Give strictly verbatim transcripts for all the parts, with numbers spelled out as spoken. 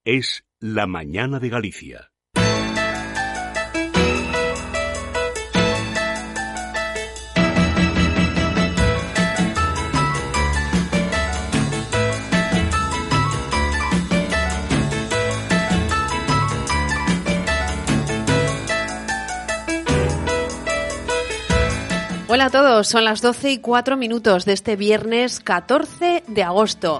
es La Mañana de Galicia. Hola a todos, son las doce y cuatro minutos de este viernes catorce de agosto.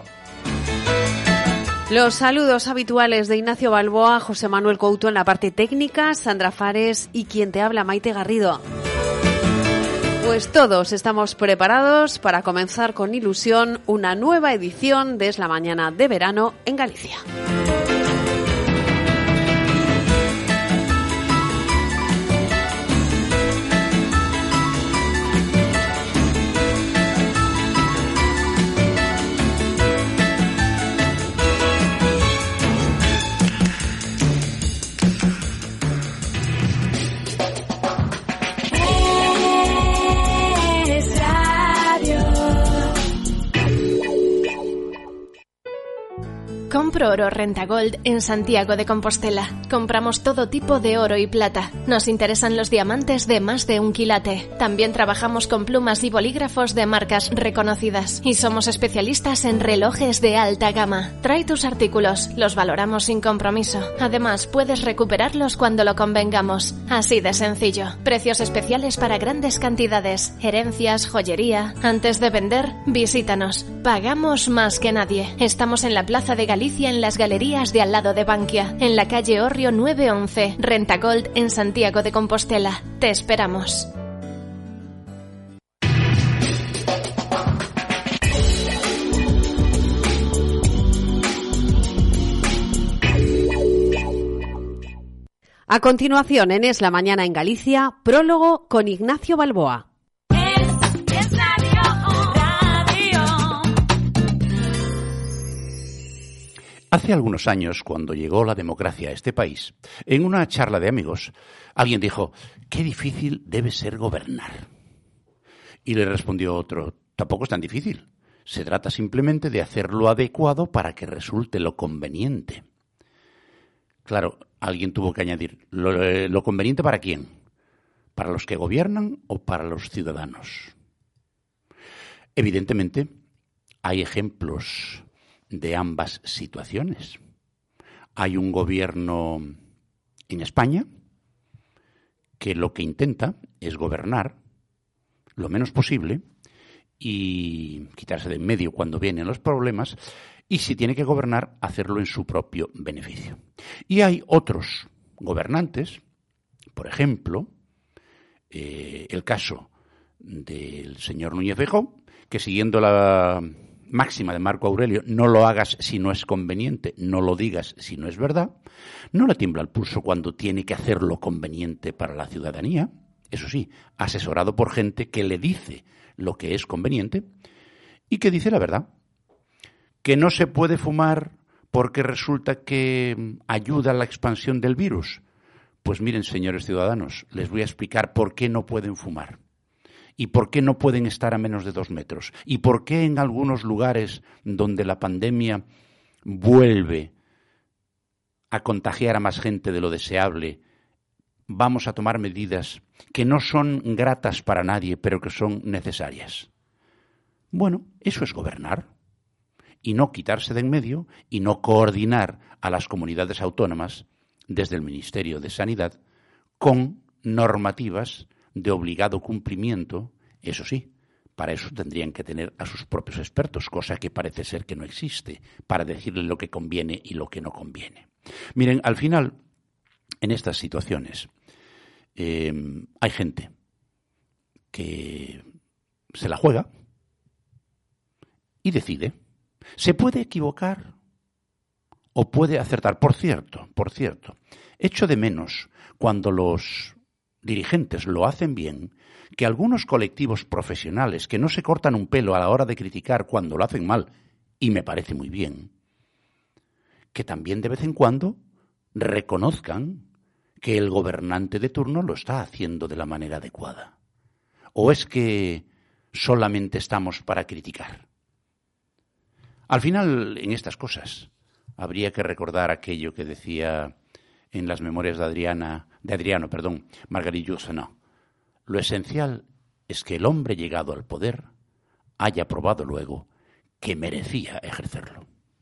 Los saludos habituales de Ignacio Balboa, José Manuel Couto en la parte técnica, Sandra Fares y quien te habla, Maite Garrido. Pues todos estamos preparados para comenzar con ilusión una nueva edición de Es la Mañana de Verano en Galicia. Compro oro Rentagold en Santiago de Compostela. Compramos todo tipo de oro y plata. Nos interesan los diamantes de más de un quilate. También trabajamos con plumas y bolígrafos de marcas reconocidas. Y somos especialistas en relojes de alta gama. Trae tus artículos, los valoramos sin compromiso. Además, puedes recuperarlos cuando lo convengamos. Así de sencillo. Precios especiales para grandes cantidades. Herencias, joyería. Antes de vender, visítanos. Pagamos más que nadie. Estamos en la Plaza de Galicia, en las galerías de al lado de Bankia, en la calle Orrio nueve once, Rentagold en Santiago de Compostela. Te esperamos. A continuación, en Es la Mañana en Galicia, prólogo con Ignacio Balboa. Hace algunos años, cuando llegó la democracia a este país, en una charla de amigos, alguien dijo, qué difícil debe ser gobernar. Y le respondió otro, tampoco es tan difícil. Se trata simplemente de hacer lo adecuado para que resulte lo conveniente. Claro, alguien tuvo que añadir, ¿lo, lo conveniente para quién? ¿Para los que gobiernan o para los ciudadanos? Evidentemente, hay ejemplos de ambas situaciones. Hay un gobierno en España que lo que intenta es gobernar lo menos posible y quitarse de en medio cuando vienen los problemas, y si tiene que gobernar, hacerlo en su propio beneficio. Y hay otros gobernantes, por ejemplo, eh, el caso del señor Núñez Feijóo, que siguiendo la máxima de Marco Aurelio, no lo hagas si no es conveniente, no lo digas si no es verdad, no le tiembla el pulso cuando tiene que hacer lo conveniente para la ciudadanía, eso sí, asesorado por gente que le dice lo que es conveniente y que dice la verdad, que no se puede fumar porque resulta que ayuda a la expansión del virus. Pues miren, señores ciudadanos, les voy a explicar por qué no pueden fumar. ¿Y por qué no pueden estar a menos de dos metros? ¿Y por qué en algunos lugares donde la pandemia vuelve a contagiar a más gente de lo deseable, vamos a tomar medidas que no son gratas para nadie, pero que son necesarias? Bueno, eso es gobernar. Y no quitarse de en medio y no coordinar a las comunidades autónomas desde el Ministerio de Sanidad con normativas de obligado cumplimiento. Eso sí, para eso tendrían que tener a sus propios expertos, cosa que parece ser que no existe, para decirles lo que conviene y lo que no conviene. Miren, al final, en estas situaciones, eh, hay gente que se la juega y decide. Se puede equivocar o puede acertar. Por cierto, por cierto, echo de menos cuando los dirigentes lo hacen bien, que algunos colectivos profesionales que no se cortan un pelo a la hora de criticar cuando lo hacen mal, y me parece muy bien, que también de vez en cuando reconozcan que el gobernante de turno lo está haciendo de la manera adecuada. ¿O es que solamente estamos para criticar? Al final, en estas cosas, habría que recordar aquello que decía en las memorias de Adriana, de Adriano, perdón, Marguerite Yourcenar. Lo esencial es que el hombre llegado al poder haya probado luego que merecía ejercerlo.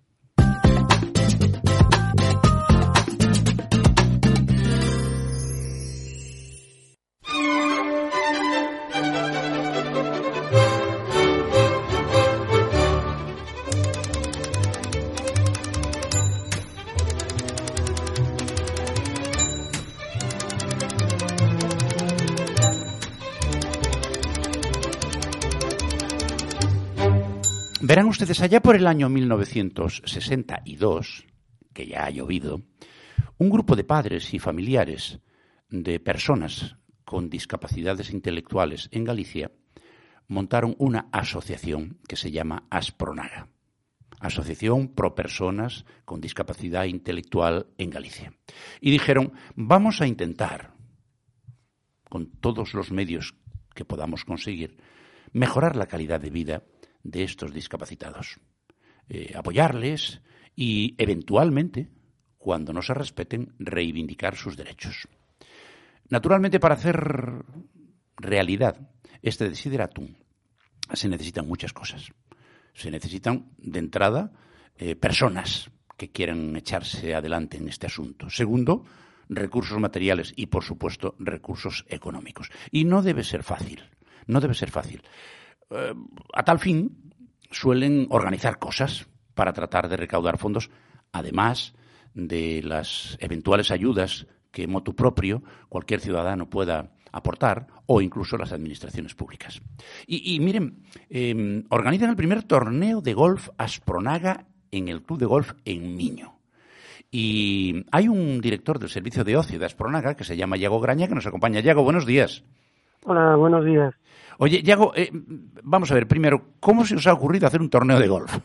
Verán ustedes, allá por el año mil novecientos sesenta y dos, que ya ha llovido, un grupo de padres y familiares de personas con discapacidades intelectuales en Galicia montaron una asociación que se llama Aspronaga, Asociación Pro Personas con Discapacidad Intelectual en Galicia. Y dijeron, vamos a intentar, con todos los medios que podamos conseguir, mejorar la calidad de vida de estos discapacitados, eh, apoyarles y, eventualmente, cuando no se respeten, reivindicar sus derechos. Naturalmente, para hacer realidad este desideratum se necesitan muchas cosas. Se necesitan, de entrada, eh, personas que quieran echarse adelante en este asunto. Segundo, recursos materiales y, por supuesto, recursos económicos. Y no debe ser fácil, no debe ser fácil. Eh, a tal fin, suelen organizar cosas para tratar de recaudar fondos, además de las eventuales ayudas que motu propio cualquier ciudadano pueda aportar, o incluso las administraciones públicas. Y, y miren, eh, organizan el primer torneo de golf Aspronaga en el Club de Golf en Miño. Y hay un director del servicio de ocio de Aspronaga que se llama Iago Graña, que nos acompaña. Iago, buenos días. Hola, buenos días. Oye, Iago, eh, vamos a ver, primero, ¿cómo se os ha ocurrido hacer un torneo de golf?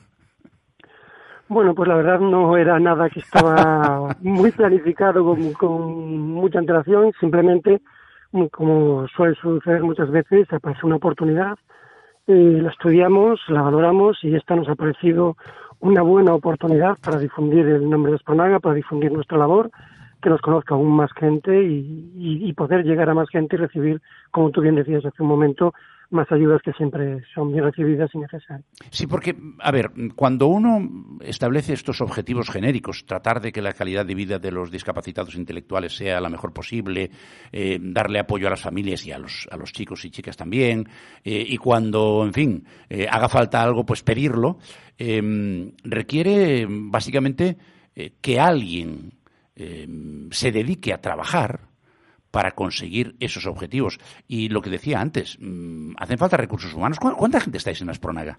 Bueno, pues la verdad no era nada que estaba muy planificado con, con mucha antelación, simplemente, como suele suceder muchas veces, aparece una oportunidad, eh, la estudiamos, la valoramos y esta nos ha parecido una buena oportunidad para difundir el nombre de Aspronaga, para difundir nuestra labor, que nos conozca aún más gente y, y, y poder llegar a más gente y recibir, como tú bien decías hace un momento, más ayudas que siempre son bien recibidas y necesarias. Sí, porque, a ver, cuando uno establece estos objetivos genéricos, tratar de que la calidad de vida de los discapacitados intelectuales sea la mejor posible, eh, darle apoyo a las familias y a los, a los chicos y chicas también, eh, y cuando, en fin, eh, haga falta algo, pues pedirlo, eh, requiere básicamente eh, que alguien Eh, se dedique a trabajar para conseguir esos objetivos. Y lo que decía antes, mmm, hacen falta recursos humanos. ¿Cu- ¿Cuánta gente estáis en Aspronaga?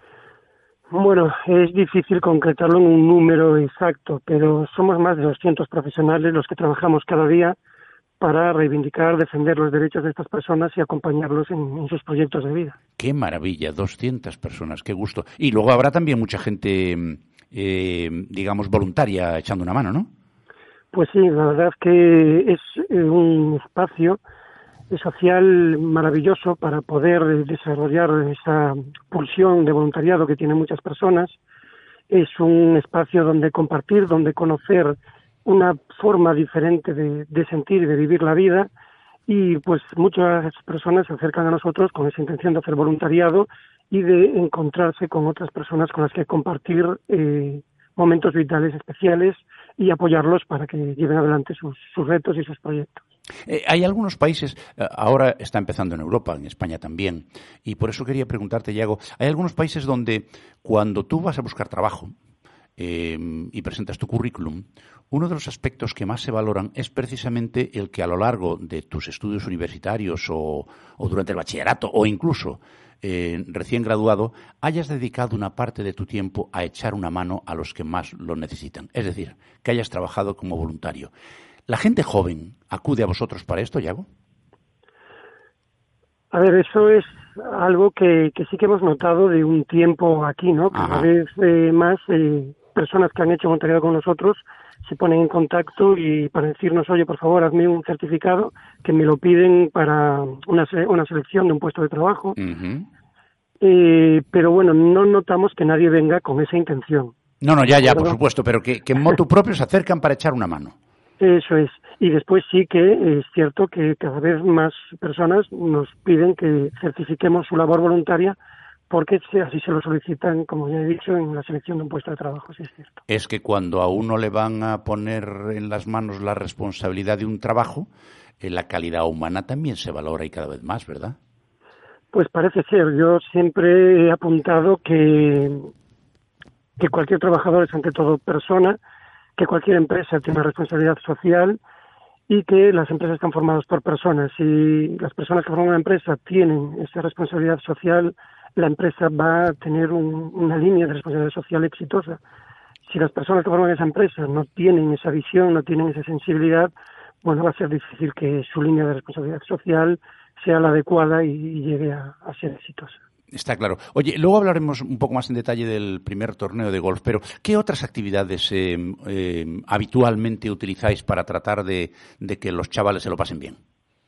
Bueno, es difícil concretarlo en un número exacto, pero somos más de doscientos profesionales los que trabajamos cada día para reivindicar, defender los derechos de estas personas y acompañarlos en, en sus proyectos de vida. ¡Qué maravilla! doscientas personas, qué gusto. Y luego habrá también mucha gente, eh, digamos, voluntaria echando una mano, ¿no? Pues sí, la verdad que es un espacio social maravilloso para poder desarrollar esa pulsión de voluntariado que tienen muchas personas. Es un espacio donde compartir, donde conocer una forma diferente de, de sentir y de vivir la vida, y pues muchas personas se acercan a nosotros con esa intención de hacer voluntariado y de encontrarse con otras personas con las que compartir eh, momentos vitales especiales y apoyarlos para que lleven adelante sus, sus retos y sus proyectos. Eh, hay algunos países, eh, ahora está empezando en Europa, en España también, y por eso quería preguntarte, Iago, hay algunos países donde cuando tú vas a buscar trabajo eh, y presentas tu currículum, uno de los aspectos que más se valoran es precisamente el que a lo largo de tus estudios universitarios o, o durante el bachillerato o incluso eh, recién graduado hayas dedicado una parte de tu tiempo a echar una mano a los que más lo necesitan. Es decir, que hayas trabajado como voluntario. ¿La gente joven acude a vosotros para esto, Iago? A ver, eso es algo que, que sí que hemos notado de un tiempo aquí, ¿no? Cada Ajá. vez eh, más eh, personas que han hecho voluntariado con nosotros se ponen en contacto y para decirnos, oye, por favor, hazme un certificado, que me lo piden para una, se- una selección de un puesto de trabajo. Uh-huh. Eh, pero bueno, no notamos que nadie venga con esa intención. No, no, ya, ya, por supuesto, pero que, que en motu propio se acercan para echar una mano. Eso es. Y después sí que es cierto que cada vez más personas nos piden que certifiquemos su labor voluntaria porque así se lo solicitan, como ya he dicho, en la selección de un puesto de trabajo, sí es cierto. Es que cuando a uno le van a poner en las manos la responsabilidad de un trabajo, eh, la calidad humana también se valora y cada vez más, ¿verdad? Pues parece ser. Yo siempre he apuntado que, que cualquier trabajador es ante todo persona, que cualquier empresa tiene una responsabilidad social y que las empresas están formadas por personas. Si las personas que forman una empresa tienen esa responsabilidad social, la empresa va a tener un, una línea de responsabilidad social exitosa. Si las personas que forman esa empresa no tienen esa visión, no tienen esa sensibilidad, bueno, va a ser difícil que su línea de responsabilidad social sea la adecuada y, y llegue a, a ser exitosa. Está claro. Oye, luego hablaremos un poco más en detalle del primer torneo de golf, pero ¿qué otras actividades eh, eh, habitualmente utilizáis para tratar de, de que los chavales se lo pasen bien?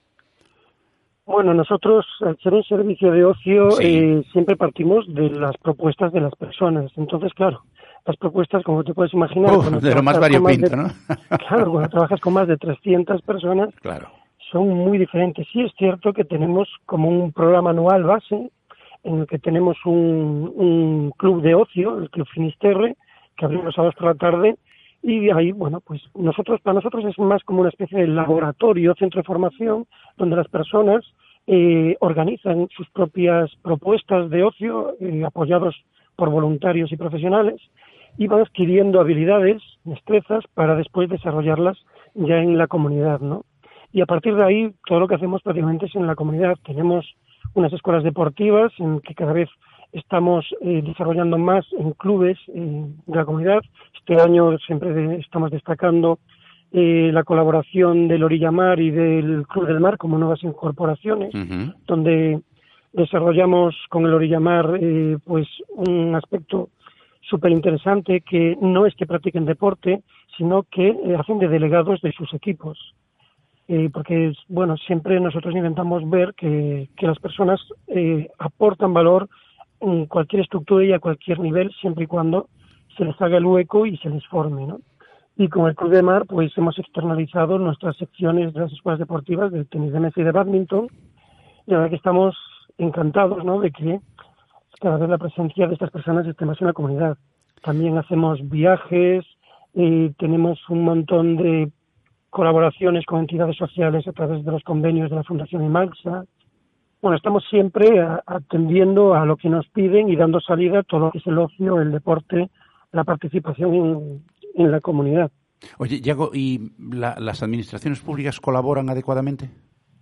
Bueno, nosotros, al ser un servicio de ocio, Sí. eh, siempre partimos de las propuestas de las personas. Entonces, claro, las propuestas, como te puedes imaginar... Uf, de lo más variopinto, ¿no? Claro, cuando trabajas con más de trescientas personas, claro, son muy diferentes. Sí es cierto que tenemos como un programa anual base, en el que tenemos un, un club de ocio, el Club Finisterre, que abrimos los sábados por la tarde, y ahí, bueno, pues nosotros, para nosotros es más como una especie de laboratorio, centro de formación, donde las personas eh, organizan sus propias propuestas de ocio, eh, apoyados por voluntarios y profesionales, y van adquiriendo habilidades, destrezas, para después desarrollarlas ya en la comunidad, ¿no? Y a partir de ahí, todo lo que hacemos prácticamente es en la comunidad. Tenemos unas escuelas deportivas en que cada vez estamos eh, desarrollando más en clubes eh, de la comunidad. Este año siempre de, estamos destacando eh, la colaboración del Orilla Mar y del Club del Mar como nuevas incorporaciones, uh-huh. donde desarrollamos con el Orilla Mar eh, pues un aspecto súper interesante, que no es que practiquen deporte, sino que eh, hacen de delegados de sus equipos. Eh, porque, bueno, siempre nosotros intentamos ver que, que las personas eh, aportan valor en cualquier estructura y a cualquier nivel, siempre y cuando se les haga el hueco y se les forme, ¿no? Y con el Club de Mar, pues hemos externalizado nuestras secciones de las escuelas deportivas de tenis de mesa y de bádminton, y la verdad que estamos encantados, ¿no?, de que cada vez la presencia de estas personas esté más en la comunidad. También hacemos viajes, eh, tenemos un montón de colaboraciones con entidades sociales a través de los convenios de la Fundación Imalsa. Bueno, estamos siempre a, atendiendo a lo que nos piden y dando salida a todo lo que es el ocio, el deporte, la participación en, en la comunidad. Oye, Yago, ¿y la, las administraciones públicas colaboran adecuadamente?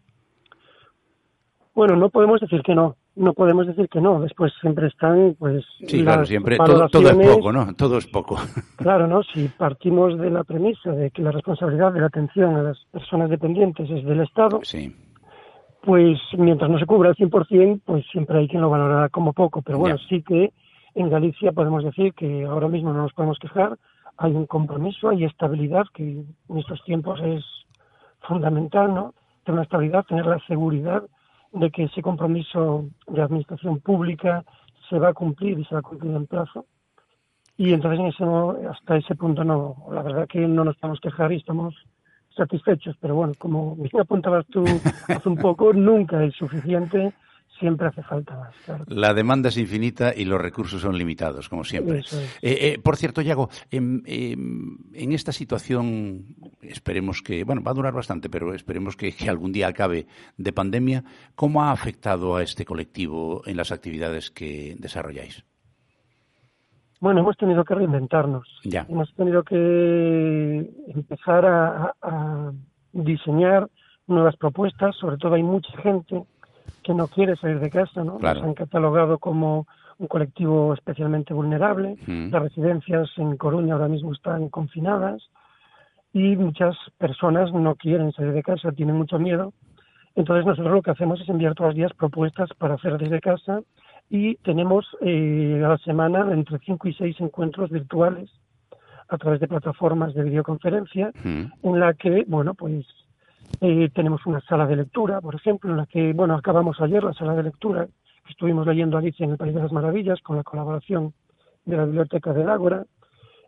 Bueno, no podemos decir que no. No podemos decir que no. Después siempre están, pues... Sí, claro, siempre. Todo, todo es poco, ¿no? Todo es poco. Claro, ¿no? Si partimos de la premisa de que la responsabilidad de la atención a las personas dependientes es del Estado, sí, pues mientras no se cubra al cien por ciento, pues siempre hay quien lo valorará como poco. Pero bueno, ya. Sí que en Galicia podemos decir que ahora mismo no nos podemos quejar. Hay un compromiso, hay estabilidad, que en estos tiempos es fundamental, ¿no? Tener una estabilidad, tener la seguridad de que ese compromiso de administración pública se va a cumplir y se va a cumplir en plazo. Y entonces en ese, hasta ese punto no, la verdad que no nos podemos quejar y estamos satisfechos, pero bueno, como bien apuntabas tú hace un poco, nunca es suficiente, siempre hace falta más. Claro. La demanda es infinita y los recursos son limitados, como siempre. Eso es. Eh, eh, por cierto, Yago, eh, eh, en esta situación, esperemos que, bueno, va a durar bastante, pero esperemos que, que algún día acabe, de pandemia, ¿cómo ha afectado a este colectivo en las actividades que desarrolláis? Bueno, hemos tenido que reinventarnos. Ya. Hemos tenido que empezar a, a diseñar nuevas propuestas. Sobre todo hay mucha gente que no quiere salir de casa, ¿no? Claro. Nos han catalogado como un colectivo especialmente vulnerable. Mm. Las residencias en Coruña ahora mismo están confinadas y muchas personas no quieren salir de casa, tienen mucho miedo. Entonces nosotros lo que hacemos es enviar todos los días propuestas para hacer desde casa y tenemos eh, a la semana entre cinco y seis encuentros virtuales a través de plataformas de videoconferencia Mm. en la que, bueno, pues eh, tenemos una sala de lectura, por ejemplo, en la que, bueno, acabamos ayer la sala de lectura, estuvimos leyendo Alicia en el País de las Maravillas con la colaboración de la Biblioteca del Ágora,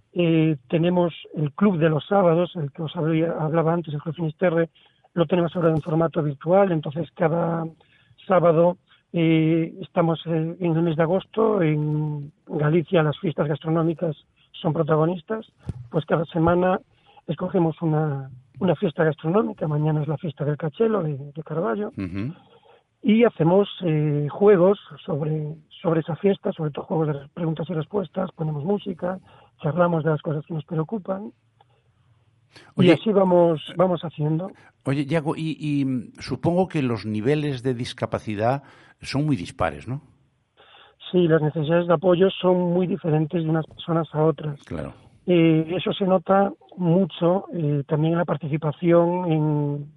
Eh, tenemos el club de los sábados, el que os había, hablaba antes, el Club Finisterre, lo tenemos ahora en formato virtual, entonces cada sábado eh, estamos eh, en el mes de agosto, en Galicia las fiestas gastronómicas son protagonistas, pues cada semana escogemos una, una fiesta gastronómica, mañana es la fiesta del Cachelo de, de Carballo, Uh-huh. y hacemos eh, juegos sobre, sobre esa fiesta, sobre todo juegos de preguntas y respuestas, ponemos música, charlamos de las cosas que nos preocupan. Oye, y así vamos vamos haciendo. Oye, Yago, y, y supongo que los niveles de discapacidad son muy dispares, ¿no? Sí, las necesidades de apoyo son muy diferentes de unas personas a otras. Claro. Eh, eso se nota mucho eh, también en la participación en,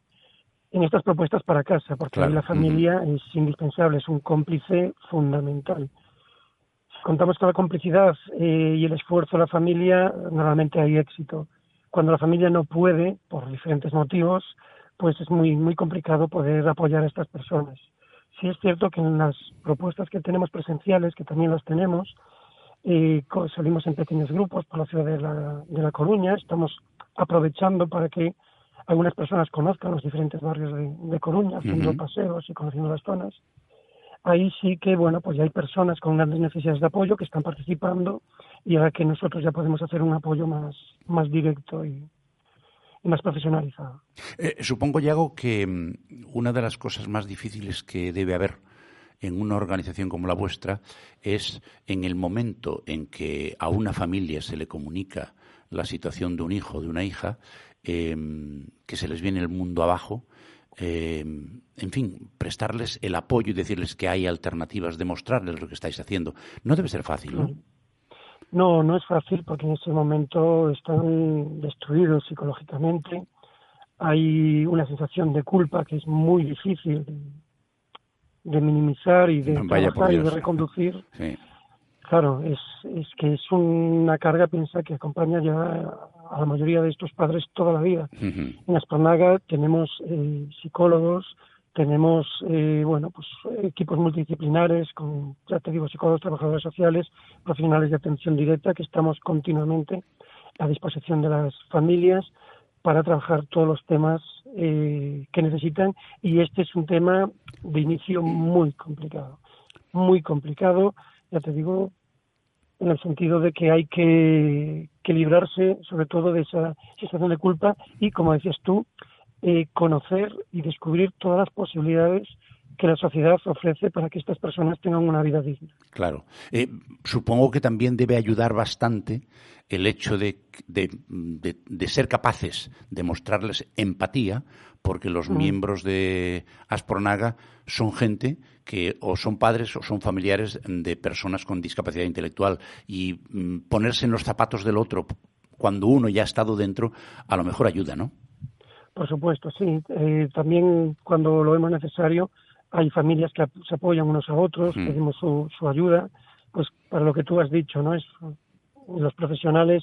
en estas propuestas para casa, porque Claro. la familia Uh-huh. es indispensable, es un cómplice fundamental. Si contamos con la complicidad eh, y el esfuerzo de la familia, normalmente hay éxito. Cuando la familia no puede, por diferentes motivos, pues es muy muy complicado poder apoyar a estas personas. Sí es cierto que en las propuestas que tenemos presenciales, que también las tenemos, eh, salimos en pequeños grupos por la ciudad de la, de la Coruña, estamos aprovechando para que algunas personas conozcan los diferentes barrios de, de Coruña, haciendo Uh-huh. paseos y conociendo las zonas. Ahí sí que, bueno, pues ya hay personas con grandes necesidades de apoyo que están participando y ahora que nosotros ya podemos hacer un apoyo más, más directo y, y más profesionalizado. Eh, supongo, Yago, que mm, una de las cosas más difíciles que debe haber en una organización como la vuestra es en el momento en que a una familia se le comunica la situación de un hijo o de una hija, eh, que se les viene el mundo abajo. Eh, en fin, prestarles el apoyo y decirles que hay alternativas, demostrarles lo que estáis haciendo. No debe ser fácil, ¿no? No, no es fácil porque en ese momento están destruidos psicológicamente. Hay una sensación de culpa que es muy difícil de, de minimizar y de Vaya por trabajar y Dios. de reconducir. Sí. Claro, es, es que es una carga, piensa, que acompaña ya a la mayoría de estos padres toda la vida. Uh-huh. En Aspronaga tenemos eh, psicólogos, tenemos eh, bueno pues equipos multidisciplinares con, ya te digo, psicólogos, trabajadores sociales, profesionales de atención directa, que estamos continuamente a disposición de las familias para trabajar todos los temas eh, que necesitan, y este es un tema de inicio muy complicado, muy complicado, ya te digo, en el sentido de que hay que, que librarse sobre todo de esa sensación de culpa y, como decías tú, eh, conocer y descubrir todas las posibilidades que la sociedad ofrece para que estas personas tengan una vida digna. Claro. Eh, supongo que también debe ayudar bastante el hecho de, de, de, de ser capaces de mostrarles empatía, porque los mm. miembros de Aspronaga son gente que o son padres o son familiares de personas con discapacidad intelectual, y mm, ponerse en los zapatos del otro cuando uno ya ha estado dentro a lo mejor ayuda, ¿no? Por supuesto, sí. Eh, también cuando lo vemos necesario hay familias que se apoyan unos a otros, mm. pedimos su, su ayuda, pues para lo que tú has dicho, ¿no? Es los profesionales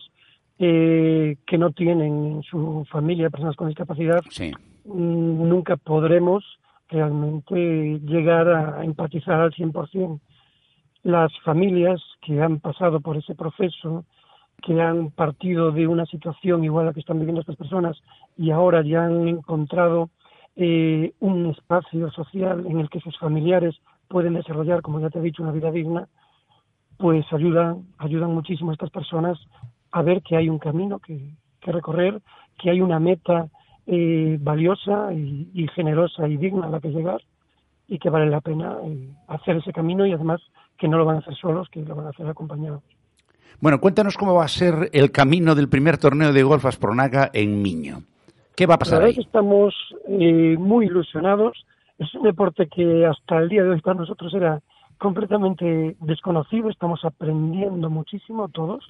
eh, que no tienen en su familia personas con discapacidad, sí. m- nunca podremos realmente llegar a empatizar al cien por ciento. Las familias que han pasado por ese proceso, que han partido de una situación igual a la que están viviendo estas personas y ahora ya han encontrado eh, un espacio social en el que sus familiares pueden desarrollar, como ya te he dicho, una vida digna, pues ayudan, ayudan muchísimo a estas personas a ver que hay un camino que, que recorrer, que hay una meta eh, valiosa y, y generosa y digna a la que llegar, y que vale la pena eh, hacer ese camino, y además que no lo van a hacer solos, que lo van a hacer acompañados. Bueno, cuéntanos cómo va a ser el camino del primer torneo de golf Aspronaga en Miño. ¿Qué va a pasar La verdad ahí? es que estamos eh, muy ilusionados. Es un deporte que hasta el día de hoy para nosotros era completamente desconocido. Estamos aprendiendo muchísimo todos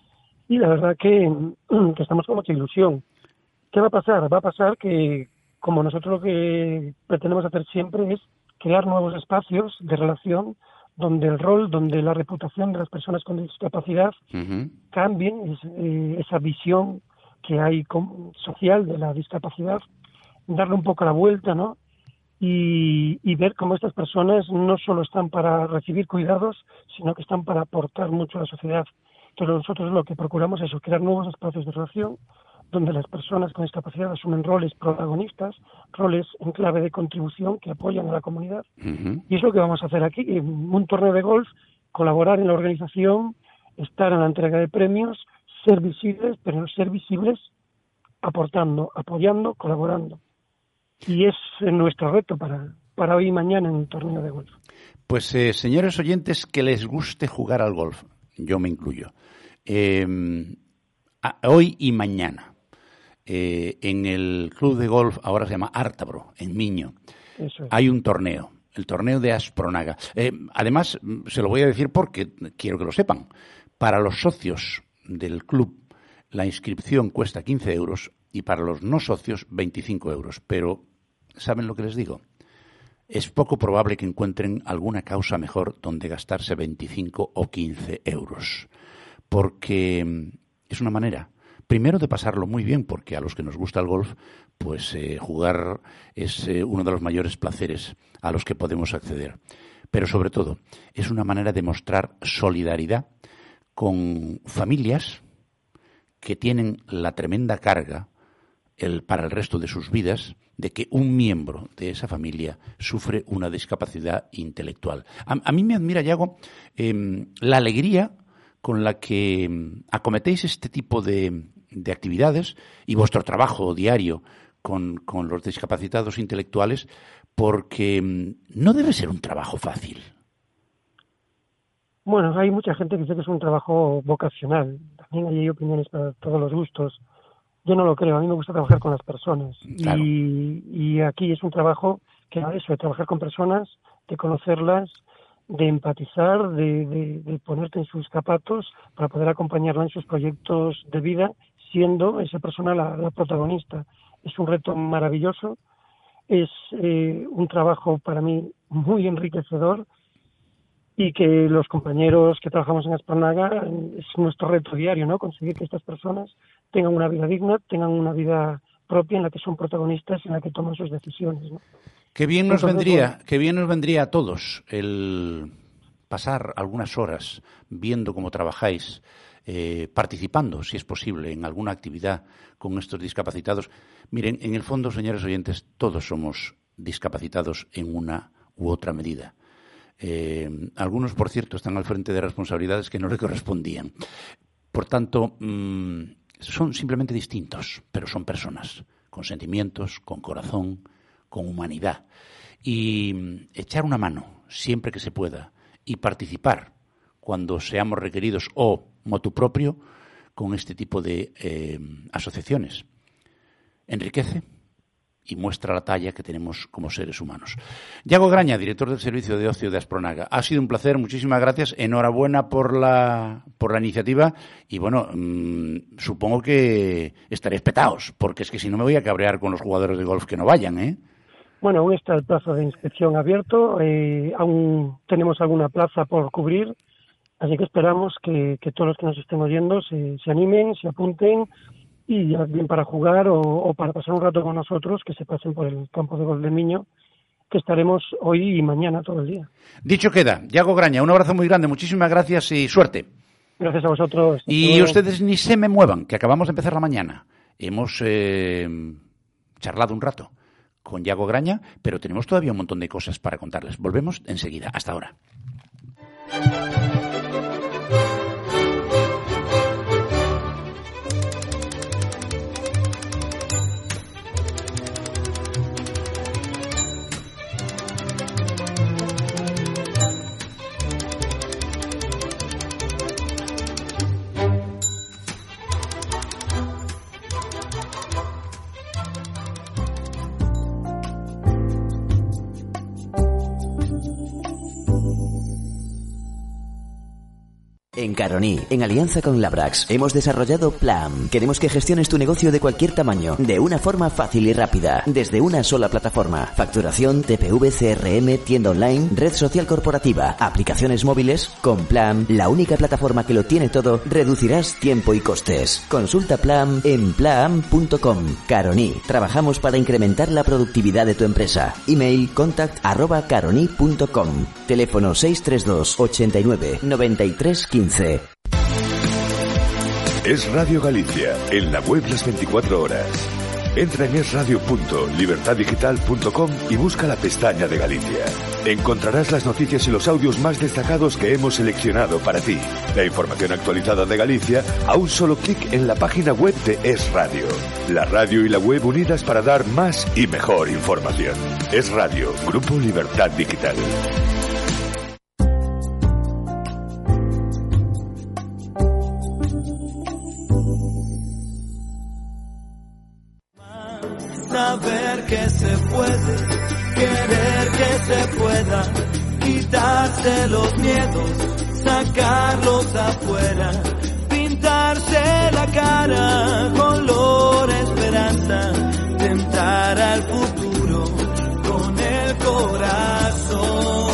y la verdad que, que estamos con mucha ilusión. ¿Qué va a pasar? Va a pasar que, como nosotros lo que pretendemos hacer siempre, es crear nuevos espacios de relación donde el rol, donde la reputación de las personas con discapacidad uh-huh. cambien, es, eh, esa visión que hay con, social de la discapacidad, darle un poco la vuelta, ¿no? Y, y ver cómo estas personas no solo están para recibir cuidados, sino que están para aportar mucho a la sociedad, esto nosotros lo que procuramos es crear nuevos espacios de relación donde las personas con discapacidad asumen roles protagonistas, roles en clave de contribución que apoyan a la comunidad. Uh-huh. Y es lo que vamos a hacer aquí, en un torneo de golf, colaborar en la organización, estar en la entrega de premios, ser visibles, pero ser visibles aportando, apoyando, colaborando. Y es nuestro reto para, para hoy y mañana en un torneo de golf. Pues, eh, señores oyentes, que les guste jugar al golf, yo me incluyo, eh, a, hoy y mañana. Eh, en el club de golf, ahora se llama Ártabro, en Miño, Eso es. Hay un torneo, el torneo de Aspronaga. Eh, además, se lo voy a decir porque quiero que lo sepan. Para los socios del club, la inscripción cuesta quince euros y para los no socios, veinticinco euros. Pero, ¿saben lo que les digo? Es poco probable que encuentren alguna causa mejor donde gastarse veinticinco o quince euros. Porque es una manera... Primero de pasarlo muy bien, porque a los que nos gusta el golf, pues eh, jugar es eh, uno de los mayores placeres a los que podemos acceder. Pero sobre todo, es una manera de mostrar solidaridad con familias que tienen la tremenda carga el, para el resto de sus vidas de que un miembro de esa familia sufre una discapacidad intelectual. A, a mí me admira, Yago, eh, la alegría con la que acometéis este tipo de, de actividades y vuestro trabajo diario con, con los discapacitados intelectuales, porque no debe ser un trabajo fácil. Bueno, hay mucha gente que dice que es un trabajo vocacional. También hay opiniones para todos los gustos. Yo no lo creo, a mí me gusta trabajar con las personas. Claro. Y, y aquí es un trabajo que va eso, de trabajar con personas, de conocerlas, de empatizar, de, de, de ponerte en sus zapatos para poder acompañarla en sus proyectos de vida, siendo esa persona la, la protagonista. Es un reto maravilloso, es eh, un trabajo para mí muy enriquecedor y que los compañeros que trabajamos en Aspronaga es nuestro reto diario, ¿no? Conseguir que estas personas tengan una vida digna, tengan una vida propia en la que son protagonistas, en la que toman sus decisiones, ¿no? Qué bien nos vendría, qué bien nos vendría a todos el pasar algunas horas viendo cómo trabajáis, eh, participando, si es posible, en alguna actividad con estos discapacitados. Miren, en el fondo, señores oyentes, todos somos discapacitados en una u otra medida. Eh, algunos, por cierto, están al frente de responsabilidades que no le correspondían. Por tanto, mmm, son simplemente distintos, pero son personas, con sentimientos, con corazón, con humanidad, y echar una mano siempre que se pueda y participar cuando seamos requeridos o motu propio con este tipo de eh, asociaciones. Enriquece y muestra la talla que tenemos como seres humanos. Yago Graña, director del Servicio de Ocio de Aspronaga. Ha sido un placer, muchísimas gracias, enhorabuena por la por la iniciativa y bueno, mmm, supongo que estaréis petados, porque es que si no me voy a cabrear con los jugadores de golf que no vayan, ¿eh? Bueno, aún está el plazo de inscripción abierto, eh, aún tenemos alguna plaza por cubrir, así que esperamos que, que todos los que nos estén oyendo se, se animen, se apunten y ya bien para jugar o, o para pasar un rato con nosotros, que se pasen por el campo de golf del Miño, que estaremos hoy y mañana todo el día. Dicho queda. Yago Graña, un abrazo muy grande, muchísimas gracias y suerte. Gracias a vosotros. Y bueno, ustedes ni se me muevan, que acabamos de empezar la mañana. Hemos eh, charlado un rato con Yago Graña, pero tenemos todavía un montón de cosas para contarles. Volvemos enseguida. Hasta ahora. En Caroní, en alianza con Labrax, hemos desarrollado Plam. Queremos que gestiones tu negocio de cualquier tamaño, de una forma fácil y rápida, desde una sola plataforma. Facturación, T P V, C R M, tienda online, red social corporativa, aplicaciones móviles. Con Plam, la única plataforma que lo tiene todo, reducirás tiempo y costes. Consulta Plam en plam punto com. Caroní, trabajamos para incrementar la productividad de tu empresa. Email contact arroba caroní punto com. Teléfono seis tres dos ochenta y nueve noventa y tres quince. Es Radio Galicia, en la web las veinticuatro horas. Entra en esradio punto libertad digital punto com y busca la pestaña de Galicia. Encontrarás las noticias y los audios más destacados que hemos seleccionado para ti. La información actualizada de Galicia a un solo clic en la página web de Es Radio. La radio y la web unidas para dar más y mejor información. Es Radio, Grupo Libertad Digital. Saber que se puede, querer que se pueda, quitarse los miedos, sacarlos afuera, pintarse la cara, color esperanza, tentar al futuro con el corazón.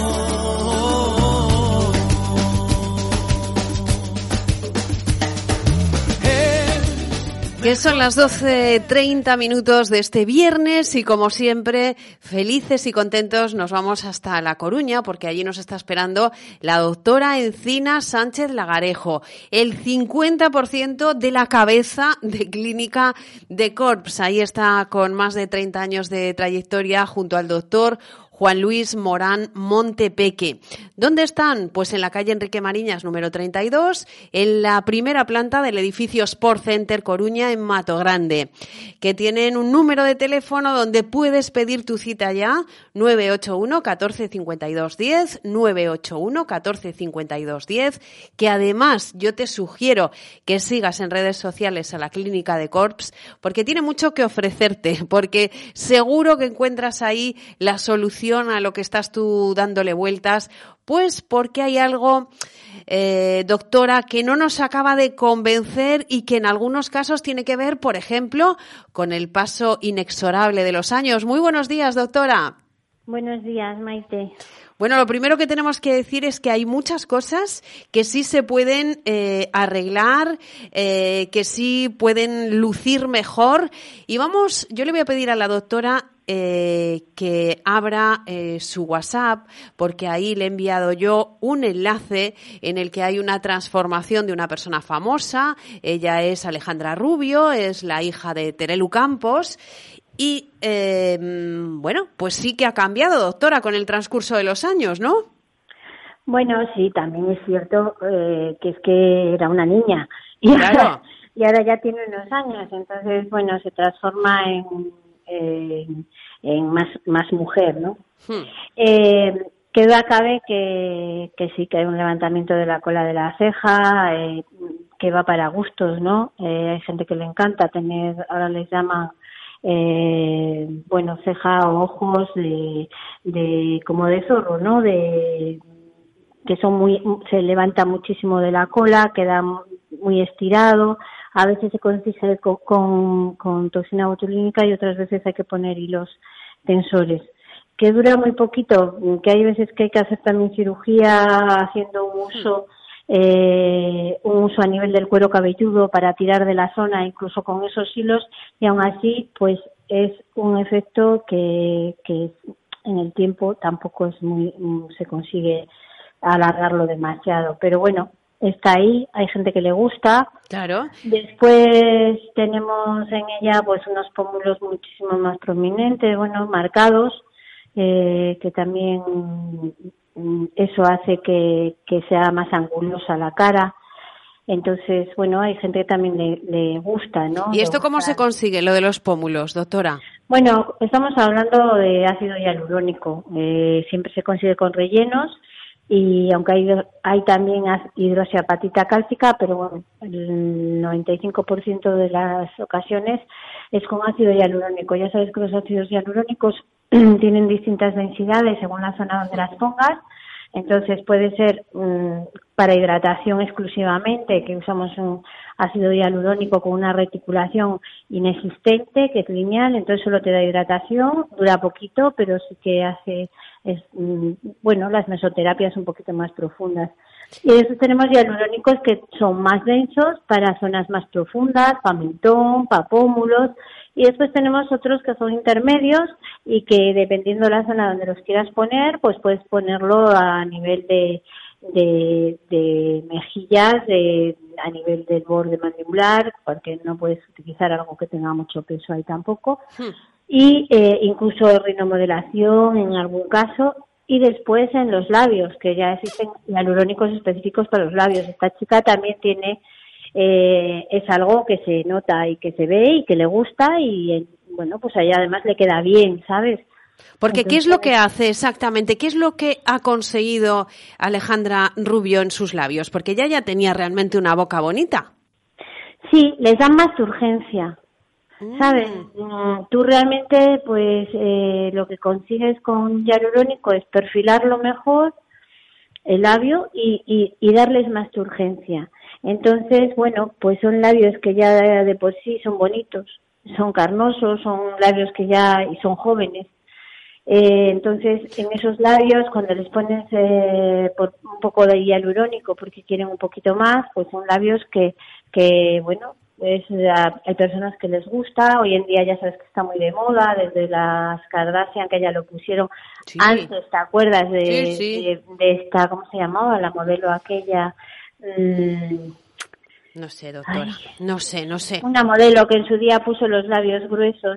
Que son las doce treinta minutos de este viernes y, como siempre, felices y contentos nos vamos hasta La Coruña, porque allí nos está esperando la doctora Encina Sánchez Lagarejo, el cincuenta por ciento de la cabeza de clínica de Corps. Ahí está con más de treinta años de trayectoria junto al doctor Juan Luis Morán Montepeque. ¿Dónde están? Pues en la calle Enrique Mariñas, número treinta y dos, en la primera planta del edificio Sport Center Coruña, en Mato Grande, que tienen un número de teléfono donde puedes pedir tu cita ya, nueve ocho uno, catorce cincuenta y dos diez, nueve ocho uno, catorce cincuenta y dos diez, que además yo te sugiero que sigas en redes sociales a la clínica de Corps, porque tiene mucho que ofrecerte, porque seguro que encuentras ahí la solución a lo que estás tú dándole vueltas, pues porque hay algo, eh, doctora, que no nos acaba de convencer y que en algunos casos tiene que ver, por ejemplo, con el paso inexorable de los años. Muy buenos días, doctora. Buenos días, Maite. Bueno, lo primero que tenemos que decir es que hay muchas cosas que sí se pueden eh, arreglar, eh, que sí pueden lucir mejor. Y vamos, yo le voy a pedir a la doctora Eh, que abra eh, su WhatsApp, porque ahí le he enviado yo un enlace en el que hay una transformación de una persona famosa. Ella es Alejandra Rubio, es la hija de Terelu Campos y eh, bueno, pues sí que ha cambiado, doctora, con el transcurso de los años, ¿no? Bueno, sí, también es cierto eh, que es que era una niña y, claro. ahora, y ahora ya tiene unos años, entonces bueno, se transforma en Eh, en más más mujer, ¿no? Hmm. Eh, que duda cabe que, que sí que hay un levantamiento de la cola de la ceja, eh, que va para gustos, ¿no? Eh, hay gente que le encanta tener, ahora les llaman, eh, bueno, ceja o ojos de, de como de zorro, ¿no? De que son muy, se levanta muchísimo de la cola, queda muy estirado. A veces se consigue con, con, con toxina botulínica y otras veces hay que poner hilos tensores. Que dura muy poquito, que hay veces que hay que hacer también cirugía haciendo un uso, eh, un uso a nivel del cuero cabelludo para tirar de la zona, incluso con esos hilos, y aún así, pues es un efecto que, que en el tiempo tampoco es muy, se consigue alargarlo demasiado. Pero bueno, está ahí, hay gente que le gusta. Claro. Después tenemos en ella pues unos pómulos muchísimo más prominentes, bueno, marcados, eh, que también eso hace que, que sea más angulosa la cara. Entonces, bueno, hay gente que también le, le gusta, ¿no? ¿Y esto le cómo gusta. se consigue, lo de los pómulos, doctora? Bueno, estamos hablando de ácido hialurónico. Eh, siempre se consigue con rellenos. Y aunque hay, hay también hidroxiapatita cálcica, pero bueno, el noventa y cinco por ciento de las ocasiones es con ácido hialurónico. Ya sabes que los ácidos hialurónicos tienen distintas densidades según la zona donde las pongas. Entonces puede ser mmm, para hidratación exclusivamente, que usamos un ácido hialurónico con una reticulación inexistente, que es lineal, entonces solo te da hidratación, dura poquito, pero sí que hace, es, mmm, bueno, las mesoterapias un poquito más profundas. Y después tenemos hialurónicos que son más densos para zonas más profundas, para mentón, para pómulos. Y después tenemos otros que son intermedios y que dependiendo de la zona donde los quieras poner, pues puedes ponerlo a nivel de de, de mejillas de, a nivel del borde mandibular, porque no puedes utilizar algo que tenga mucho peso ahí tampoco, hmm. y eh, incluso rinomodelación en algún caso, y después en los labios, que ya existen hialurónicos específicos para los labios. Esta chica también tiene, eh, es algo que se nota y que se ve y que le gusta, y bueno, pues ahí además le queda bien, ¿sabes? Porque Entonces, ¿qué es lo que hace exactamente? ¿Qué es lo que ha conseguido Alejandra Rubio en sus labios? Porque ella ya tenía realmente una boca bonita. Sí, les dan más urgencia, ¿sabes? Mm. Tú realmente, pues, eh, lo que consigues con hialurónico es perfilarlo mejor, el labio, y, y, y darles más turgencia. Entonces, bueno, pues son labios que ya de por sí son bonitos, son carnosos, son labios que ya y son jóvenes. Eh, entonces, en esos labios, cuando les pones eh, por un poco de hialurónico porque quieren un poquito más, pues son labios que, que bueno, es, a, hay personas que les gusta. Hoy en día ya sabes que está muy de moda, desde las Kardashian, que ya lo pusieron sí. antes, ¿te acuerdas de, sí, sí. de, de esta, ¿cómo se llamaba? La modelo aquella... Mmm, no sé, doctora, Ay, no sé, no sé. Una modelo que en su día puso los labios gruesos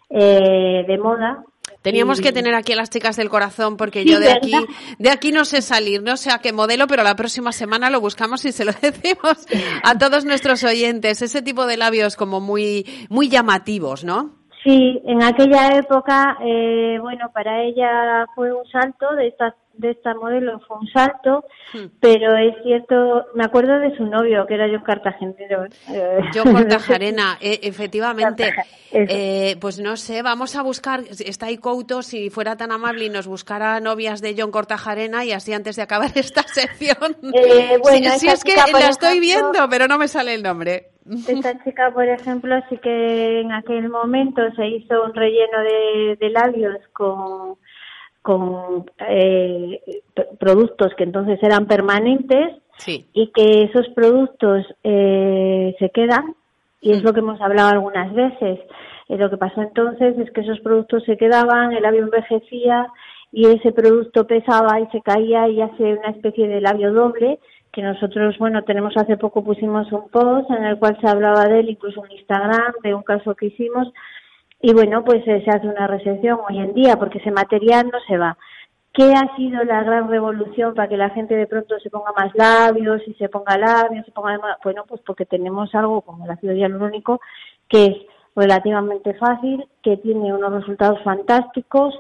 eh, de moda. Teníamos que tener aquí a las chicas del corazón, porque yo de aquí de aquí no sé salir, no sé a qué modelo, pero la próxima semana lo buscamos y se lo decimos a todos nuestros oyentes. Ese tipo de labios como muy muy llamativos, ¿no? Sí, en aquella época, eh, bueno, para ella fue un salto, de esta de esta modelo fue un salto, hmm. pero es cierto, me acuerdo de su novio, que era John Cartagenero. John Cortajarena, eh, efectivamente. Eh, pues no sé, vamos a buscar, está ahí Couto, si fuera tan amable y nos buscara novias de John Cortajarena, y así antes de acabar esta sección. Eh, bueno, si, si es que la estoy viendo, pero no me sale el nombre. Esta chica, por ejemplo, sí que en aquel momento se hizo un relleno de, de labios con con eh, productos que entonces eran permanentes sí. y que esos productos eh, se quedan, y es lo que hemos hablado algunas veces. Eh, lo que pasó entonces es que esos productos se quedaban, el labio envejecía y ese producto pesaba y se caía y hace una especie de labio doble, que nosotros, bueno, tenemos hace poco pusimos un post en el cual se hablaba de él, incluso en Instagram, de un caso que hicimos. Y bueno, pues eh, se hace una recesión hoy en día porque ese material no se va. ¿Qué ha sido la gran revolución para que la gente de pronto se ponga más labios y se ponga labios, se ponga más? Bueno, pues porque tenemos algo como el ácido hialurónico que es relativamente fácil, que tiene unos resultados fantásticos,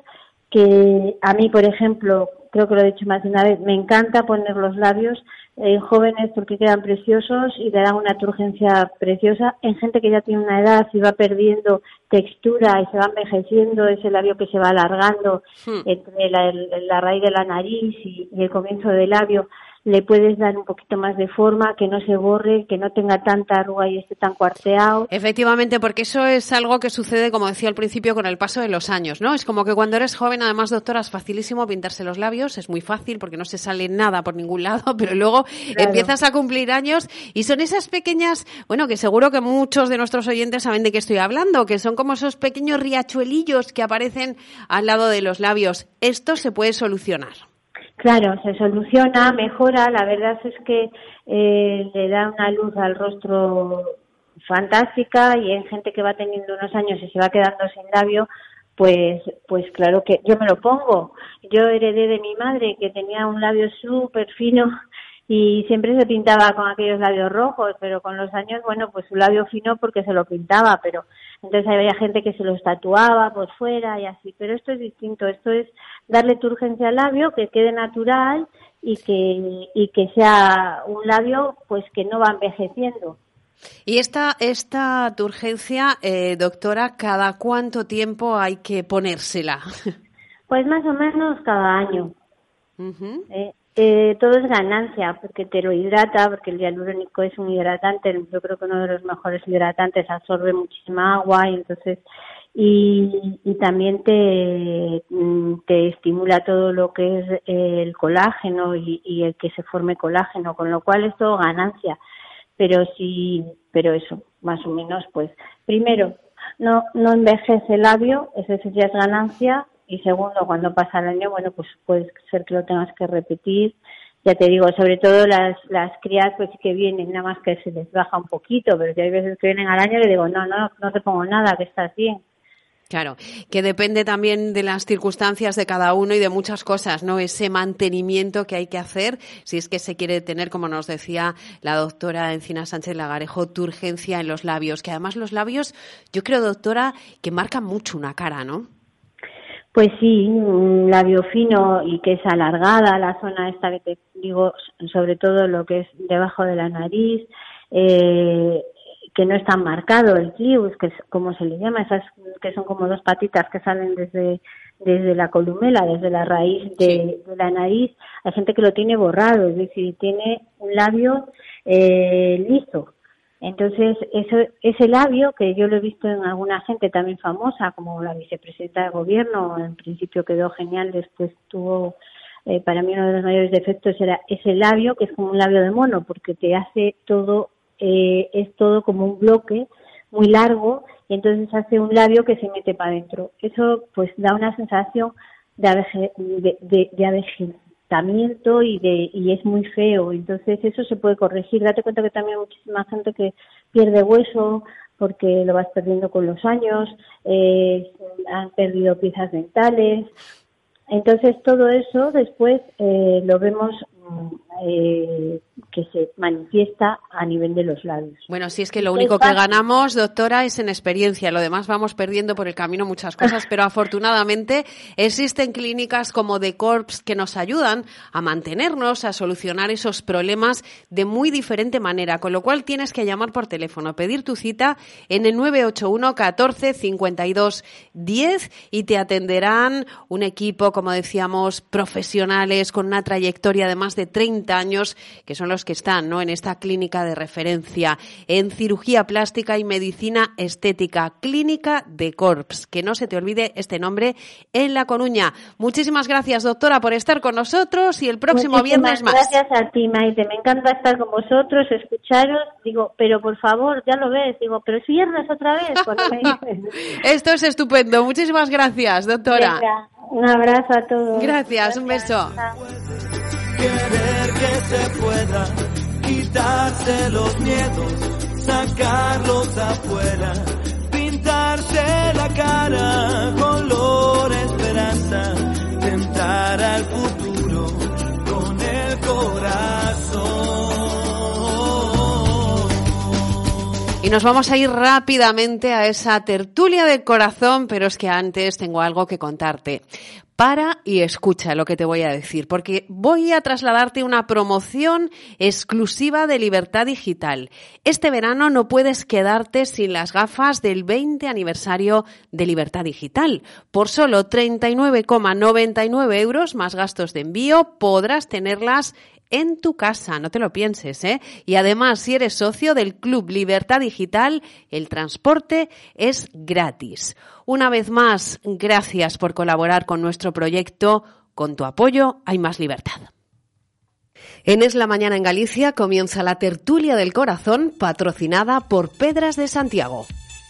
que a mí, por ejemplo, creo que lo he dicho más de una vez, me encanta poner los labios en jóvenes porque quedan preciosos y le dan una turgencia preciosa. En gente que ya tiene una edad y va perdiendo textura y se va envejeciendo, ese labio que se va alargando hmm. entre la, la raíz de la nariz y, y el comienzo del labio, le puedes dar un poquito más de forma, que no se borre, que no tenga tanta arruga y esté tan cuarteado. Efectivamente, porque eso es algo que sucede, como decía al principio, con el paso de los años, ¿no? Es como que cuando eres joven, además, doctora, es facilísimo pintarse los labios, es muy fácil porque no se sale nada por ningún lado, pero luego claro. empiezas a cumplir años y son esas pequeñas, bueno, que seguro que muchos de nuestros oyentes saben de qué estoy hablando, que son como esos pequeños riachuelillos que aparecen al lado de los labios. Esto se puede solucionar. Claro, se soluciona, mejora, la verdad es que eh, le da una luz al rostro fantástica, y en gente que va teniendo unos años y se va quedando sin labio, pues pues claro que yo me lo pongo. Yo heredé de mi madre, que tenía un labio súper fino y siempre se pintaba con aquellos labios rojos, pero con los años, bueno, pues su labio fino porque se lo pintaba, pero entonces había gente que se los tatuaba por fuera y así, pero esto es distinto, esto es darle turgencia al labio, que quede natural y que y que sea un labio pues que no va envejeciendo. Y esta esta turgencia, eh, doctora, ¿cada cuánto tiempo hay que ponérsela? Pues más o menos cada año. Uh-huh. Eh, Eh, todo es ganancia, porque te lo hidrata, porque el hialurónico es un hidratante, yo creo que uno de los mejores hidratantes, absorbe muchísima agua, y entonces y, y también te, te estimula todo lo que es el colágeno y, y el que se forme colágeno, con lo cual es todo ganancia. Pero sí, pero eso, más o menos, pues, primero, no, no envejece el labio, es decir, ya es ganancia. Y segundo, cuando pasa el año, bueno, pues puede ser que lo tengas que repetir ya te digo, sobre todo las las crías pues sí que vienen, nada más que se les baja un poquito, pero ya hay veces que vienen al año y le digo, no, no, no te pongo nada, que estás bien. Claro, que depende también de las circunstancias de cada uno y de muchas cosas, ¿no? Ese mantenimiento que hay que hacer si es que se quiere tener, como nos decía la doctora Encina Sánchez Lagarejo, turgencia en los labios, que además los labios, yo creo, doctora, que marcan mucho una cara, ¿no? Pues sí, un labio fino y que es alargada, la zona esta que te digo, sobre todo lo que es debajo de la nariz, eh, que no es tan marcado el clivus, que es como se le llama, esas que son como dos patitas que salen desde desde la columela, desde la raíz de, sí. de la nariz. Hay gente que lo tiene borrado, es decir, tiene un labio eh, liso. Entonces, eso, ese labio, que yo lo he visto en alguna gente también famosa, como la vicepresidenta del gobierno, en principio quedó genial, después tuvo, eh, para mí uno de los mayores defectos era ese labio, que es como un labio de mono, porque te hace todo, eh, es todo como un bloque muy largo, y entonces hace un labio que se mete para adentro. Eso pues da una sensación de, aveje, de, de, de avejentamiento y de y es muy feo. Entonces eso se puede corregir. Date cuenta que también hay muchísima gente que pierde hueso porque lo vas perdiendo con los años, eh, han perdido piezas dentales. Entonces todo eso después eh, lo vemos eh, que se manifiesta a nivel de los labios. Bueno, sí, es que lo único que ganamos, doctora, es en experiencia. Lo demás vamos perdiendo por el camino muchas cosas, pero afortunadamente existen clínicas como The Corps que nos ayudan a mantenernos, a solucionar esos problemas de muy diferente manera, con lo cual tienes que llamar por teléfono, pedir tu cita en el nueve ocho uno catorce cincuenta y dos diez y te atenderán un equipo, como decíamos, profesionales con una trayectoria de más de treinta años, que son los que están, ¿no?, en esta clínica de referencia en cirugía plástica y medicina estética, Clínica The Corps. Que no se te olvide este nombre en La Coruña. Muchísimas gracias, doctora, por estar con nosotros y el próximo Muchísimas viernes más. Gracias a ti, Maite. Me encanta estar con vosotros, escucharos. Digo, pero por favor, ya lo ves. Digo, pero es viernes otra vez. Cuando me dicen. Esto es estupendo. Muchísimas gracias, doctora. Venga, un abrazo a todos. Gracias, un beso. Querer que se pueda, quitarse los miedos, sacarlos afuera, pintarse la cara, color esperanza, tentar al futuro con el corazón. Y nos vamos a ir rápidamente a esa tertulia del corazón, pero es que antes tengo algo que contarte. Para y escucha lo que te voy a decir, porque voy a trasladarte una promoción exclusiva de Libertad Digital. Este verano no puedes quedarte sin las gafas del veinte aniversario de Libertad Digital. Por solo treinta y nueve coma noventa y nueve euros más gastos de envío podrás tenerlas en tu casa, no te lo pienses, ¿eh? Y además, si eres socio del Club Libertad Digital, el transporte es gratis. Una vez más, gracias por colaborar con nuestro proyecto. Con tu apoyo hay más libertad. En Es la Mañana en Galicia comienza la tertulia del corazón, patrocinada por Pedras de Santiago.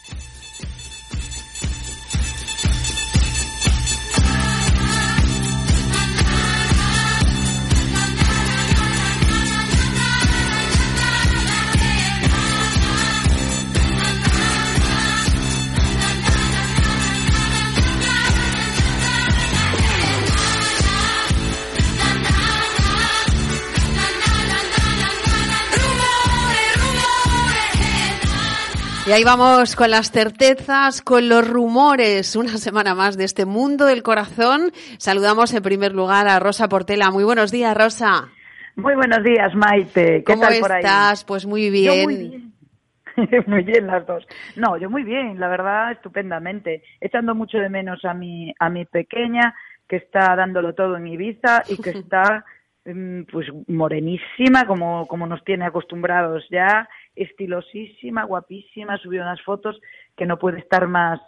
Y ahí vamos con las certezas, con los rumores, una semana más de este mundo del corazón. Saludamos en primer lugar a Rosa Portela. Muy buenos días, Rosa. Muy buenos días, Maite. ¿Qué ¿Cómo tal por ahí? estás? Pues muy bien. Yo muy bien. Muy bien las dos. No, yo muy bien, la verdad, estupendamente. Echando mucho de menos a mi, a mi pequeña, que está dándolo todo en Ibiza y que está pues morenísima, como, como nos tiene acostumbrados ya, estilosísima, guapísima, subió unas fotos que no puede estar más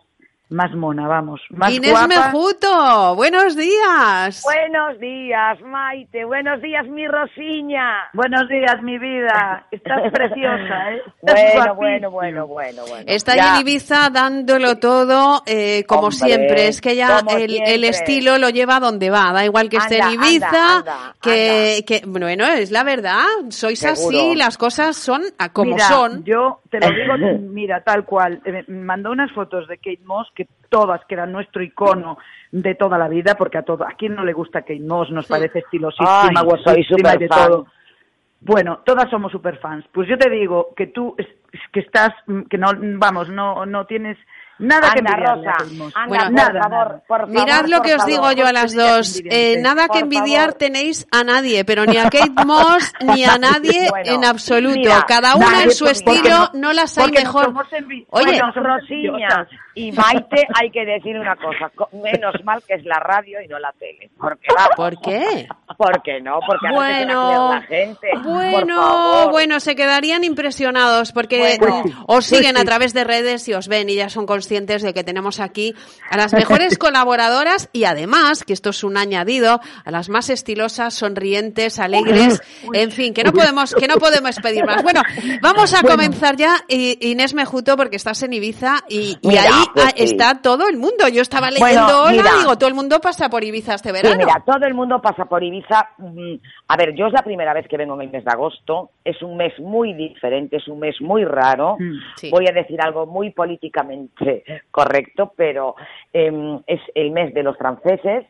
más mona, vamos, más Inés guapa. Mejuto, buenos días. Buenos días, Maite. Buenos días, mi Rosiña. Buenos días, mi vida. Estás preciosa, ¿eh? Bueno, bueno, bueno, bueno, bueno. Está ya. en Ibiza dándolo todo, eh, como Hombre, siempre. Es que ya el, siempre. el estilo lo lleva donde va. Da igual que esté anda, en Ibiza, anda, anda, que, anda. que, bueno, es la verdad. Sois Seguro. así, las cosas son a como mira, son. Yo te lo digo, mira, tal cual. Eh, me mandó unas fotos de Kate Moss, que todas, que eran nuestro icono de toda la vida, porque a todo, a quién no le gusta Kate Moss, nos parece estilosísima, Ay, guapísima soy y de superfan. todo. Bueno, todas somos superfans. Pues yo te digo que tú, es- que estás, que no, vamos, no, no tienes nada que Anda, envidiarle a Rosa, Kate Moss. anda, Bueno, por nada, favor, nada. por favor, Mirad lo por que os favor. digo yo a las Porque ya dos. es Eh, envidiante. nada que Por envidiar favor. tenéis a nadie, pero ni a Kate Moss ni a nadie Bueno, en absoluto. mira, Cada una nadie, en su porque estilo, no- no las hay porque no mejor. somos envi- Oye, porque Bueno, no somos Rosiña envidiosas. y Maite, hay que decir una cosa, co- menos mal que es la radio y no la tele, porque vamos. ¿por qué? ¿Por qué no? Porque a veces se la Bueno, cree la gente. Por bueno, favor. bueno, se quedarían impresionados porque Bueno, mm, os siguen a través de redes y os ven y ya son conscientes de que tenemos aquí a las mejores colaboradoras y además, que esto es un añadido, a las más estilosas, sonrientes, alegres, en fin, que no podemos, que no podemos pedir más. Bueno, vamos a comenzar ya, I- Inés Mejuto, porque estás en Ibiza y, y Mira, ahí pues ah, sí. está todo el mundo. Yo estaba leyendo, Bueno, hola, mira. digo, todo el mundo pasa por Ibiza este verano. Sí, mira, todo el mundo pasa por Ibiza. Mm, A ver, yo es la primera vez que vengo en el mes de agosto. Es un mes muy diferente, es un mes muy raro. Mm, sí. Voy a decir algo muy políticamente correcto, pero em, es el mes de los franceses.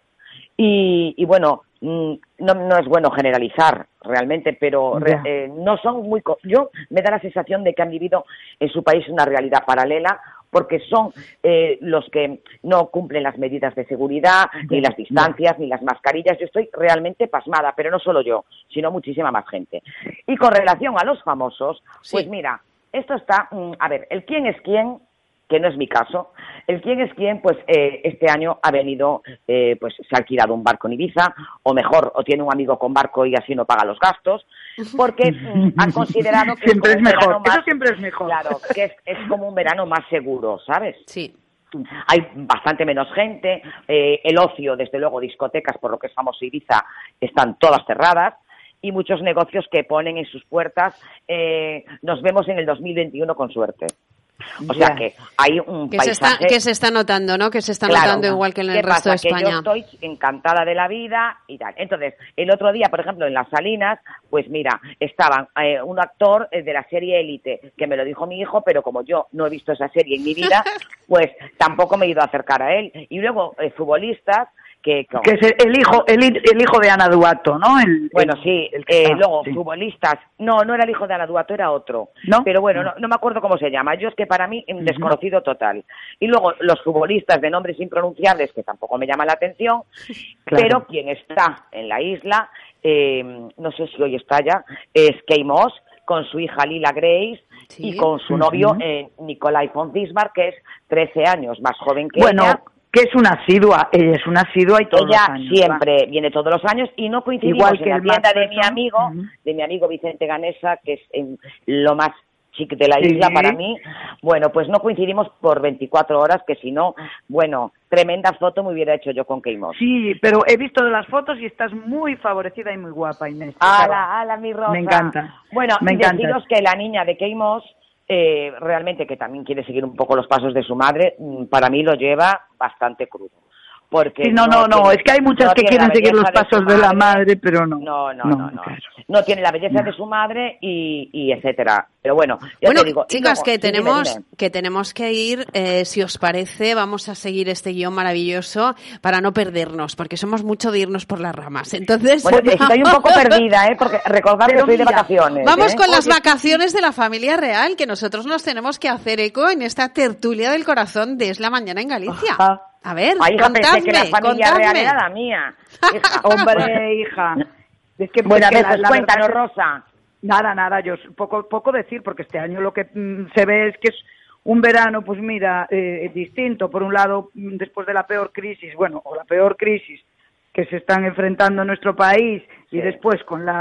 Y, y bueno, mm, no, no es bueno generalizar realmente, pero re- Ya. eh, no son muy... co- Yo me da la sensación de que han vivido en su país una realidad paralela, porque son eh, los que no cumplen las medidas de seguridad, ni las distancias, ni las mascarillas. Yo estoy realmente pasmada, pero no solo yo, sino muchísima más gente. Y con relación a los famosos, pues Sí. mira, esto está... mm, a ver, el quién es quién, que no es mi caso, el quién es quién, pues eh, este año ha venido, eh, pues se ha alquilado un barco en Ibiza, o mejor, o tiene un amigo con barco y así no paga los gastos, porque mm, han considerado que Siempre es, es como un mejor, verano más, eso siempre es mejor. Claro, que es, es como un verano más seguro, ¿sabes? Sí. Hay bastante menos gente, eh, el ocio, desde luego, discotecas, por lo que es famoso Ibiza, están todas cerradas, y muchos negocios que ponen en sus puertas, eh, nos vemos en el dos mil veintiuno con suerte. O sea Ya. que hay un Que se, está, paisaje... que se está notando, ¿no? Que se está Claro. notando igual que en el ¿Qué resto pasa? de España. Que yo estoy encantada de la vida y tal. Entonces, el otro día, por ejemplo, en Las Salinas, pues mira, estaban eh, un actor eh, de la serie Élite, que me lo dijo mi hijo, pero como yo no he visto esa serie en mi vida, pues tampoco me he ido a acercar a él. Y luego, eh, futbolistas, que... Que es el, el hijo, el, el hijo de Ana Duato, ¿no? El- Bueno, el- sí, el que eh, está- luego sí. futbolistas, no, no era el hijo de Ana Duato, era otro, ¿No? pero bueno, no, no me acuerdo cómo se llama, yo es que para mí un desconocido total. Y luego los futbolistas de nombres impronunciables, que tampoco me llama la atención, Claro. pero quien está en la isla, eh, no sé si hoy está ya, es Kate Moss, con su hija Lila Grace, Sí. y con su novio eh, Nicolai von Bismarck, que es trece años más joven que Bueno, ella. que es una asidua, ella es una asidua y todos Ella los años. siempre viene todos los años y no coincidimos Igual que en la el tienda Max de mi Persson. amigo, Ujú. de mi amigo Vicente Ganesa, que es en lo más chic de la Sí. isla para mí. Bueno, pues no coincidimos por veinticuatro horas, que si no, bueno, tremenda foto me hubiera hecho yo con Kate Moss. Sí, pero he visto las fotos y estás muy favorecida y muy guapa, Inés. ¡Hala, hala, mi Rosa! Me encanta. Bueno, Me y encanta. deciros que la niña de Kate Moss, eh, realmente que también quiere seguir un poco los pasos de su madre, mm, para mí lo lleva bastante crudo. Porque Sí, no, no, no, tiene- es que hay muchas no que tiene quieren la seguir los belleza de pasos su de la madre, pero no. No, no, No, no, no. claro. No tiene la belleza No. de su madre y, y etcétera. Pero bueno, ya Bueno, te digo. y chicas, luego- que sí, dime, tenemos dime. que tenemos que ir, eh, si os parece, vamos a seguir este guión maravilloso para no perdernos, porque somos mucho de irnos por las ramas. Entonces, Bueno, estoy un poco perdida, ¿eh? Porque recordad que Pero estoy de mira, vacaciones. vamos ¿eh? con las Oye, vacaciones de la familia real, que nosotros nos tenemos que hacer eco en esta tertulia del corazón de Es la Mañana en Galicia. Ajá. A ver, Ay, hija, contadme, pensé que la familia contadme. real era la mía. Hija. Hombre, hija. Es que, Bueno, es a que ver, la- pues la cuéntanos, verdad Rosa. que- Nada, nada, yo poco poco decir, porque este año lo que mm, se ve es que es un verano, pues mira, eh, distinto. Por un lado, mm, después de la peor crisis, bueno, o la peor crisis que se están enfrentando en nuestro país, y Sí. después con la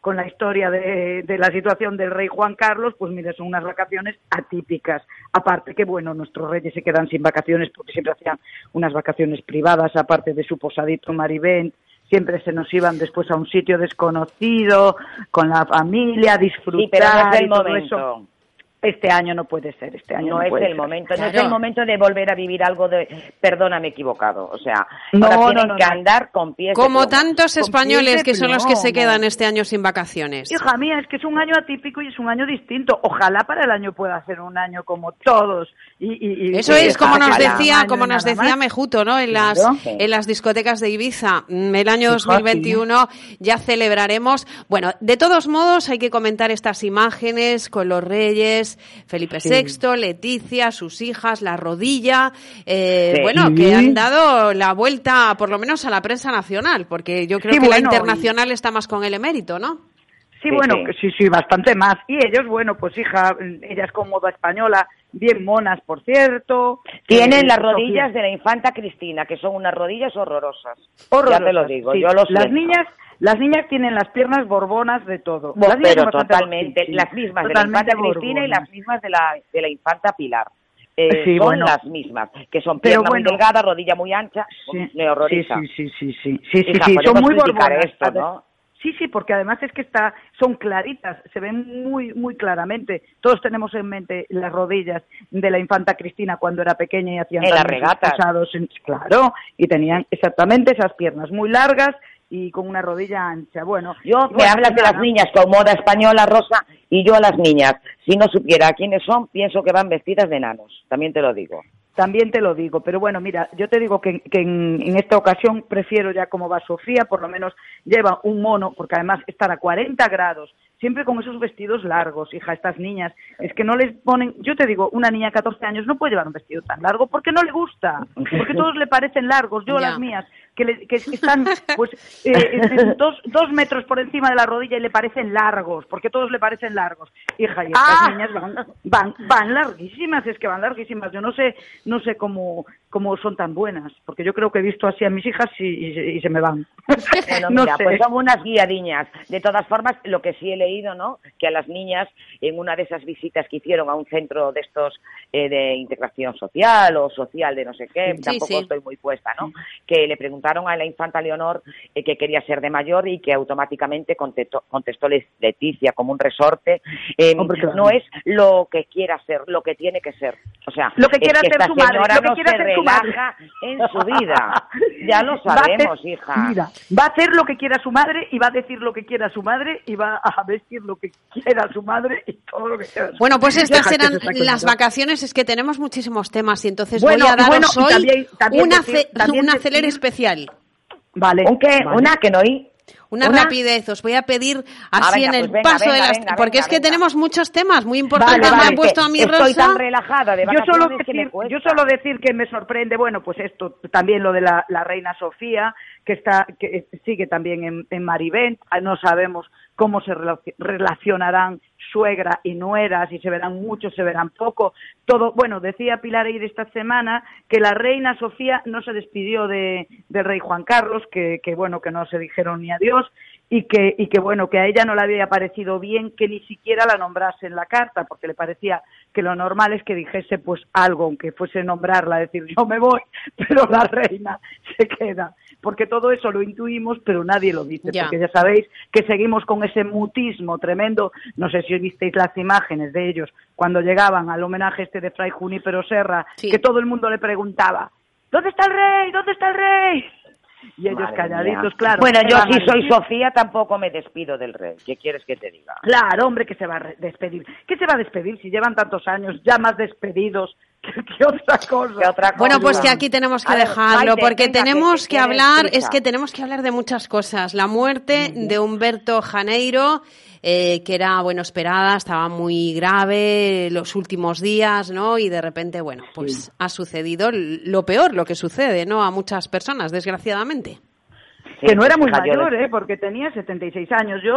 con la historia de, de la situación del rey Juan Carlos, pues mira, son unas vacaciones atípicas. Aparte que, bueno, nuestros reyes se quedan sin vacaciones porque siempre hacían unas vacaciones privadas, aparte de su posadito Marivent, siempre se nos iban después a un sitio desconocido, con la familia, a disfrutar. Sí, pero no es el y todo momento. eso. Este año no puede ser, este año no, no, es puede el ser. momento, Claro. no es el momento de volver a vivir algo de, perdóname, equivocado, o sea, No, ahora no, tienen no, que no. andar con pies de Como plomo. tantos Con españoles pies de que son los que se plomo. quedan este año sin vacaciones. Hija mía, es que es un año atípico y es un año distinto. Ojalá para el año pueda ser un año como todos. Y, y, y Eso y es, como nos ojalá. decía, Un año como nos nada decía más. Mejuto, ¿no? En Claro. las, en las discotecas de Ibiza. Mm, El año Sí, dos mil veintiuno ya celebraremos. Bueno, de todos modos hay que comentar estas imágenes con los reyes, Felipe Sí. sexto, Leticia, sus hijas, la rodilla, eh, Sí. bueno, que han dado la vuelta, por lo menos a la prensa nacional, porque yo creo Sí, que bueno, la internacional está más con el emérito, ¿no? Sí, Sí, bueno, sí. que sí, sí, bastante más. Y ellos, bueno, pues hija, ellas con moda española, bien monas, por cierto. Tienen Eh, las Sofía. rodillas de la infanta Cristina, que son unas rodillas horrorosas. Horrorosas, Ya te lo digo, sí. yo lo Las siento. niñas, las niñas tienen las piernas borbonas de todo. Bo- Las niñas pero son bastante- totalmente, sí, sí, las mismas totalmente de la infanta Cristina y borbonas. las mismas de la, de la infanta Pilar. Eh, Sí, son bueno. las mismas, que son Pero pierna bueno. muy delgada, rodilla muy ancha, Sí, me horroriza. Sí, sí, sí, sí, sí, sí, sí, Hija, sí, podemos son muy criticar borbonas. esto, ¿no? Sí, sí, porque además es que está, son claritas, se ven muy, muy claramente. Todos tenemos en mente las rodillas de la infanta Cristina cuando era pequeña y hacían En las también sus regatas. posados en- claro, y tenían exactamente esas piernas muy largas y con una rodilla ancha. Bueno, Yo, y me bueno, hablas de nada. las niñas con moda española, Rosa, y yo a las niñas, si no supiera quiénes son, pienso que van vestidas de enanos, también te lo digo. También te lo digo, pero bueno, mira, yo te digo que, que en, en esta ocasión prefiero ya como va Sofía, por lo menos lleva un mono, porque además estar a cuarenta grados, siempre con esos vestidos largos, hija, estas niñas, es que no les ponen, yo te digo, una niña de catorce años no puede llevar un vestido tan largo porque no le gusta, porque todos le parecen largos, yo Ya. las mías, que, le- que están pues eh, eh, dos, dos metros por encima de la rodilla y le parecen largos, porque todos le parecen largos, hija, y estas Ah. niñas van, van, van larguísimas, es que van larguísimas, yo no sé, no sé cómo, cómo son tan buenas, porque yo creo que he visto así a mis hijas y, y, se- y se me van. Bueno, no mira, sé. pues son unas guiadiñas. De todas formas, lo que sí he leído, ¿no? Que a las niñas, en una de esas visitas que hicieron a un centro de estos eh, de integración social o social de no sé qué, Sí, tampoco sí. estoy muy puesta, ¿no? Que le preguntaron a la infanta Leonor eh, que quería ser de mayor y que automáticamente contestó, contestó Leticia como un resorte. Eh, Hombre, claro. No es lo que quiera ser, lo que tiene que ser. O sea, Lo que es quiera que hacer esta su madre, señora lo que no quiera se hacer su madre. relaja en su vida. Ya lo Va a hacer- sabemos, hija. Mira, va a hacer lo que quiera su madre y va a decir lo que quiera su madre y va a vestir lo que quiera su madre y todo lo que quiera su Bueno, pues madre. estas Deja que serán se está las contando. vacaciones, es que tenemos muchísimos temas y entonces Bueno, voy a y daros bueno, y hoy también- también una, decir- ce- también una decir- acelere especial. Vale. ¿Un qué? vale. ¿Una que no oí? Una, ¿Una? rapidez, os voy a pedir Ah, así venga, en el pues venga, paso de venga, las... venga, porque venga, es que venga. tenemos muchos temas muy importantes, Vale, me vale, han puesto a mi Estoy Rosa. tan relajada de Yo solo, vacaciones que me decir, cuesta. yo solo decir que me sorprende, bueno, pues esto, también lo de la, la reina Sofía, que está, que sigue también en, en Marivent, no sabemos cómo se relaci- relacionarán suegra y nuera, si se verán mucho, se verán poco, todo, bueno, decía Pilar Eire esta semana que la reina Sofía no se despidió de, del rey Juan Carlos, que, que bueno, que no se dijeron ni adiós, y que, y que bueno, que a ella no le había parecido bien que ni siquiera la nombrase en la carta, porque le parecía que lo normal es que dijese pues algo, aunque fuese nombrarla, decir yo me voy, pero la reina se queda, porque todo eso lo intuimos, pero nadie lo dice, Ya. porque ya sabéis que seguimos con ese mutismo tremendo, no sé si visteis las imágenes de ellos cuando llegaban al homenaje este de Fray Junípero Serra, Sí. que todo el mundo le preguntaba, ¿dónde está el rey? ¿Dónde está el rey? Y ellos Madre calladitos, mía. claro. Bueno, ¿qué yo van a si soy decir? Sofía tampoco me despido del rey. ¿Qué quieres que te diga? Claro, hombre, que se va a re- despedir. ¿Qué se va a despedir si llevan tantos años ya más despedidos que, que otra cosa? ¿Qué otra cosa? Bueno, pues que aquí tenemos que A ver, dejarlo, Maite, porque venga, tenemos que- que, que hablar, prisa. es que tenemos que hablar de muchas cosas. La muerte de Humberto Janeiro, eh, que era, bueno, esperada, estaba muy grave los últimos días, ¿no? Y de repente, bueno, pues ha sucedido lo peor, lo que sucede, ¿no? A muchas personas, desgraciadamente. Que no era muy hija, yo mayor, le- ¿eh? Porque tenía setenta y seis años. Yo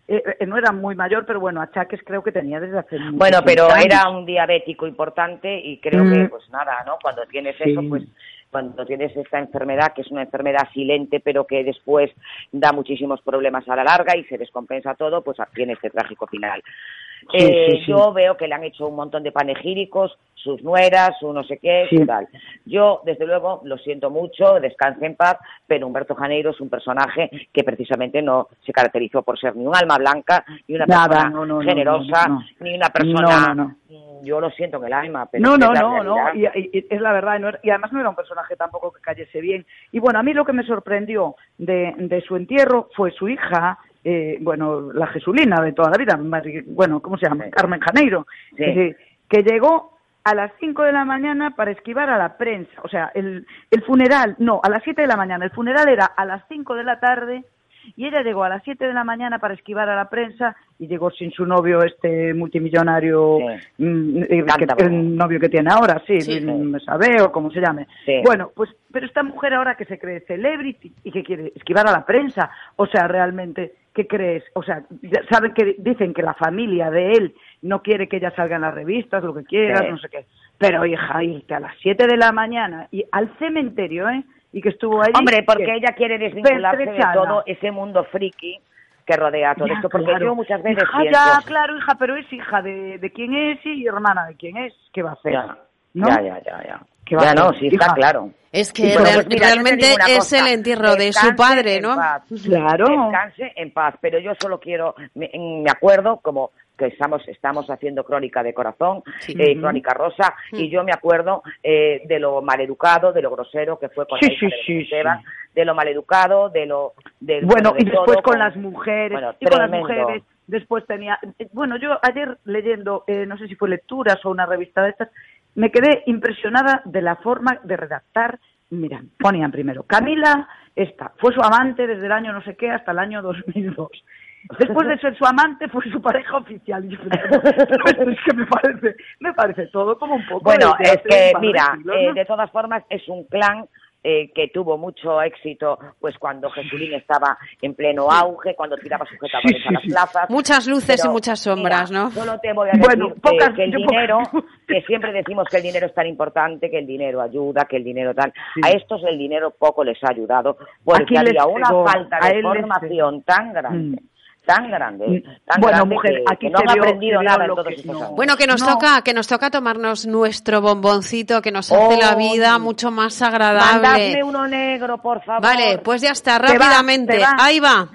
eh, eh, no era muy mayor, pero bueno, achaques creo que tenía desde hace mucho Bueno, pero años. era un diabético importante y creo Mm. que, pues nada, ¿no? Cuando tienes Sí. eso, pues cuando tienes esta enfermedad, que es una enfermedad silente, pero que después da muchísimos problemas a la larga y se descompensa todo, pues tiene este trágico final. Sí, eh, sí, sí. Yo veo que le han hecho un montón de panegíricos, sus nueras, su no sé qué, Sí. su tal. Yo, desde luego, lo siento mucho, descanse en paz, pero Humberto Janeiro es un personaje que precisamente no se caracterizó por ser ni un alma blanca, ni una Nada, persona no, no, no, generosa, no, no. ni una persona... No, no, no. Yo lo siento en el alma, pero No, es no, la no, no, realidad. y, y- y es la verdad, y, no era- y además no era un personaje tampoco que cayese bien. Y bueno, a mí lo que me sorprendió de, de su entierro fue su hija, eh, bueno, la Jesulina de toda la vida, Mari- bueno, ¿cómo se llama? Sí. Carmen Janeiro, Sí. que, que llegó a las cinco de la mañana para esquivar a la prensa, o sea, el, el funeral, no, a las siete de la mañana, el funeral era a las cinco de la tarde, y ella llegó a las siete de la mañana para esquivar a la prensa y llegó sin su novio, este multimillonario, Sí. mm, eh, Cántabro. que- el novio que tiene ahora, sí, Sí. mm, sabe o como se llame. Sí. Bueno, pues, pero esta mujer ahora que se cree celebrity y que quiere esquivar a la prensa, o sea, realmente, ¿qué crees? O sea, ya saben que dicen que la familia de él no quiere que ella salga en las revistas, lo que quieras, Sí. no sé qué. Pero, hija, irte a las siete de la mañana y al cementerio, ¿eh? Y que estuvo allí. Hombre, porque ¿qué? ella quiere desvincularse de Pertrechada. todo ese mundo friki que rodea todo Ya, esto, porque claro. yo muchas veces Hija, pienso... ya, claro, hija, pero es hija de, de quién es y hermana de quién es. ¿Qué va a hacer? Ya, ¿No? ya, ya, ya, ya. ¿Qué va Ya a no, hacer, sí está hija? claro. Es que Y bueno, real- pues mira, yo te realmente digo una es cosa, el entierro de su descanse padre, en ¿no? paz. Claro. Descanse en paz, pero yo solo quiero, me, me acuerdo como que estamos estamos haciendo Crónica de Corazón, Sí. eh, Ujú. Crónica Rosa, y yo me acuerdo eh, de lo maleducado, de lo grosero que fue con Sí, la hija sí, de sí, Esteban, sí. de lo maleducado, de lo... del- Bueno, de y después todo, con las mujeres, bueno, y con las tremendo. mujeres, después tenía... eh, Bueno, yo ayer leyendo, eh, no sé si fue lecturas o una revista de estas, me quedé impresionada de la forma de redactar. Mira, ponían primero, Camila, esta, fue su amante desde el año no sé qué hasta el año dos mil dos. Después de ser su amante, fue su pareja oficial. Y yo pensé, es que me parece, me parece todo como un poco... Bueno, de- de es hace que, un par de mira, siglos, eh, ¿no? de todas formas, es un clan eh, que tuvo mucho éxito pues cuando Jesulín estaba en pleno auge, cuando tiraba sujetadores Sí, sí, a las sí. plazas. Muchas luces Pero, y muchas sombras, mira, ¿no? Solo te voy a decir Bueno, que- pocas- que, el yo dinero, pocas- que siempre decimos que el dinero es tan importante, que el dinero ayuda, que el dinero tal. Sí. A estos el dinero poco les ha ayudado, porque Aquí les había una pegó, falta a de él les formación tan grande. Mm. Tan grande, tan Bueno, grande mujer, que, aquí que no se han vio- aprendido se vio nada en lo todos que estos no- años. Bueno, que nos No. toca, que nos toca tomarnos nuestro bomboncito, que nos hace Oh, la vida mucho más agradable. Mandadme uno negro, por favor. Vale, pues ya está, Te va, rápidamente. te va. Ahí va.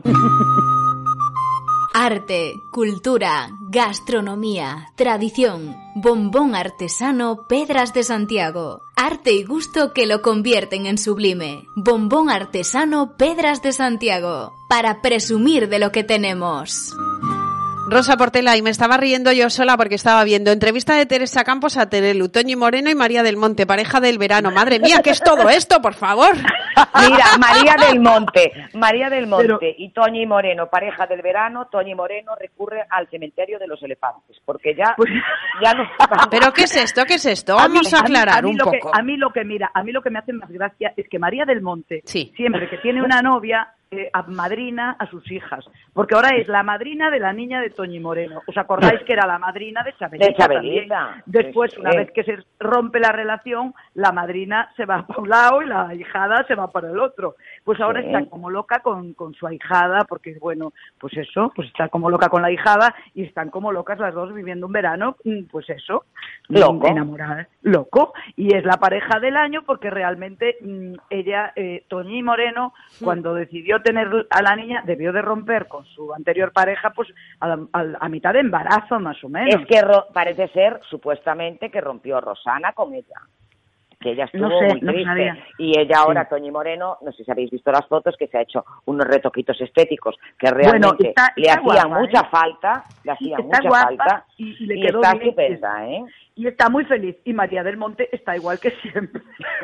Arte, cultura, gastronomía, tradición, bombón artesano Pedras de Santiago. Arte y gusto que lo convierten en sublime. Bombón artesano Pedras de Santiago. Para presumir de lo que tenemos. Rosa Portela, y me estaba riendo yo sola porque estaba viendo entrevista de Teresa Campos a Terelu, Toñi Moreno y María del Monte, pareja del verano. Madre mía, ¿qué es todo esto, por favor? Mira, María del Monte, María del Monte Pero- y Toñi Moreno, pareja del verano. Toñi Moreno recurre al cementerio de los elefantes, porque ya, Pues- ya no... ¿Pero qué es esto? ¿Qué es esto? A mí- Vamos a mí- aclarar mí un lo poco. Que, a mí lo que mira, a mí lo que me hace más gracia es que María del Monte, Sí. siempre que tiene una novia, eh, madrina a sus hijas, porque ahora es la madrina de la niña de Toñi Moreno. ¿Os acordáis que era la madrina de Chabelita? De Chabelita. también? Después, Sí, una sí. vez que se rompe la relación, la madrina se va para un lado y la ahijada se va para el otro. Pues ahora Sí. está como loca con, con su ahijada, porque bueno, pues eso, pues está como loca con la ahijada y están como locas las dos viviendo un verano, mm, pues eso, Loco. enamoradas, loco, y es la pareja del año porque realmente mm, ella, eh, Toñi Moreno, cuando decidió tener a la niña, debió de romper con su anterior pareja, pues a, la- a la- a mitad de embarazo más o menos. Es que ro- parece ser, supuestamente, que rompió Rosana con ella. Que ella estuvo No sé, muy no triste. sabía. Y ella ahora, Sí. Toñi Moreno, no sé si habéis visto las fotos, que se ha hecho unos retoquitos estéticos que realmente está- le está hacían guapa, mucha ¿eh? falta, le Sí, hacían está mucha guapa falta, y- y le y quedó está bien. estupenda, ¿eh? Y está muy feliz. Y María del Monte está igual que siempre.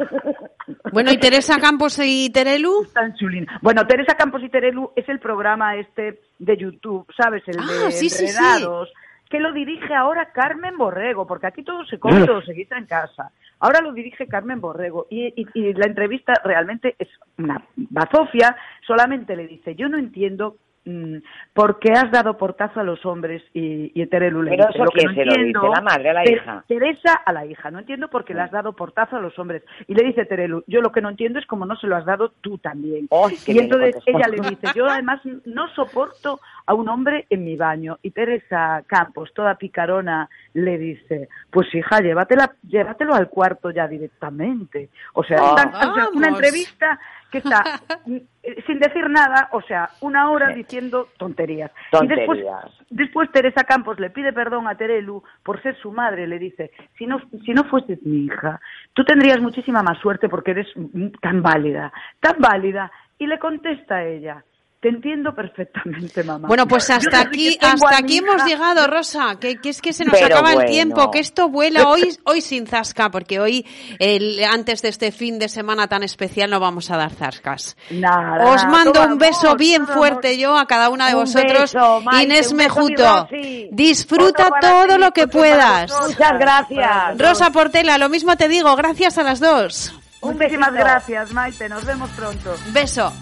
Bueno, ¿y Teresa Campos y Terelu? Tan chulina. Bueno, Teresa Campos y Terelu es el programa este de YouTube, ¿sabes? El Ah, de sí, sí, sí. Enredados, que lo dirige ahora Carmen Borrego, porque aquí todo se come, todo se guisa en casa. Ahora lo dirige Carmen Borrego y, y, y la entrevista realmente es una bazofia, solamente le dice, yo no entiendo ¿por qué has dado portazo a los hombres? Y, y Terelu le Pero dice, eso lo que quién no se lo entiendo, dice, la madre a la Ter- hija. Teresa a la hija, no entiendo por qué le has dado portazo a los hombres. Y le dice Terelu, yo lo que no entiendo es cómo no se lo has dado tú también. Oh, y entonces ella le dice, yo además no soporto a un hombre en mi baño. Y Teresa Campos, toda picarona, le dice, pues hija, llévatela, llévatelo al cuarto ya directamente. O sea, Oh, tan- o sea, una entrevista que está sin decir nada, o sea, una hora diciendo tonterías. Tonterías. Y después, después Teresa Campos le pide perdón a Terelu por ser su madre, le dice, si no, si no fueses mi hija, tú tendrías muchísima más suerte porque eres tan válida, tan válida. Y le contesta a ella, te entiendo perfectamente, mamá. Bueno, pues Yo hasta desde aquí, que tengo hasta a aquí mi hemos hija- llegado, Rosa, que, que es que se nos Pero acaba el bueno. tiempo, que esto vuela hoy, hoy sin zasca, porque hoy, el, antes de este fin de semana tan especial, no vamos a dar zascas. Nada, Os mando todo un beso amor, bien todo fuerte amor. yo a cada una de Un vosotros. beso, Maite, Inés un beso, mi Mejuto, Rosy. disfruta Otro para todo ti, lo que otro para puedas. vosotras. Muchas gracias. Rosa Portela, lo mismo te digo, gracias a las dos. Muchísimas besito. gracias, Maite, nos vemos pronto. Beso.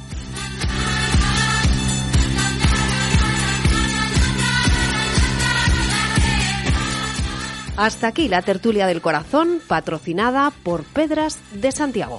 Hasta aquí la tertulia del corazón, patrocinada por Pedras de Santiago.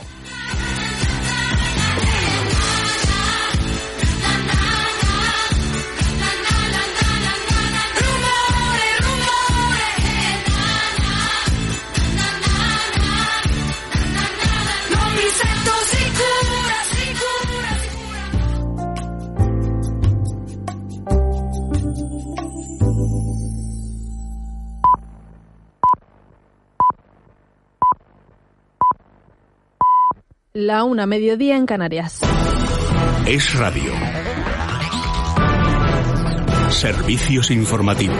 La una, mediodía en Canarias. Es radio. Servicios informativos.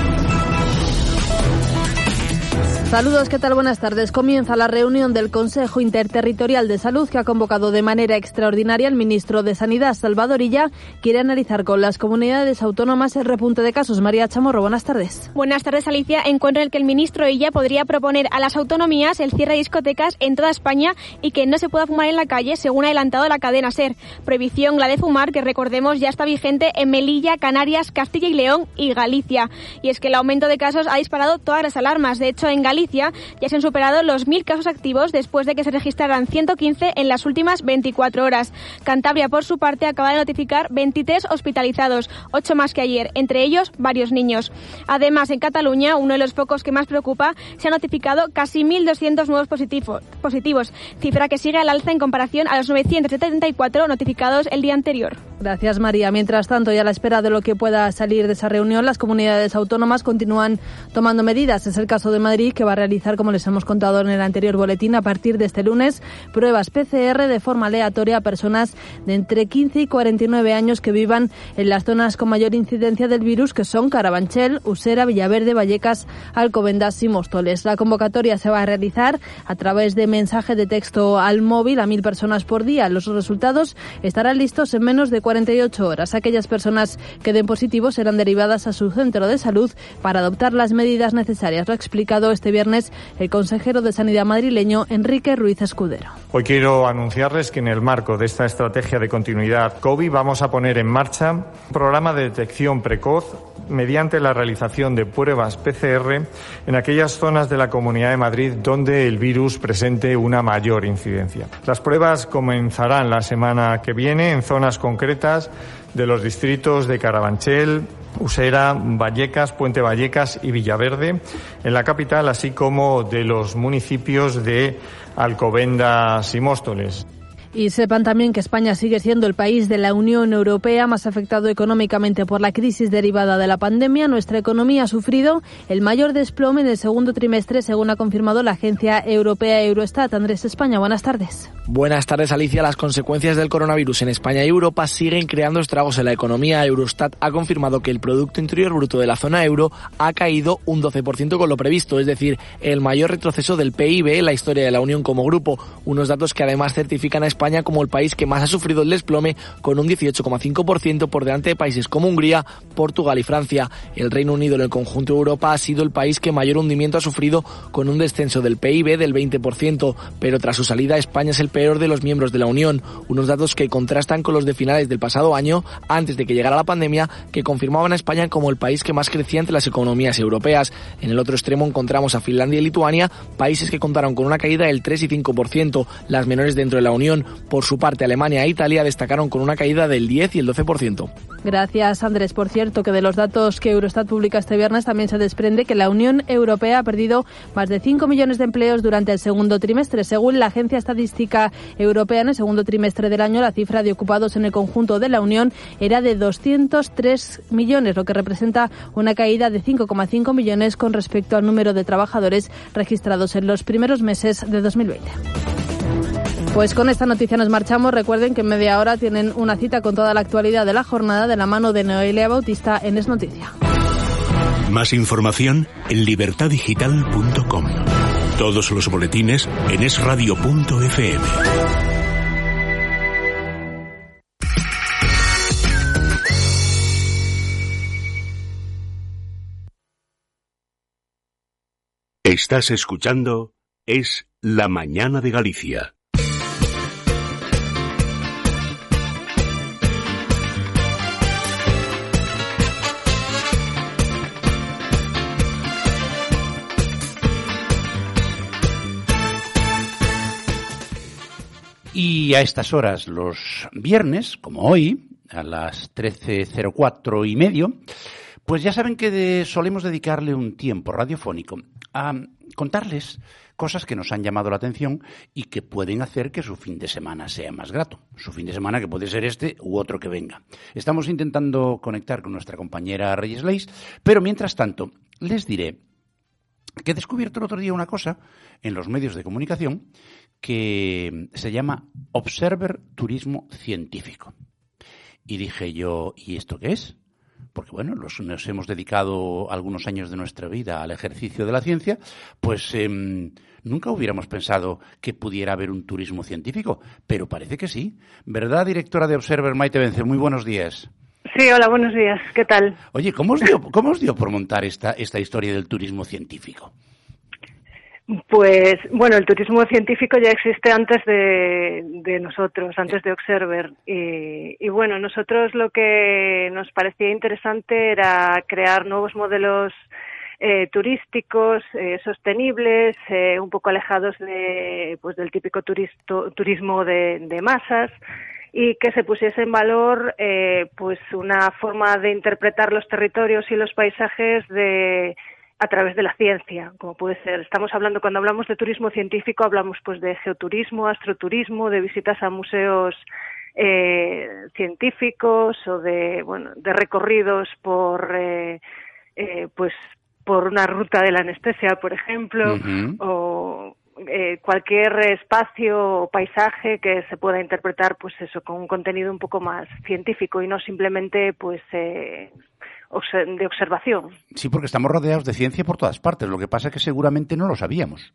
Saludos, ¿qué tal? Buenas tardes. Comienza la reunión del Consejo Interterritorial de Salud que ha convocado de manera extraordinaria el ministro de Sanidad, Salvador Illa. Quiere analizar con las comunidades autónomas el repunte de casos. María Chamorro, buenas tardes. Buenas tardes, Alicia. Encuentro en el que el ministro Illa podría proponer a las autonomías el cierre de discotecas en toda España y que no se pueda fumar en la calle, según ha adelantado la cadena SER. Prohibición, la de fumar, que recordemos ya está vigente en Melilla, Canarias, Castilla y León y Galicia. Y es que el aumento de casos ha disparado todas las alarmas. De hecho, en Galicia ya se han superado los mil casos activos después de que se registraran ciento quince en las últimas veinticuatro horas. Cantabria, por su parte, acaba de notificar veintitrés hospitalizados, ocho más que ayer, entre ellos varios niños. Además, en Cataluña, uno de los focos que más preocupa, se han notificado casi mil doscientos nuevos positivos, positivos, cifra que sigue al alza en comparación a los novecientos setenta y cuatro notificados el día anterior. Gracias, María. Mientras tanto, y a la espera de lo que pueda salir de esa reunión, las comunidades autónomas continúan tomando medidas. Es el caso de Madrid, que va a realizar, como les hemos contado en el anterior boletín, a partir de este lunes, pruebas P C R de forma aleatoria a personas de entre quince y cuarenta y nueve años que vivan en las zonas con mayor incidencia del virus, que son Carabanchel, Usera, Villaverde, Vallecas, Alcobendas y Móstoles. La convocatoria se va a realizar a través de mensaje de texto al móvil a mil personas por día. Los resultados estarán listos en menos de cuarenta y ocho horas. Aquellas personas que den positivo serán derivadas a su centro de salud para adoptar las medidas necesarias. Lo ha explicado este viernes el consejero de Sanidad madrileño, Enrique Ruiz Escudero. Hoy quiero anunciarles que en el marco de esta estrategia de continuidad COVID vamos a poner en marcha un programa de detección precoz mediante la realización de pruebas P C R en aquellas zonas de la Comunidad de Madrid donde el virus presente una mayor incidencia. Las pruebas comenzarán la semana que viene en zonas concretas de los distritos de Carabanchel, Usera, Vallecas, Puente Vallecas y Villaverde, en la capital, así como de los municipios de Alcobendas y Móstoles. Y sepan también que España sigue siendo el país de la Unión Europea más afectado económicamente por la crisis derivada de la pandemia. Nuestra economía ha sufrido el mayor desplome en el segundo trimestre, según ha confirmado la agencia europea Eurostat. Andrés España, buenas tardes. Buenas tardes, Alicia. Las consecuencias del coronavirus en España y Europa siguen creando estragos en la economía. Eurostat ha confirmado que el Producto Interior Bruto de la zona euro ha caído un doce por ciento con lo previsto, es decir, el mayor retroceso del P I B en la historia de la Unión como grupo. Unos datos que además certifican a España España como el país que más ha sufrido el desplome, con un dieciocho coma cinco por ciento por delante de países como Hungría, Portugal y Francia. El Reino Unido en el conjunto de Europa ha sido el país que mayor hundimiento ha sufrido, con un descenso del P I B del veinte por ciento, pero tras su salida España es el peor de los miembros de la Unión, unos datos que contrastan con los de finales del pasado año, antes de que llegara la pandemia, que confirmaban a España como el país que más crecía entre las economías europeas. En el otro extremo encontramos a Finlandia y Lituania, países que contaron con una caída del tres y cinco por ciento, las menores dentro de la Unión. Por su parte, Alemania e Italia destacaron con una caída del diez y el doce por ciento. Gracias, Andrés. Por cierto, que de los datos que Eurostat publica este viernes también se desprende que la Unión Europea ha perdido más de cinco millones de empleos durante el segundo trimestre. Según la Agencia Estadística Europea, en el segundo trimestre del año, la cifra de ocupados en el conjunto de la Unión era de doscientos tres millones, lo que representa una caída de cinco coma cinco millones con respecto al número de trabajadores registrados en los primeros meses de dos mil veinte. Pues con esta noticia nos marchamos. Recuerden que en media hora tienen una cita con toda la actualidad de la jornada de la mano de Noelia Bautista en Es Noticia. Más información en libertad digital punto com. Todos los boletines en es radio punto efe eme. Estás escuchando Es la Mañana de Galicia. Y a estas horas, los viernes, como hoy, a las trece cero cuatro y medio, pues ya saben que de, solemos dedicarle un tiempo radiofónico a contarles cosas que nos han llamado la atención y que pueden hacer que su fin de semana sea más grato. Su fin de semana que puede ser este u otro que venga. Estamos intentando conectar con nuestra compañera Reyes Leis, pero mientras tanto les diré que he descubierto el otro día una cosa en los medios de comunicación que se llama Observer Turismo Científico. Y dije yo, ¿y esto qué es? Porque bueno, los, nos hemos dedicado algunos años de nuestra vida al ejercicio de la ciencia, pues eh, nunca hubiéramos pensado que pudiera haber un turismo científico, pero parece que sí. ¿Verdad, directora de Observer, Maite Vence? Muy buenos días. Sí, hola, buenos días. ¿Qué tal? Oye, ¿cómo os dio, cómo os dio por montar esta, esta historia del turismo científico? Pues, bueno, el turismo científico ya existe antes de, de nosotros, antes de Observer. Y, y bueno, nosotros lo que nos parecía interesante era crear nuevos modelos eh, turísticos, eh, sostenibles, eh, un poco alejados de, pues, del típico turisto, turismo de, de masas, y que se pusiese en valor eh, pues una forma de interpretar los territorios y los paisajes de a través de la ciencia, como puede ser. Estamos hablando, cuando hablamos de turismo científico, hablamos pues de geoturismo, astroturismo, de visitas a museos eh, científicos o de bueno de recorridos por eh, eh, pues por una ruta de la anestesia, por ejemplo, uh-huh. o eh, cualquier espacio o paisaje que se pueda interpretar, pues eso, con un contenido un poco más científico y no simplemente pues eh, de observación. Sí, porque estamos rodeados de ciencia por todas partes. Lo que pasa es que seguramente no lo sabíamos.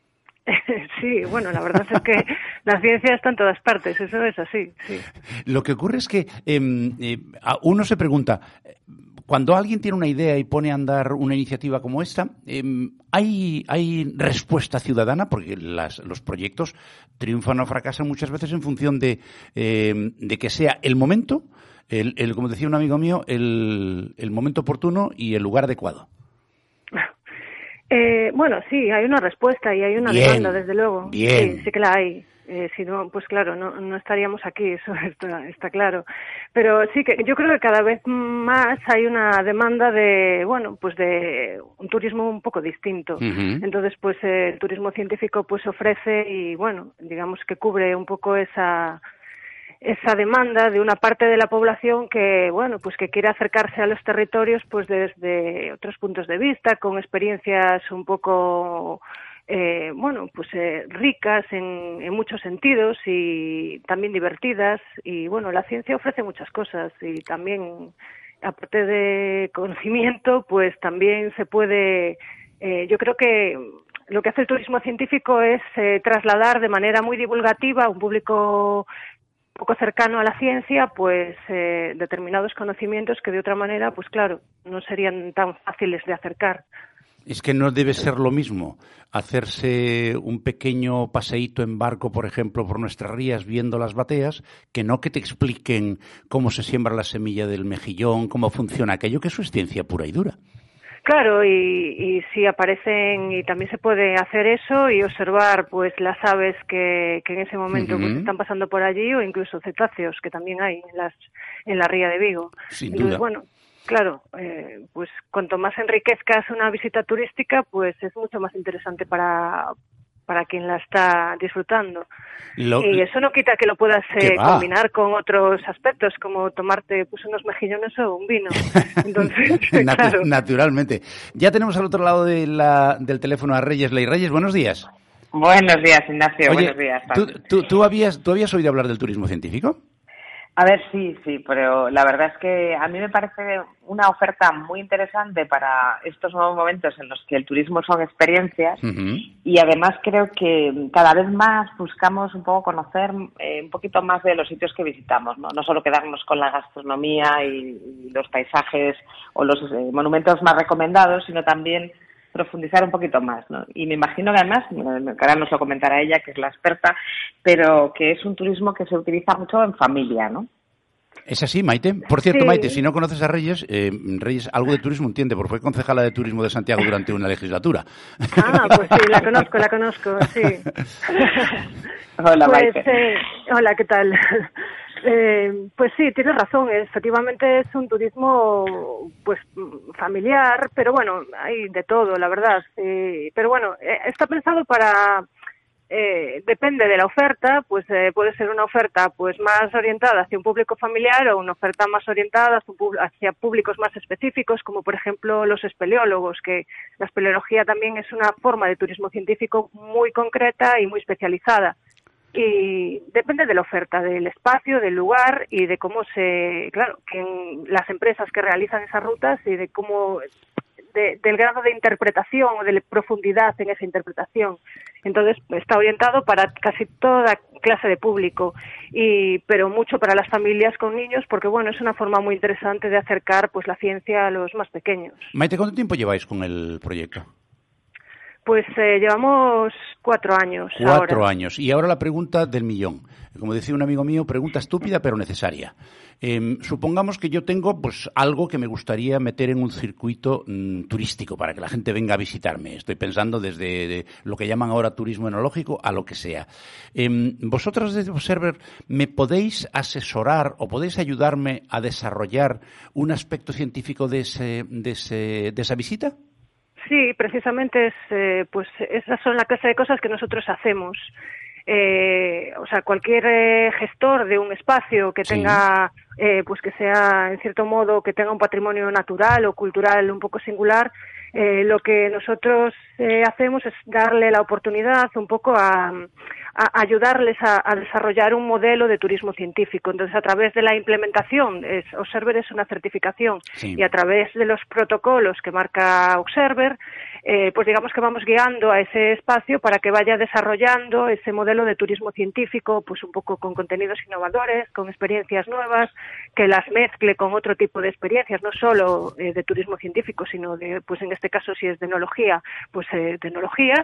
Sí, bueno, la verdad es que la ciencia está en todas partes, eso es así. Sí. Lo que ocurre es que eh, eh, uno se pregunta, cuando alguien tiene una idea y pone a andar una iniciativa como esta, eh, ¿hay, ¿hay respuesta ciudadana? Porque las, los proyectos triunfan o fracasan muchas veces en función de, eh, de que sea el momento, el, el, como decía un amigo mío, el, el momento oportuno y el lugar adecuado. Eh, bueno, sí, hay una respuesta y hay una bien, demanda, desde luego. Bien. Sí, sí que la hay. Eh, si no, pues claro, no, no estaríamos aquí, eso está, está claro. Pero sí que yo creo que cada vez más hay una demanda de, bueno, pues de un turismo un poco distinto. Uh-huh. Entonces, pues eh, el turismo científico pues ofrece y, bueno, digamos que cubre un poco esa esa demanda de una parte de la población que, bueno, pues que quiere acercarse a los territorios pues desde otros puntos de vista, con experiencias un poco, eh, bueno, pues eh, ricas en, en muchos sentidos y también divertidas. Y, bueno, la ciencia ofrece muchas cosas y también, aparte de conocimiento, pues también se puede, eh, yo creo que lo que hace el turismo científico es eh, trasladar de manera muy divulgativa a un público poco cercano a la ciencia, pues eh, determinados conocimientos que de otra manera, pues claro, no serían tan fáciles de acercar. Es que no debe ser lo mismo hacerse un pequeño paseíto en barco, por ejemplo, por nuestras rías viendo las bateas, que no que te expliquen cómo se siembra la semilla del mejillón, cómo funciona aquello, que eso es ciencia pura y dura. Claro, y, y sí aparecen, y también se puede hacer eso y observar pues las aves que, que en ese momento uh-huh. pues están pasando por allí, o incluso cetáceos que también hay en las en la ría de Vigo. Sin Entonces, duda. Bueno, claro, eh, pues cuanto más enriquezcas una visita turística, pues es mucho más interesante para para quien la está disfrutando. Lo... Y eso no quita que lo puedas eh, combinar con otros aspectos, como tomarte pues unos mejillones o un vino. Entonces, Natu- claro. Naturalmente. Ya tenemos al otro lado de la, del teléfono a Reyes Ley. Reyes, buenos días. Buenos días, Ignacio. Oye, buenos días. ¿tú, tú, tú, habías, ¿Tú habías oído hablar del turismo científico? A ver, sí, sí, pero la verdad es que a mí me parece una oferta muy interesante para estos nuevos momentos en los que el turismo son experiencias uh-huh. y además creo que cada vez más buscamos un poco conocer eh, un poquito más de los sitios que visitamos, ¿no? No solo quedarnos con la gastronomía y, y los paisajes o los eh, monumentos más recomendados, sino también profundizar un poquito más, ¿no? Y me imagino que además, ahora nos lo comentará ella, que es la experta, pero que es un turismo que se utiliza mucho en familia, ¿no? Es así, Maite. Por cierto, Sí. Maite, si no conoces a Reyes, eh, Reyes algo de turismo entiende, porque fue concejala de turismo de Santiago durante una legislatura. Ah, pues sí, la conozco, la conozco, sí. Hola, pues, Maite. Eh, hola, ¿qué tal? Eh, pues sí, tienes razón, efectivamente es un turismo pues familiar, pero bueno, hay de todo, la verdad. Eh, pero bueno, eh, está pensado para, eh, depende de la oferta, pues eh, puede ser una oferta pues más orientada hacia un público familiar o una oferta más orientada hacia, un, hacia públicos más específicos, como por ejemplo los espeleólogos, que la espeleología también es una forma de turismo científico muy concreta y muy especializada. Y depende de la oferta, del espacio, del lugar y de cómo se, claro, que en las empresas que realizan esas rutas y de cómo, de, del grado de interpretación o de profundidad en esa interpretación. Entonces está orientado para casi toda clase de público, y pero mucho para las familias con niños, porque bueno, es una forma muy interesante de acercar pues la ciencia a los más pequeños. Maite, ¿cuánto tiempo lleváis con el proyecto? Pues eh, llevamos cuatro años. Cuatro ahora. años. Y ahora la pregunta del millón. Como decía un amigo mío, pregunta estúpida pero necesaria. Eh, supongamos que yo tengo pues algo que me gustaría meter en un circuito mm, turístico para que la gente venga a visitarme. Estoy pensando desde de lo que llaman ahora turismo enológico a lo que sea. Eh, ¿Vosotros desde Observer me podéis asesorar o podéis ayudarme a desarrollar un aspecto científico de, ese, de, ese, de esa visita? Sí, precisamente es, eh, pues esas son la clase de cosas que nosotros hacemos. Eh, o sea, cualquier eh, gestor de un espacio que tenga, sí. eh, pues que sea, en cierto modo, que tenga un patrimonio natural o cultural un poco singular, eh, lo que nosotros eh, hacemos es darle la oportunidad un poco a, a ayudarles a, a desarrollar un modelo de turismo científico. Entonces, a través de la implementación, es, Observer es una certificación, sí. y a través de los protocolos que marca Observer, eh, pues digamos que vamos guiando a ese espacio para que vaya desarrollando ese modelo de turismo científico, pues un poco con contenidos innovadores, con experiencias nuevas, que las mezcle con otro tipo de experiencias, no solo eh, de turismo científico, sino de, pues en este caso si es de enología, pues eh, de enología,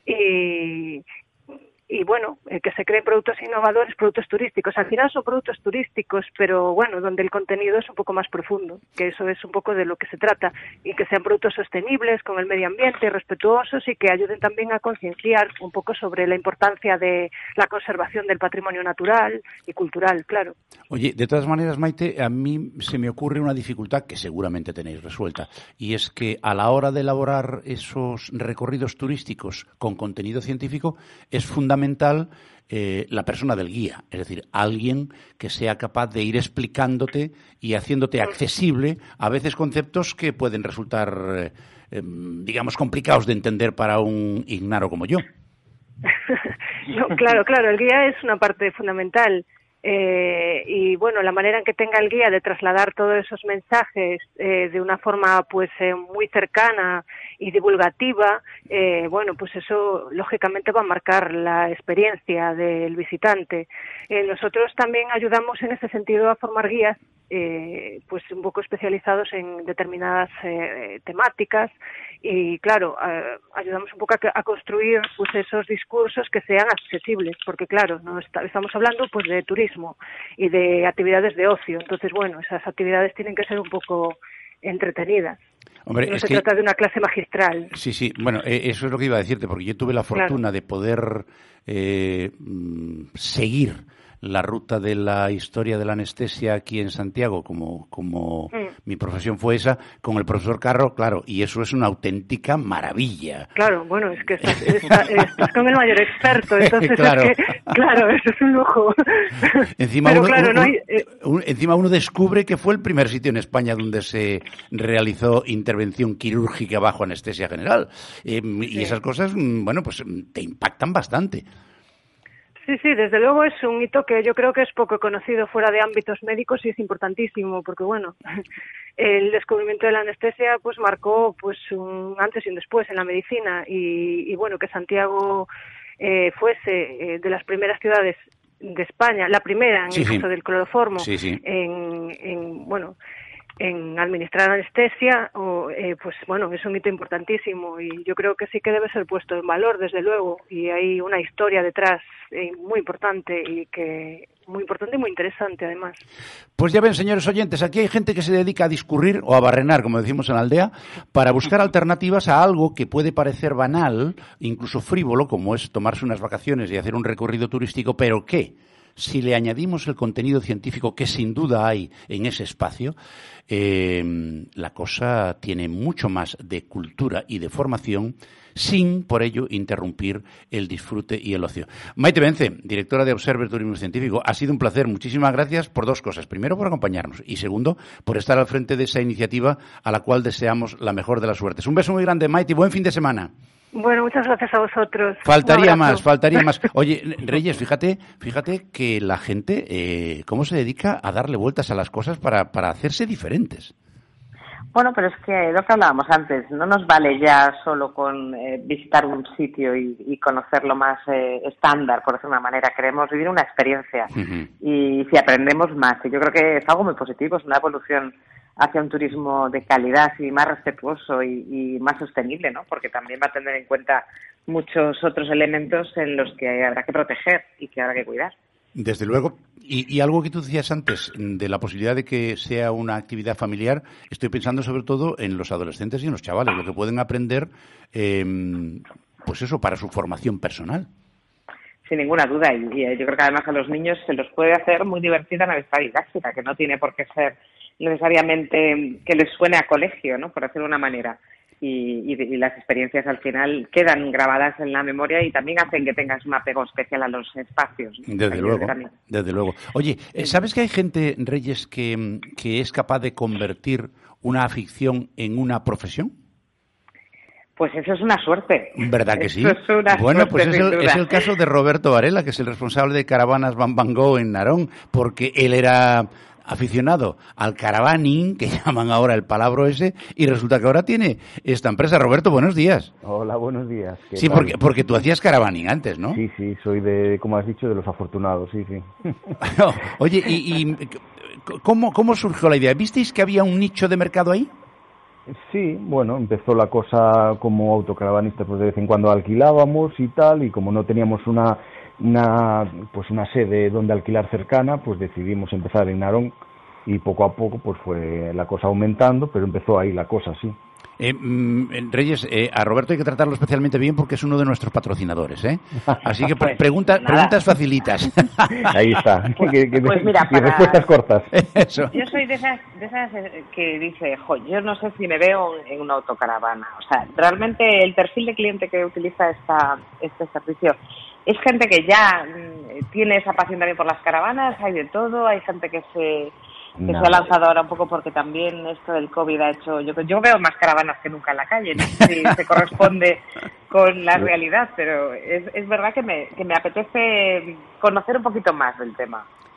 y y bueno, eh, que se creen productos innovadores, productos turísticos. Al final son productos turísticos, pero bueno, donde el contenido es un poco más profundo, que eso es un poco de lo que se trata, y que sean productos sostenibles con el medio ambiente, respetuosos, y que ayuden también a concienciar un poco sobre la importancia de la conservación del patrimonio natural y cultural, claro. Oye, de todas maneras, Maite, a mí se me ocurre una dificultad que seguramente tenéis resuelta, y es que a la hora de elaborar esos recorridos turísticos con contenido científico es fundamental Eh, la persona del guía, es decir, alguien que sea capaz de ir explicándote y haciéndote accesible a veces conceptos que pueden resultar, eh, eh, digamos, complicados de entender para un ignaro como yo. No, claro, claro, el guía es una parte fundamental. Eh, y bueno, la manera en que tenga el guía de trasladar todos esos mensajes eh, de una forma pues eh, muy cercana y divulgativa, eh, bueno, pues eso lógicamente va a marcar la experiencia del visitante. Eh, nosotros también ayudamos en ese sentido a formar guías eh, pues un poco especializados en determinadas eh, temáticas y claro, eh, ayudamos un poco a, a construir pues esos discursos que sean accesibles, porque claro, no está, estamos hablando pues de turismo y de actividades de ocio, entonces bueno, esas actividades tienen que ser un poco entretenidas. Hombre, no es se que... trata de una clase magistral. Sí, sí, bueno, eh, eso es lo que iba a decirte, porque yo tuve la fortuna claro. de poder eh, seguir la ruta de la historia de la anestesia aquí en Santiago, como, como mm. mi profesión fue esa, con el profesor Carro, claro, y eso es una auténtica maravilla. Claro, bueno, es que estás, estás, estás con el mayor experto, entonces claro. es que, claro, eso es un lujo. Encima, Pero, uno, claro, un, no hay, eh... un, encima uno descubre que fue el primer sitio en España donde se realizó intervención quirúrgica bajo anestesia general. Eh, sí. Y esas cosas, bueno, pues te impactan bastante. Sí, sí, desde luego es un hito que yo creo que es poco conocido fuera de ámbitos médicos y es importantísimo porque, bueno, el descubrimiento de la anestesia pues marcó pues un antes y un después en la medicina y, y bueno, que Santiago eh, fuese eh, de las primeras ciudades de España, la primera en sí, el caso sí. del cloroformo, sí, sí. En, en, bueno, en administrar anestesia, o, eh, pues bueno, es un hito importantísimo y yo creo que sí que debe ser puesto en valor, desde luego, y hay una historia detrás eh, muy importante y que muy importante y muy interesante además. Pues ya ven, señores oyentes, aquí hay gente que se dedica a discurrir o a barrenar, como decimos en la aldea, para buscar alternativas a algo que puede parecer banal, incluso frívolo, como es tomarse unas vacaciones y hacer un recorrido turístico, pero ¿qué? Si le añadimos el contenido científico que sin duda hay en ese espacio, eh, la cosa tiene mucho más de cultura y de formación sin, por ello, interrumpir el disfrute y el ocio. Maite Bence, directora de Observer Turismo Científico, ha sido un placer. Muchísimas gracias por dos cosas. Primero, por acompañarnos y segundo, por estar al frente de esa iniciativa a la cual deseamos la mejor de las suertes. Un beso muy grande, Maite, y buen fin de semana. Bueno, muchas gracias a vosotros. Faltaría más, faltaría más. Oye, Reyes, fíjate, fíjate que la gente, eh, cómo se dedica a darle vueltas a las cosas para, para hacerse diferentes. Bueno, pero es que lo que hablábamos antes, no nos vale ya solo con eh, visitar un sitio y, y conocerlo más eh, estándar, por decir una manera. Queremos vivir una experiencia uh-huh. y si aprendemos más, y yo creo que es algo muy positivo, es una evolución hacia un turismo de calidad y más respetuoso y, y más sostenible, ¿no? Porque también va a tener en cuenta muchos otros elementos en los que habrá que proteger y que habrá que cuidar. Desde luego. Y, y algo que tú decías antes, de la posibilidad de que sea una actividad familiar, estoy pensando sobre todo en los adolescentes y en los chavales, lo que pueden aprender, eh, pues eso, para su formación personal. Sin ninguna duda. Y, y yo creo que además a los niños se los puede hacer muy divertida una vista didáctica, que no tiene por qué ser necesariamente que les suene a colegio, ¿no? Por decirlo de una manera. Y, y, y las experiencias al final quedan grabadas en la memoria y también hacen que tengas un apego especial a los espacios. Desde luego, desde luego. Oye, ¿sabes que hay gente, Reyes, que, que es capaz de convertir una afición en una profesión? Pues eso es una suerte. ¿Verdad que sí? Eso es una bueno, suerte, pues es el, es el duda. caso de Roberto Varela, que es el responsable de Caravanas Van Van Gogh en Narón, porque él era aficionado al caravaning, que llaman ahora el palabra ese, y resulta que ahora tiene esta empresa. Roberto, buenos días. Hola, buenos días. Sí, porque, porque tú hacías caravaning antes, ¿no? Sí, sí, soy de, como has dicho, de los afortunados, sí, sí. Oye, ¿y, y ¿cómo, cómo surgió la idea? ¿Visteis que había un nicho de mercado ahí? Sí, bueno, empezó la cosa como autocaravanistas, pues de vez en cuando alquilábamos y tal, y como no teníamos una una pues una sede donde alquilar cercana, pues decidimos empezar en Narón y poco a poco pues fue la cosa aumentando, pero empezó ahí la cosa, sí. Eh, Reyes, eh, a Roberto hay que tratarlo especialmente bien porque es uno de nuestros patrocinadores, ¿eh? Así que pre- pregunta, preguntas facilitas. Ahí está. Que, que, pues mira, y respuestas cortas. Eso. Yo soy de esas, de esas que dice, jo, yo no sé si me veo en una autocaravana. O sea, realmente el perfil de cliente que utiliza esta, este servicio es gente que ya mm, tiene esa pasión también por las caravanas, hay de todo, hay gente que se... que no. se ha lanzado ahora un poco porque también esto del COVID ha hecho... Yo, yo veo más caravanas que nunca en la calle, no sé si se corresponde con la realidad, pero es, es verdad que me, que me apetece conocer un poquito más del tema.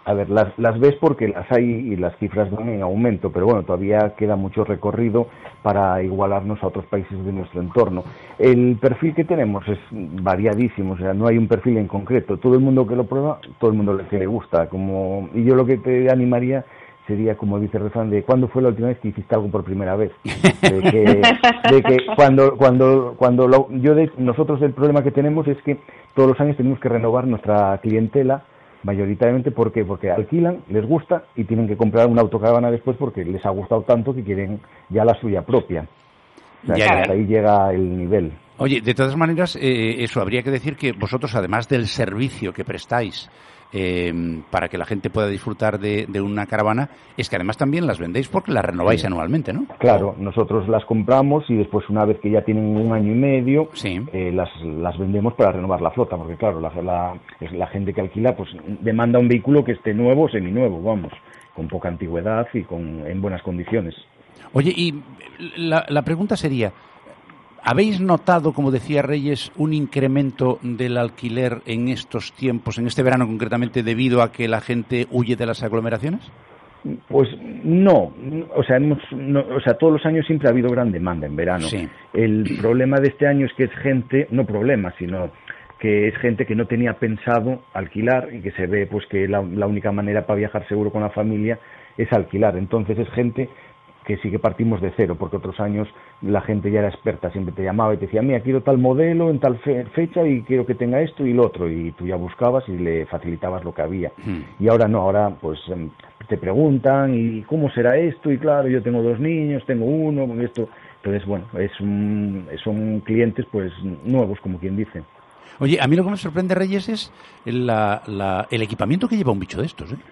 A ver, las, las ves porque las hay y las cifras van en aumento, pero bueno, todavía queda mucho recorrido para igualarnos a otros países de nuestro entorno. El perfil que tenemos es variadísimo, o sea, no hay un perfil en concreto. Todo el mundo que lo prueba, todo el mundo le, que le gusta. Como, y yo lo que te animaría sería, como dice el refrán, de ¿cuándo fue la última vez que hiciste algo por primera vez? De que, de que cuando, cuando, cuando lo, yo de, nosotros el problema que tenemos es que todos los años tenemos que renovar nuestra clientela, mayoritariamente. ¿Por qué? Porque alquilan, les gusta y tienen que comprar una autocaravana después porque les ha gustado tanto que quieren ya la suya propia. O sea, ya, que ya. hasta ahí llega el nivel. Oye, de todas maneras, eh, eso, habría que decir que vosotros, además del servicio que prestáis eh, para que la gente pueda disfrutar de, de una caravana, es que además también las vendéis porque las renováis sí. anualmente, ¿no? Claro, nosotros las compramos y después, una vez que ya tienen un año y medio, sí. eh, las, las vendemos para renovar la flota, porque claro, la, la, la gente que alquila pues demanda un vehículo que esté nuevo o seminuevo, vamos, con poca antigüedad y con en buenas condiciones. Oye, y la, la pregunta sería, ¿habéis notado, como decía Reyes, un incremento del alquiler en estos tiempos, en este verano concretamente, debido a que la gente huye de las aglomeraciones? Pues no, o sea, hemos, no, o sea, todos los años siempre ha habido gran demanda en verano. Sí. El problema de este año es que es gente, no problema, sino que es gente que no tenía pensado alquilar y que se ve pues que la, la única manera para viajar seguro con la familia es alquilar. Entonces es gente que sí que partimos de cero, porque otros años la gente ya era experta, siempre te llamaba y te decía, mira, quiero tal modelo en tal fe fecha y quiero que tenga esto y lo otro, y tú ya buscabas y le facilitabas lo que había. Mm. Y ahora no, ahora pues te preguntan, ¿y cómo será esto? Y claro, yo tengo dos niños, tengo uno, con esto. Entonces, bueno, es un, son clientes pues nuevos, como quien dice. Oye, a mí lo que me sorprende, Reyes, es la, la, el equipamiento que lleva un bicho de estos, ¿eh?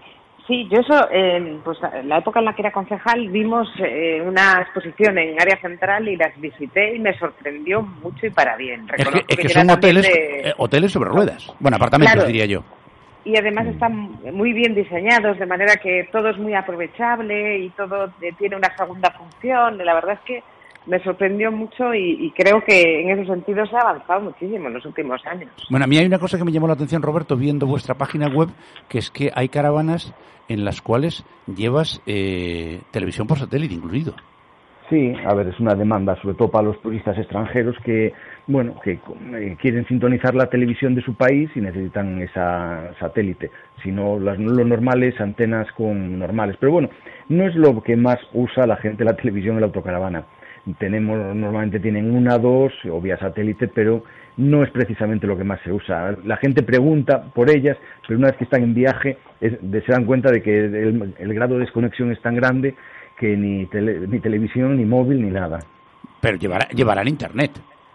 Sí, yo eso, eh, pues la época en la que era concejal vimos eh, una exposición en área central y las visité y me sorprendió mucho y para bien. Es que, es que, que son hoteles, de... eh, hoteles sobre ruedas, bueno, apartamentos claro. diría yo. Y además están muy bien diseñados, de manera que todo es muy aprovechable y todo tiene una segunda función. La verdad es que me sorprendió mucho y, y creo que en ese sentido se ha avanzado muchísimo en los últimos años. Bueno, a mí hay una cosa que me llamó la atención, Roberto, viendo vuestra página web, que es que hay caravanas en las cuales llevas eh, televisión por satélite incluido. Sí, a ver, es una demanda, sobre todo para los turistas extranjeros que, bueno, que eh, quieren sintonizar la televisión de su país y necesitan esa satélite. Si no, las, lo normal es antenas con normales. Pero bueno, no es lo que más usa la gente la televisión en la autocaravana. Tenemos, normalmente tienen una, dos o vía satélite, pero no es precisamente lo que más se usa. La gente pregunta por ellas, pero una vez que están en viaje es, de, se dan cuenta de que el, el grado de desconexión es tan grande que ni, tele, ni televisión, ni móvil, ni nada. Pero llevará, llevarán internet.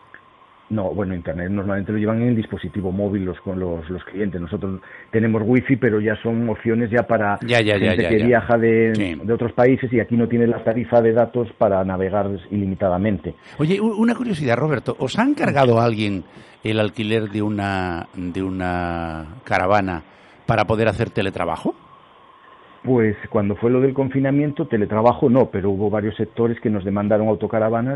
No, bueno, internet normalmente lo llevan en el dispositivo móvil los los, los clientes. Nosotros tenemos wifi, pero ya son opciones ya para ya, ya, gente ya, ya, que ya. viaja de, sí. de otros países y aquí no tiene la tarifa de datos para navegar ilimitadamente. Oye, una curiosidad, Roberto, ¿os ha encargado alguien el alquiler de una de una caravana para poder hacer teletrabajo? Pues cuando fue lo del confinamiento, teletrabajo no, pero hubo varios sectores que nos demandaron autocaravanas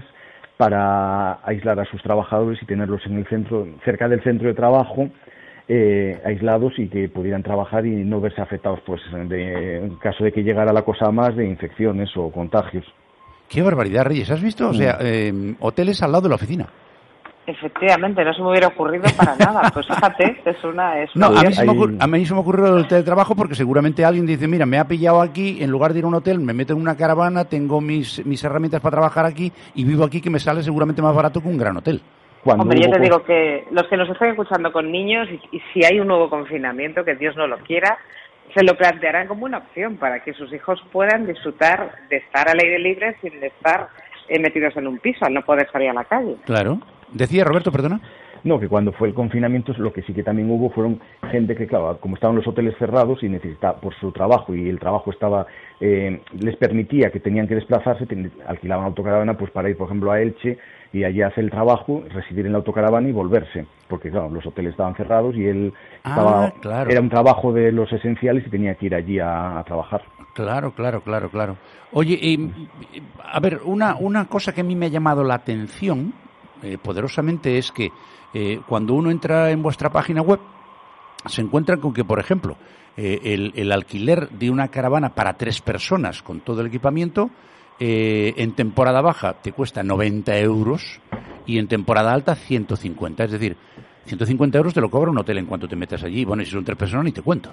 para aislar a sus trabajadores y tenerlos en el centro, cerca del centro de trabajo, eh, aislados y que pudieran trabajar y no verse afectados, pues, de, en caso de que llegara la cosa más de infecciones o contagios. ¡Qué barbaridad, Reyes! ¿Has visto? O sea, eh, hoteles al lado de la oficina. Efectivamente, no se me hubiera ocurrido para nada. Pues fíjate, es una... Es no, una a mí, se me ocurrió, a mí se me ocurrió el teletrabajo porque seguramente alguien dice, mira, me ha pillado aquí, en lugar de ir a un hotel, me meto en una caravana, tengo mis, mis herramientas para trabajar aquí y vivo aquí, que me sale seguramente más barato que un gran hotel. Hombre, yo te digo que los que nos están escuchando con niños, y, y si hay un nuevo confinamiento, que Dios no lo quiera, se lo plantearán como una opción para que sus hijos puedan disfrutar de estar al aire libre sin estar eh, metidos en un piso, al no poder salir a la calle. Claro. Decía Roberto, perdona. No, que cuando fue el confinamiento lo que sí que también hubo fueron gente que, claro, como estaban los hoteles cerrados y necesitaba por su trabajo y el trabajo estaba eh, les permitía que tenían que desplazarse, ten, alquilaban autocaravana pues para ir, por ejemplo, a Elche y allí hacer el trabajo, residir en la autocaravana y volverse, porque claro, los hoteles estaban cerrados y él ah, estaba, claro. era un trabajo de los esenciales y tenía que ir allí a, a trabajar. Claro, claro, claro, claro. Oye, eh, a ver, una, una cosa que a mí me ha llamado la atención eh, poderosamente es que eh, cuando uno entra en vuestra página web se encuentran con que, por ejemplo, eh, el, el alquiler de una caravana para tres personas con todo el equipamiento, eh, en temporada baja te cuesta noventa euros y en temporada alta ciento cincuenta. Es decir, ciento cincuenta euros te lo cobra un hotel en cuanto te metas allí. Bueno, y si son tres personas ni te cuento.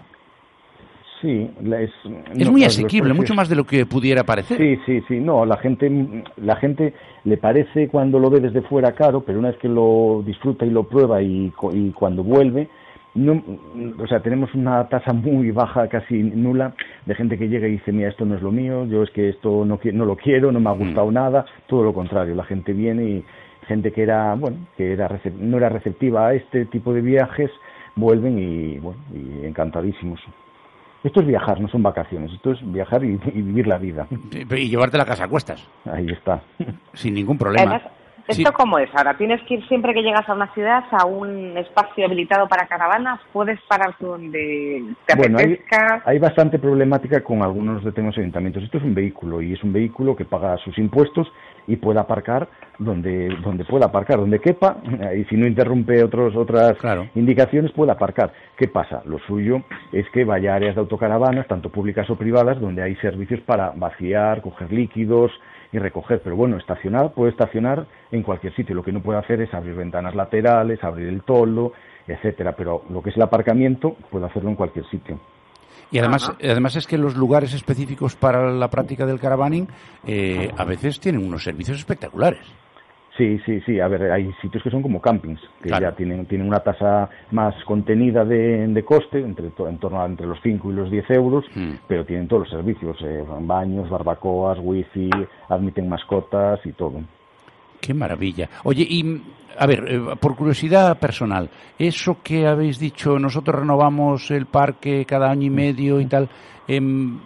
Sí, es, es no, muy claro, asequible, mucho más de lo que pudiera parecer. Sí, sí, sí, no, la gente, la gente le parece cuando lo ve desde fuera caro, pero una vez que lo disfruta y lo prueba y, y cuando vuelve, no, o sea, tenemos una tasa muy baja, casi nula, de gente que llega y dice, mira, esto no es lo mío, yo es que esto no, no lo quiero, no me ha gustado mm. nada, todo lo contrario, la gente viene y gente que era, bueno, que era recep- no era receptiva a este tipo de viajes, vuelven y, bueno, y encantadísimos. Esto es viajar, no son vacaciones. Esto es viajar y, y vivir la vida. Y llevarte la casa a cuestas. Ahí está. Sin ningún problema. Además, ¿esto sí. cómo es? Ahora, ¿tienes que ir siempre que llegas a una ciudad a un espacio habilitado para caravanas? ¿Puedes parar donde te bueno, apetezca? Hay, hay bastante problemática con algunos de los ayuntamientos. Esto es un vehículo y es un vehículo que paga sus impuestos y puede aparcar donde donde pueda aparcar, donde quepa, y si no interrumpe otros otras claro. indicaciones, puede aparcar. ¿Qué pasa? Lo suyo es que vaya a áreas de autocaravanas, tanto públicas o privadas, donde hay servicios para vaciar, coger líquidos y recoger. Pero bueno, estacionar, puede estacionar en cualquier sitio. Lo que no puede hacer es abrir ventanas laterales, abrir el toldo, etcétera. Pero lo que es el aparcamiento, puede hacerlo en cualquier sitio. Y además, Ajá. además es que los lugares específicos para la práctica del caravaning eh, a veces tienen unos servicios espectaculares. Sí, sí, sí. A ver, hay sitios que son como campings, que claro. ya tienen tienen una tasa más contenida de, de coste, entre en torno a entre los cinco y los diez euros, mm. pero tienen todos los servicios, eh, baños, barbacoas, wifi, admiten mascotas y todo. ¡Qué maravilla! Oye, y a ver, eh, por curiosidad personal, eso que habéis dicho, nosotros renovamos el parque cada año y medio y tal, eh,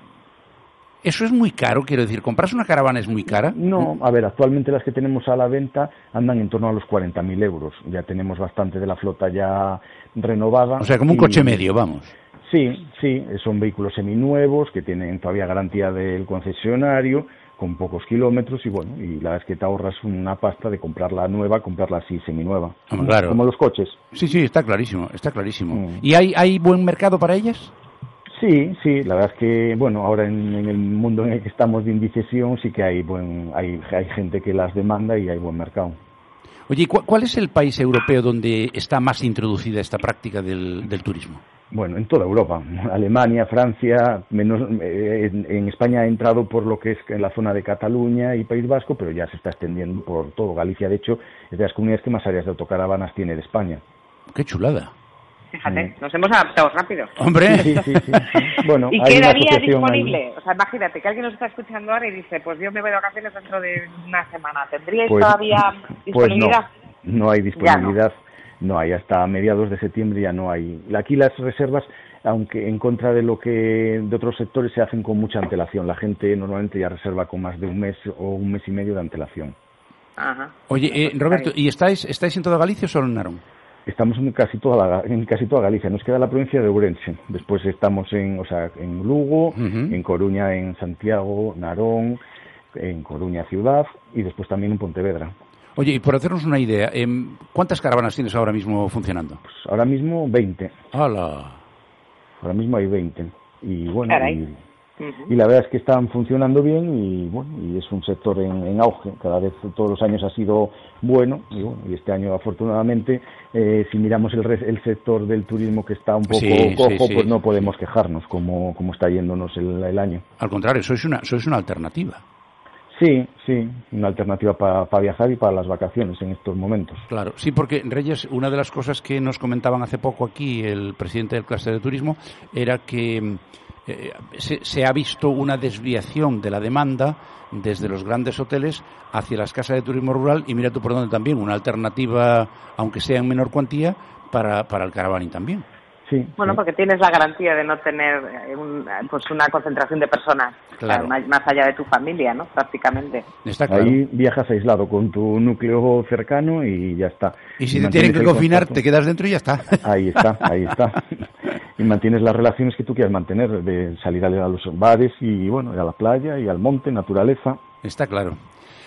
¿eso es muy caro? Quiero decir, ¿comprarse una caravana es muy cara? No, a ver, actualmente las que tenemos a la venta andan en torno a los cuarenta mil euros. Ya tenemos bastante de la flota ya renovada. O sea, como un y... coche medio, vamos. Sí, sí, son vehículos seminuevos que tienen todavía garantía del concesionario, con pocos kilómetros y bueno, y la verdad es que te ahorras una pasta de comprarla nueva, comprarla así seminueva. Claro. Como los coches. Sí, sí, está clarísimo, está clarísimo. Mm. ¿Y hay, hay buen mercado para ellas? Sí, sí, la verdad es que, bueno, ahora en, en el mundo en el que estamos de indecisión sí que hay buen, hay, hay gente que las demanda y hay buen mercado. Oye, ¿cu- ¿cuál es el país europeo donde está más introducida esta práctica del, del turismo? Bueno, en toda Europa, Alemania, Francia, menos, eh, en, en España ha entrado por lo que es en la zona de Cataluña y País Vasco, pero ya se está extendiendo por todo. Galicia, de hecho, es de las comunidades que más áreas de autocaravanas tiene de España. ¡Qué chulada! Fíjate, nos hemos adaptado rápido. ¡Hombre! Sí, sí, sí, sí. Bueno, ¿y qué daría disponible? Ahí. O sea, imagínate que alguien nos está escuchando ahora y dice, pues yo me voy de vacaciones dentro de una semana. ¿Tendríais pues, todavía disponibilidad? Pues no, no hay disponibilidad. No. no hay, hasta mediados de septiembre ya no hay. Aquí las reservas, aunque en contra de lo que de otros sectores, se hacen con mucha antelación. La gente normalmente ya reserva con más de un mes o un mes y medio de antelación. Ajá. Oye, eh, Roberto, ¿y estáis estáis en toda Galicia o solo en Narón? Estamos en casi toda la, en casi toda Galicia. Nos queda la provincia de Ourense. Después estamos en, o sea, en Lugo, uh-huh. en Coruña, en Santiago, Narón, en Coruña ciudad y después también en Pontevedra. Oye, y por hacernos una idea, ¿cuántas caravanas tienes ahora mismo funcionando? Pues ahora mismo veinte. ¡Hala! Ahora mismo hay veinte. Y bueno, y, y la verdad es que están funcionando bien y bueno, y es un sector en, en auge. Cada vez, todos los años ha sido bueno y, bueno, y este año afortunadamente, eh, si miramos el, el sector del turismo que está un poco sí, cojo, sí, sí. pues no podemos quejarnos como, como está yéndonos el, el año. Al contrario, sois una, sois una alternativa. Sí, sí, una alternativa para pa viajar y para las vacaciones en estos momentos. Claro, sí, porque Reyes, una de las cosas que nos comentaban hace poco aquí el presidente del clúster de turismo era que eh, se, se ha visto una desviación de la demanda desde los grandes hoteles hacia las casas de turismo rural y mira tú por dónde también, una alternativa, aunque sea en menor cuantía, para, para el caravaning también. Sí, bueno, sí. porque tienes la garantía de no tener un, pues una concentración de personas, claro. o sea, más allá de tu familia, ¿no? Prácticamente. Está claro. Ahí viajas aislado con tu núcleo cercano y ya está. Y si y te tienen que confinar, contacto. Te quedas dentro y ya está. Ahí está, ahí está. Y mantienes las relaciones que tú quieras mantener, de salir a los bares y, bueno, a la playa y al monte, naturaleza. Está claro.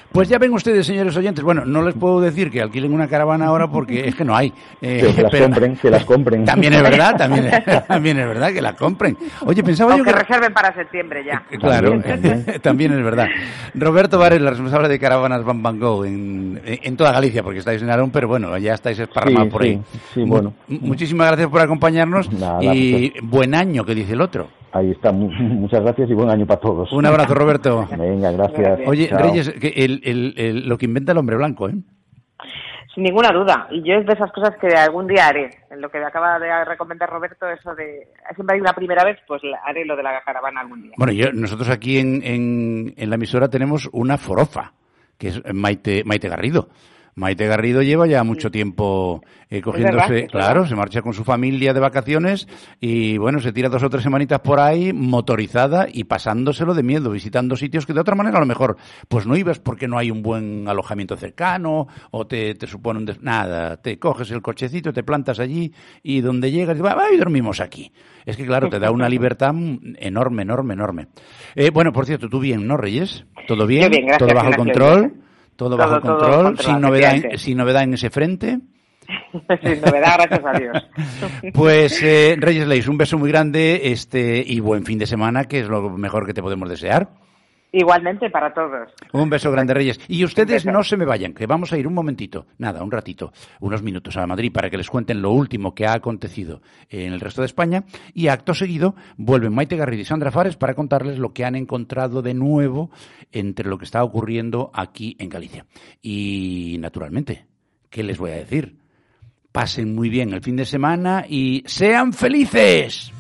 Pues ya ven ustedes, señores oyentes, bueno, no les puedo decir que alquilen una caravana ahora porque es que no hay. Eh, que las pero, compren, que las compren. También es verdad, también es, también es verdad que las compren. Oye, pensaba o yo que... que reserven para septiembre ya. Eh, claro, también, también es verdad. Roberto Vares, la responsable de Caravanas Van Van Go en, en toda Galicia, porque estáis en Arón, pero bueno, ya estáis esparramados sí, por ahí. Sí, sí, bueno. Muchísimas gracias por acompañarnos. Nada, y pues, buen año, que dice el otro. Ahí está, muchas gracias y buen año para todos. Un abrazo, Roberto. Venga, gracias. Oye, Chao. Reyes, que el, el, el, lo que inventa el hombre blanco, ¿eh? Sin ninguna duda. Y yo es de esas cosas que algún día haré. En lo que acaba de recomendar Roberto, eso de... Siempre hay una primera vez, pues haré lo de la caravana algún día. Bueno, yo, nosotros aquí en, en, en la emisora tenemos una forofa, que es Maite, Maite Garrido. Maite Garrido lleva ya mucho tiempo eh, cogiéndose, verdad, claro, se marcha con su familia de vacaciones y bueno, se tira dos o tres semanitas por ahí motorizada y pasándoselo de miedo, visitando sitios que de otra manera a lo mejor pues no ibas porque no hay un buen alojamiento cercano o te, te supone un... Des... Nada, te coges el cochecito, te plantas allí y donde llegas y, va, y dormimos aquí. Es que claro, te da una libertad enorme, enorme, enorme. Eh, bueno, por cierto, tú bien, ¿no, Reyes? ¿Todo bien? bien, gracias, ¿Todo bajo gracias, control? Gracias. Todo, todo bajo todo control, control sin novedad, en, sin novedad en ese frente. Sin novedad, gracias a Dios. Pues eh, Reyes Leis, un beso muy grande este y buen fin de semana, que es lo mejor que te podemos desear. Igualmente para todos. Un beso grande, Reyes. Y ustedes no se me vayan, que vamos a ir un momentito, nada, un ratito, unos minutos a Madrid para que les cuenten lo último que ha acontecido en el resto de España. Y acto seguido vuelven Maite Garrido y Sandra Fares para contarles lo que han encontrado de nuevo entre lo que está ocurriendo aquí en Galicia. Y, naturalmente, ¿qué les voy a decir? Pasen muy bien el fin de semana y ¡sean felices!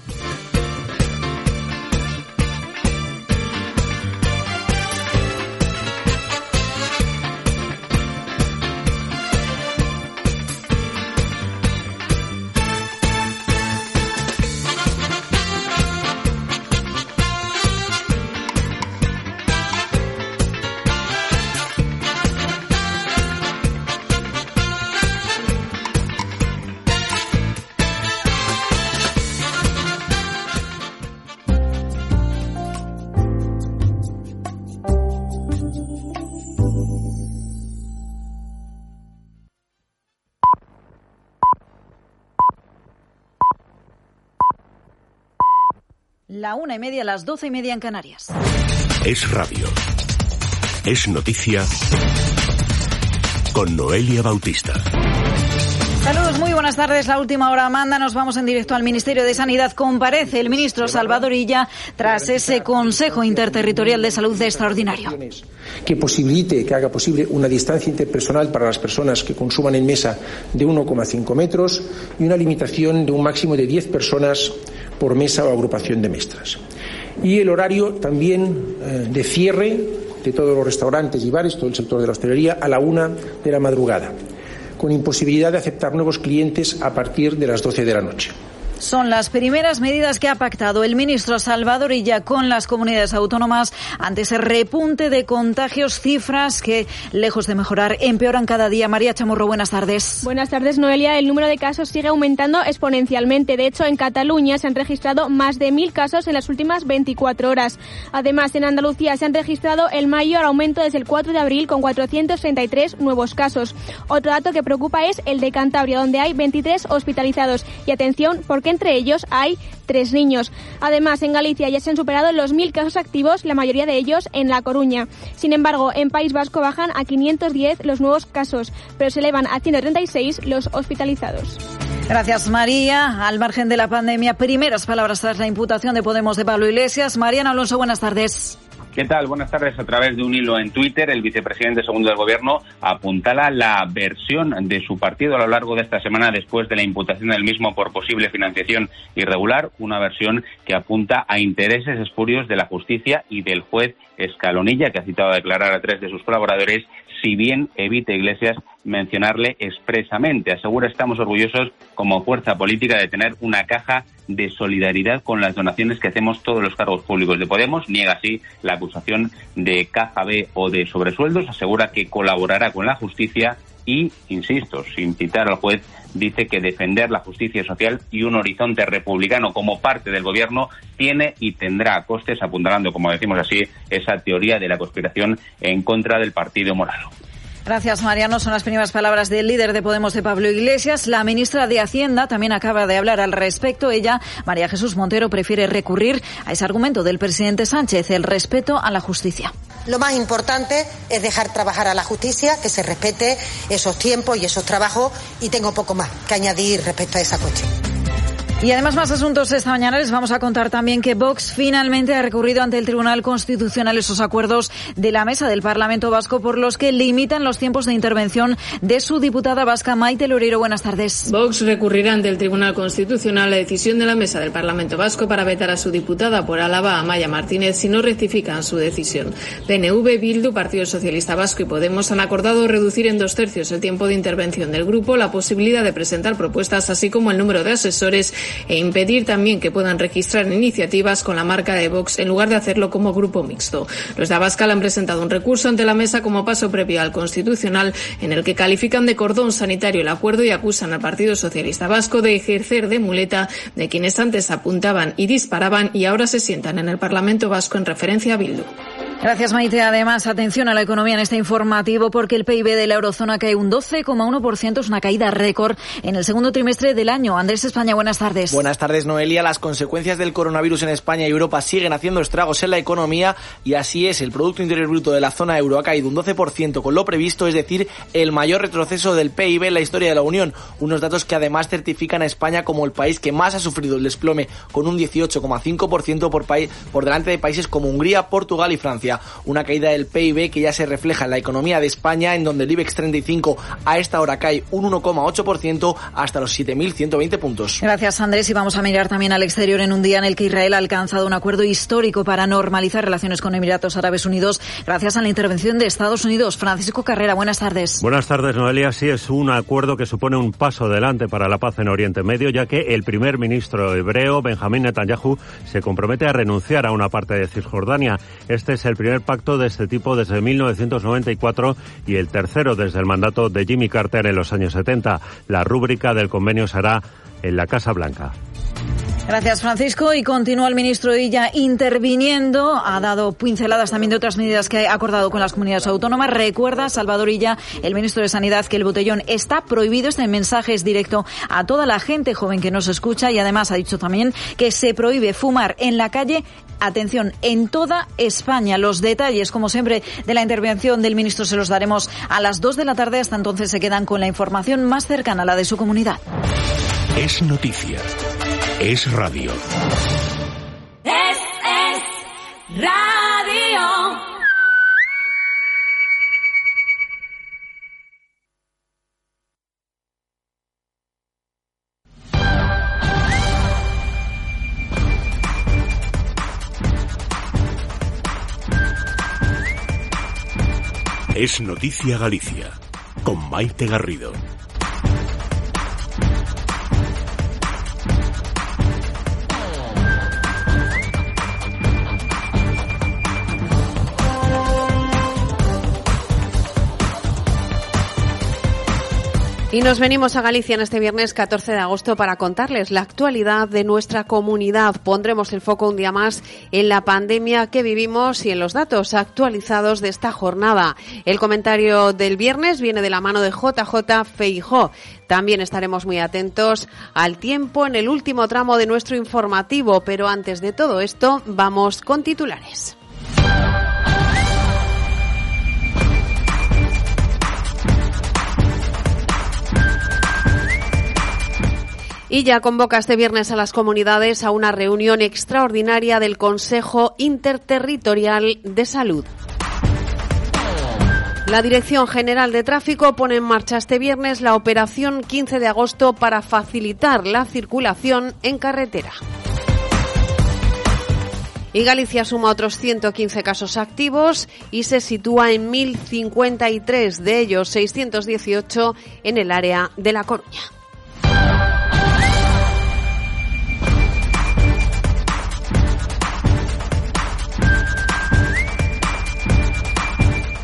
La una y media, las doce y media en Canarias. Es radio. Es noticia con Noelia Bautista. Saludos, muy buenas tardes. La última hora manda. Nos vamos en directo al Ministerio de Sanidad. Comparece el ministro Salvador Illa tras ese Consejo Interterritorial de Salud extraordinario. Que posibilite, que haga posible una distancia interpersonal para las personas que consuman en mesa de uno coma cinco metros y una limitación de un máximo de diez personas por mesa o agrupación de mesas. Y el horario también eh, de cierre de todos los restaurantes y bares, todo el sector de la hostelería, a la una de la madrugada, con imposibilidad de aceptar nuevos clientes a partir de las doce de la noche. Son las primeras medidas que ha pactado el ministro Salvador Illa con las comunidades autónomas ante ese repunte de contagios, cifras que, lejos de mejorar, empeoran cada día. María Chamorro, buenas tardes. Buenas tardes, Noelia. El número de casos sigue aumentando exponencialmente. De hecho, en Cataluña se han registrado más de mil casos en las últimas veinticuatro horas. Además, en Andalucía se han registrado el mayor aumento desde el cuatro de abril, con cuatrocientos treinta y tres nuevos casos. Otro dato que preocupa es el de Cantabria, donde hay veintitrés hospitalizados. Y atención, porque entre ellos hay tres niños. Además, en Galicia ya se han superado los mil casos activos, la mayoría de ellos en La Coruña. Sin embargo, en País Vasco bajan a quinientos diez los nuevos casos, pero se elevan a ciento treinta y seis los hospitalizados. Gracias, María. Al margen de la pandemia, primeras palabras tras la imputación de Podemos de Pablo Iglesias. Mariano Alonso, buenas tardes. ¿Qué tal? Buenas tardes. A través de un hilo en Twitter, el vicepresidente segundo del Gobierno apuntala la versión de su partido a lo largo de esta semana después de la imputación del mismo por posible financiación irregular, una versión que apunta a intereses espurios de la justicia y del juez Escalonilla, que ha citado a declarar a tres de sus colaboradores, si bien evita Iglesias mencionarle expresamente. Asegura: estamos orgullosos como fuerza política de tener una caja de solidaridad con las donaciones que hacemos todos los cargos públicos de Podemos. Niega así la acusación de caja B o de sobresueldos. Asegura que colaborará con la justicia y, insisto, sin citar al juez, dice que defender la justicia social y un horizonte republicano como parte del gobierno tiene y tendrá costes, apuntalando, como decimos así, esa teoría de la conspiración en contra del partido Morado. Gracias, Mariano. Son las primeras palabras del líder de Podemos, de Pablo Iglesias. La ministra de Hacienda también acaba de hablar al respecto. Ella, María Jesús Montero, prefiere recurrir a ese argumento del presidente Sánchez, el respeto a la justicia. Lo más importante es dejar trabajar a la justicia, que se respete esos tiempos y esos trabajos, y tengo poco más que añadir respecto a esa cuestión. Y además, más asuntos esta mañana. Les vamos a contar también que Vox finalmente ha recurrido ante el Tribunal Constitucional esos acuerdos de la Mesa del Parlamento Vasco por los que limitan los tiempos de intervención de su diputada vasca Maite Loureiro. Buenas tardes. Vox recurrirá ante el Tribunal Constitucional la decisión de la Mesa del Parlamento Vasco para vetar a su diputada por Álava, Amaia Martínez, si no rectifican su decisión. P N V, Bildu, Partido Socialista Vasco y Podemos han acordado reducir en dos tercios el tiempo de intervención del grupo, la posibilidad de presentar propuestas, así como el número de asesores, e impedir también que puedan registrar iniciativas con la marca de Vox en lugar de hacerlo como grupo mixto. Los de Abascal han presentado un recurso ante la Mesa como paso previo al Constitucional, en el que califican de cordón sanitario el acuerdo y acusan al Partido Socialista Vasco de ejercer de muleta de quienes antes apuntaban y disparaban y ahora se sientan en el Parlamento Vasco, en referencia a Bildu. Gracias, Maite. Además, atención a la economía en este informativo, porque el P I B de la eurozona cae un doce coma uno por ciento, es una caída récord en el segundo trimestre del año. Andrés España, buenas tardes. Buenas tardes, Noelia. Las consecuencias del coronavirus en España y Europa siguen haciendo estragos en la economía, y así es. El Producto Interior Bruto de la zona euro ha caído un doce por ciento con lo previsto, es decir, el mayor retroceso del P I B en la historia de la Unión. Unos datos que además certifican a España como el país que más ha sufrido el desplome, con un dieciocho coma cinco por ciento por, país, por delante de países como Hungría, Portugal y Francia. Una caída del P I B que ya se refleja en la economía de España, en donde el IBEX treinta y cinco a esta hora cae un uno coma ocho por ciento hasta los siete mil ciento veinte puntos. Gracias, Andrés. Y vamos a mirar también al exterior en un día en el que Israel ha alcanzado un acuerdo histórico para normalizar relaciones con Emiratos Árabes Unidos gracias a la intervención de Estados Unidos. Francisco Carrera, buenas tardes. Buenas tardes, Noelia. Sí, es un acuerdo que supone un paso adelante para la paz en Oriente Medio, ya que el primer ministro hebreo, Benjamín Netanyahu, se compromete a renunciar a una parte de Cisjordania. Este es el primer pacto de este tipo desde mil novecientos noventa y cuatro y el tercero desde el mandato de Jimmy Carter en los años setenta. La rúbrica del convenio será en la Casa Blanca. Gracias, Francisco. Y continúa el ministro Illa interviniendo. Ha dado pinceladas también de otras medidas que ha acordado con las comunidades autónomas. Recuerda, Salvador Illa, el ministro de Sanidad, que el botellón está prohibido. Este mensaje es directo a toda la gente joven que nos escucha, y además ha dicho también que se prohíbe fumar en la calle, atención, en toda España. Los detalles, como siempre, de la intervención del ministro se los daremos a las dos de la tarde. Hasta entonces se quedan con la información más cercana a la de su comunidad. Es noticia. Es radio. Es, es radio. Es noticia Galicia, con Maite Garrido. Y nos venimos a Galicia en este viernes catorce de agosto para contarles la actualidad de nuestra comunidad. Pondremos el foco un día más en la pandemia que vivimos y en los datos actualizados de esta jornada. El comentario del viernes viene de la mano de J J Feijóo. También estaremos muy atentos al tiempo en el último tramo de nuestro informativo, pero antes de todo esto, vamos con titulares. Y ya convoca este viernes a las comunidades a una reunión extraordinaria del Consejo Interterritorial de Salud. La Dirección General de Tráfico pone en marcha este viernes la operación quince de agosto para facilitar la circulación en carretera. Y Galicia suma otros ciento quince casos activos y se sitúa en mil cincuenta y tres, de ellos seiscientos dieciocho en el área de La Coruña.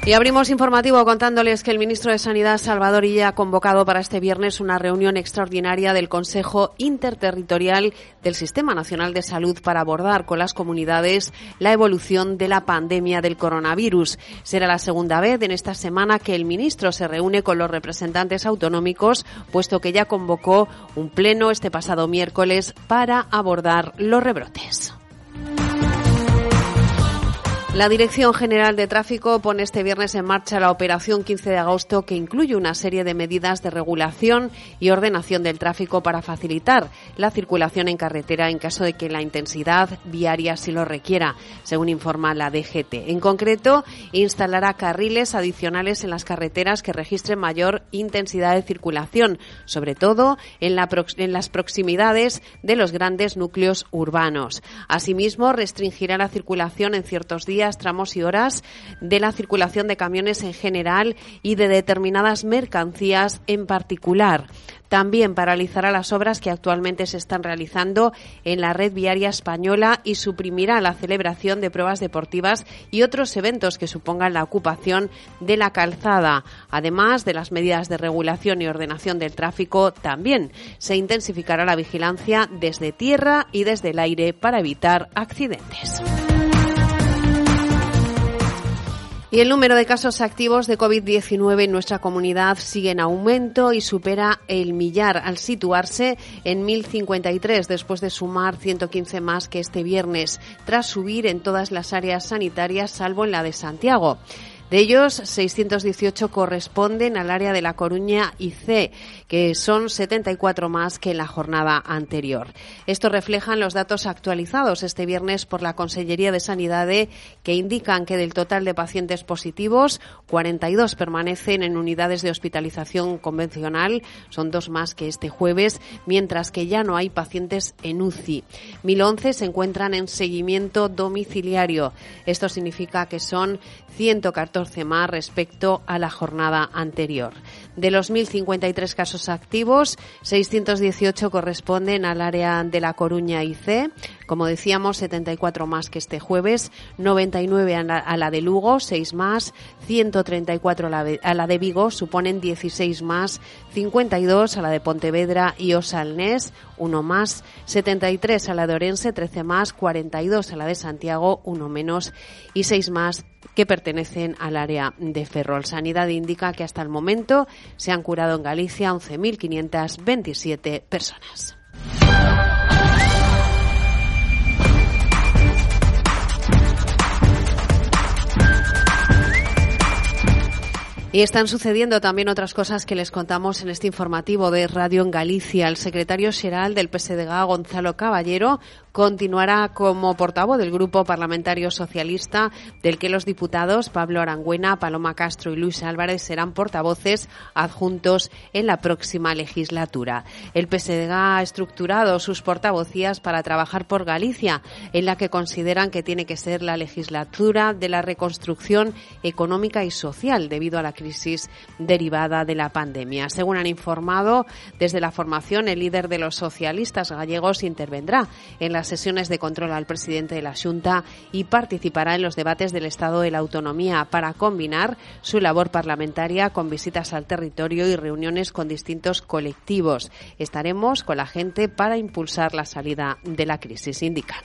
Y abrimos informativo contándoles que el ministro de Sanidad, Salvador Illa, ha convocado para este viernes una reunión extraordinaria del Consejo Interterritorial del Sistema Nacional de Salud para abordar con las comunidades la evolución de la pandemia del coronavirus. Será la segunda vez en esta semana que el ministro se reúne con los representantes autonómicos, puesto que ya convocó un pleno este pasado miércoles para abordar los rebrotes. La Dirección General de Tráfico pone este viernes en marcha la operación quince de agosto, que incluye una serie de medidas de regulación y ordenación del tráfico para facilitar la circulación en carretera en caso de que la intensidad viaria así lo requiera, según informa la D G T. En concreto, instalará carriles adicionales en las carreteras que registren mayor intensidad de circulación, sobre todo en, la prox- en las proximidades de los grandes núcleos urbanos. Asimismo, restringirá la circulación en ciertos días, tramos y horas de la circulación de camiones en general y de determinadas mercancías en particular. También paralizará las obras que actualmente se están realizando en la red viaria española y suprimirá la celebración de pruebas deportivas y otros eventos que supongan la ocupación de la calzada. Además de las medidas de regulación y ordenación del tráfico, también se intensificará la vigilancia desde tierra y desde el aire para evitar accidentes. Y el número de casos activos de COVID diecinueve en nuestra comunidad sigue en aumento y supera el millar al situarse en mil cincuenta y tres, después de sumar ciento quince más que este viernes, tras subir en todas las áreas sanitarias salvo en la de Santiago. De ellos, seiscientos dieciocho corresponden al área de La Coruña y C, que son setenta y cuatro más que en la jornada anterior. Esto reflejan los datos actualizados este viernes por la Consellería de Sanidad, que indican que del total de pacientes positivos, cuarenta y dos permanecen en unidades de hospitalización convencional, son dos más que este jueves, mientras que ya no hay pacientes en U C I. mil once se encuentran en seguimiento domiciliario. Esto significa que son ciento catorce más respecto a la jornada anterior. De los mil cincuenta y tres casos activos, seiscientos dieciocho corresponden al área de La Coruña y C, como decíamos, setenta y cuatro más que este jueves, noventa y nueve a la, a la de Lugo, seis más, ciento treinta y cuatro a la, de, a la de Vigo, suponen dieciséis más, cincuenta y dos a la de Pontevedra y Osalnés, uno más, setenta y tres a la de Orense, trece más, cuarenta y dos a la de Santiago, uno menos y seis más que pertenecen al área de Ferrol. Sanidad indica que hasta el momento se han curado en Galicia once mil quinientas veintisiete personas. Y están sucediendo también otras cosas que les contamos en este informativo de Radio en Galicia. El secretario xeral del P S D G, Gonzalo Caballero, continuará como portavoz del Grupo Parlamentario Socialista, del que los diputados Pablo Arangüena, Paloma Castro y Luis Álvarez serán portavoces adjuntos en la próxima legislatura. El P S D G ha estructurado sus portavocías para trabajar por Galicia, en la que consideran que tiene que ser la legislatura de la reconstrucción económica y social debido a la crisis derivada de la pandemia. Según han informado desde la formación, el líder de los socialistas gallegos intervendrá en las sesiones de control al presidente de la Xunta y participará en los debates del Estado de la Autonomía para combinar su labor parlamentaria con visitas al territorio y reuniones con distintos colectivos. Estaremos con la gente para impulsar la salida de la crisis, indican.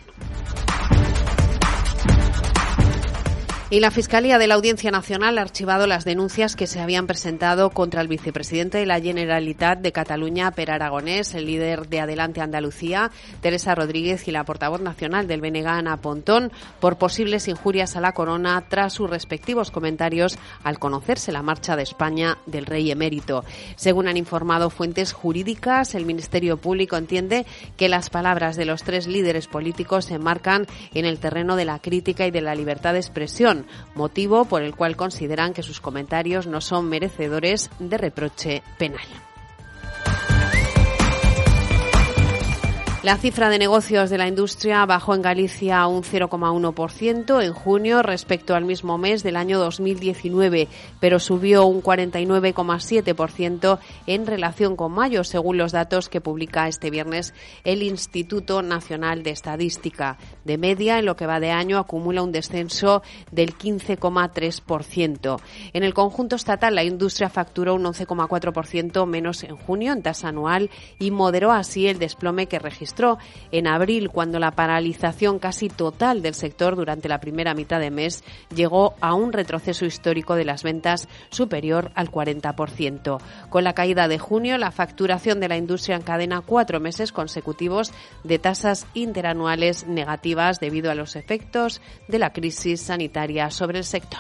Y la Fiscalía de la Audiencia Nacional ha archivado las denuncias que se habían presentado contra el vicepresidente de la Generalitat de Cataluña, Per Aragonés, el líder de Adelante Andalucía, Teresa Rodríguez, y la portavoz nacional del B N G, Ana Pontón, por posibles injurias a la corona tras sus respectivos comentarios al conocerse la marcha de España del rey emérito. Según han informado fuentes jurídicas, el Ministerio Público entiende que las palabras de los tres líderes políticos se enmarcan en el terreno de la crítica y de la libertad de expresión, motivo por el cual consideran que sus comentarios no son merecedores de reproche penal. La cifra de negocios de la industria bajó en Galicia un cero coma uno por ciento en junio respecto al mismo mes del año dos mil diecinueve, pero subió un cuarenta y nueve coma siete por ciento en relación con mayo, según los datos que publica este viernes el Instituto Nacional de Estadística. De media, en lo que va de año, acumula un descenso del quince coma tres por ciento. En el conjunto estatal, la industria facturó un once coma cuatro por ciento menos en junio en tasa anual y moderó así el desplome que registró en abril, cuando la paralización casi total del sector durante la primera mitad de mes llegó a un retroceso histórico de las ventas superior al cuarenta por ciento. Con la caída de junio, la facturación de la industria encadena cuatro meses consecutivos de tasas interanuales negativas debido a los efectos de la crisis sanitaria sobre el sector.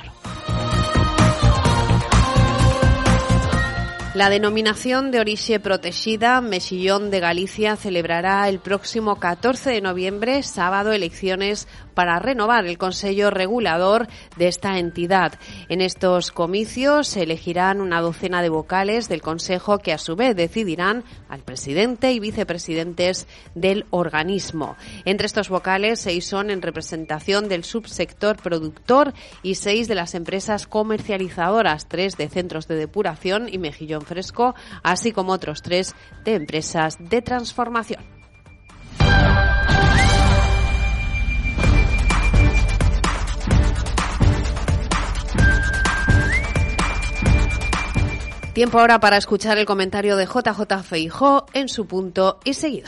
La denominación de orixe protexida Mexillón de Galicia celebrará el próximo catorce de noviembre, sábado, elecciones para renovar el Consello Regulador de esta entidad. En estos comicios se elegirán una docena de vocales del Consejo que a su vez decidirán al presidente y vicepresidentes del organismo. Entre estos vocales, seis son en representación del subsector productor y seis de las empresas comercializadoras, tres de centros de depuración y Mejillón Fresco, así como otros tres de empresas de transformación. Tiempo ahora para escuchar el comentario de J J Feijóo en Su Punto y Seguido.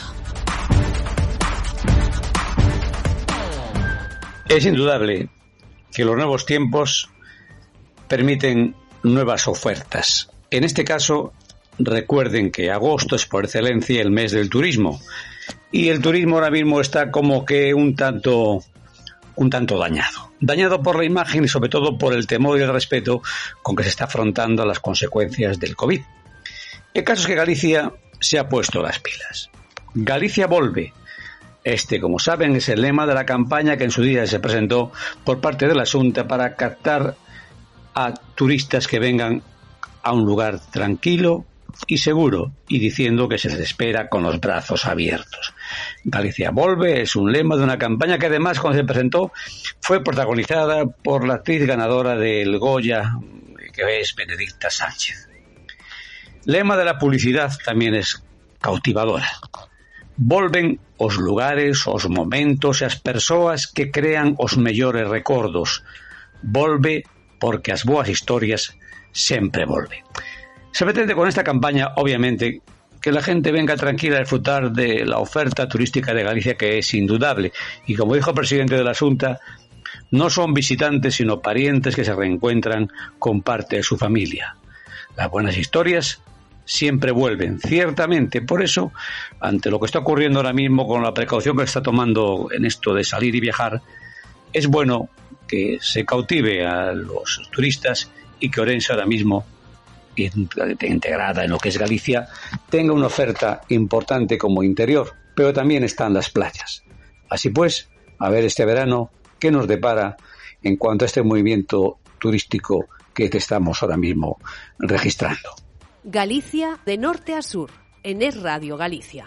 Es indudable que los nuevos tiempos permiten nuevas ofertas. En este caso, recuerden que agosto es por excelencia el mes del turismo y el turismo ahora mismo está como que un tanto, un tanto dañado. Dañado por la imagen y sobre todo por el temor y el respeto con que se está afrontando las consecuencias del COVID. El caso es que Galicia se ha puesto las pilas. Galicia vuelve. Este, como saben, es el lema de la campaña que en su día se presentó por parte de la Xunta para captar a turistas que vengan a un lugar tranquilo y seguro, y diciendo que se les espera con los brazos abiertos. Galicia Volve es un lema de una campaña que además, cuando se presentó, fue protagonizada por la actriz ganadora del Goya, que es Benedicta Sánchez. Lema de la publicidad también es cautivadora. Volven os lugares, os momentos e as persoas que crean os mellores recordos. Volve porque as boas historias sempre volven. Se pretende con esta campaña, obviamente, que la gente venga tranquila a disfrutar de la oferta turística de Galicia, que es indudable. Y como dijo el presidente de la Xunta, no son visitantes sino parientes que se reencuentran con parte de su familia. Las buenas historias siempre vuelven, ciertamente. Por eso, ante lo que está ocurriendo ahora mismo con la precaución que se está tomando en esto de salir y viajar, es bueno que se cautive a los turistas y que Orense ahora mismo, integrada en lo que es Galicia, tenga una oferta importante como interior, pero también están las playas. Así pues, a ver este verano qué nos depara en cuanto a este movimiento turístico que estamos ahora mismo registrando. Galicia de norte a sur, en Es Radio Galicia.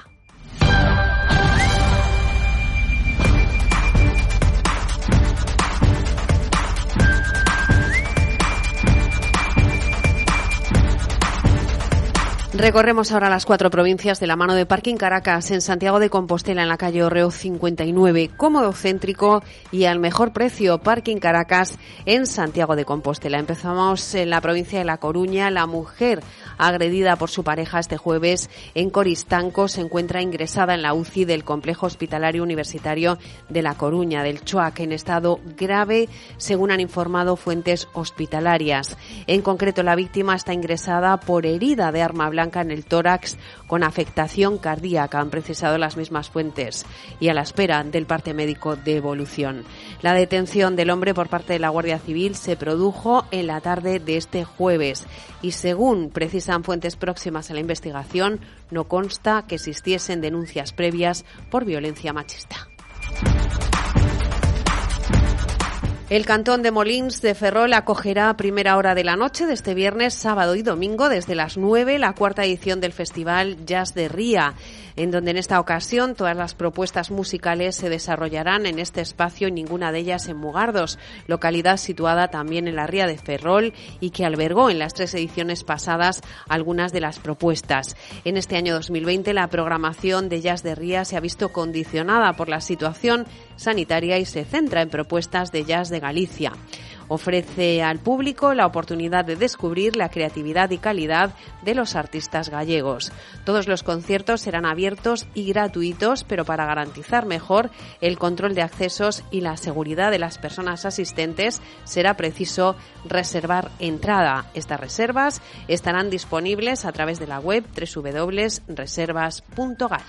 Recorremos ahora las cuatro provincias de la mano de Parking Caracas en Santiago de Compostela, en la calle Orreo cincuenta y nueve. Cómodo, céntrico y al mejor precio. Parking Caracas en Santiago de Compostela. Empezamos en la provincia de La Coruña. La mujer agredida por su pareja este jueves en Coristanco se encuentra ingresada en la U C I del Complejo Hospitalario Universitario de La Coruña, del CHOAC, en estado grave, según han informado fuentes hospitalarias. En concreto, la víctima está ingresada por herida de arma blanca en el tórax con afectación cardíaca, han precisado las mismas fuentes, y a la espera del parte médico de evolución. La detención del hombre por parte de la Guardia Civil se produjo en la tarde de este jueves y, según precisan fuentes próximas a la investigación, no consta que existiesen denuncias previas por violencia machista. El Cantón de Molins de Ferrol acogerá a primera hora de la noche de este viernes, sábado y domingo desde las nueve la cuarta edición del Festival Jazz de Ría, en donde en esta ocasión todas las propuestas musicales se desarrollarán en este espacio y ninguna de ellas en Mugardos, localidad situada también en la Ría de Ferrol y que albergó en las tres ediciones pasadas algunas de las propuestas. En este año dos mil veinte la programación de Jazz de Ría se ha visto condicionada por la situación sanitaria y se centra en propuestas de jazz de Galicia. Ofrece al público la oportunidad de descubrir la creatividad y calidad de los artistas gallegos. Todos los conciertos serán abiertos y gratuitos, pero para garantizar mejor el control de accesos y la seguridad de las personas asistentes será preciso reservar entrada. Estas reservas estarán disponibles a través de la web doble u doble u doble u punto reservas punto gal.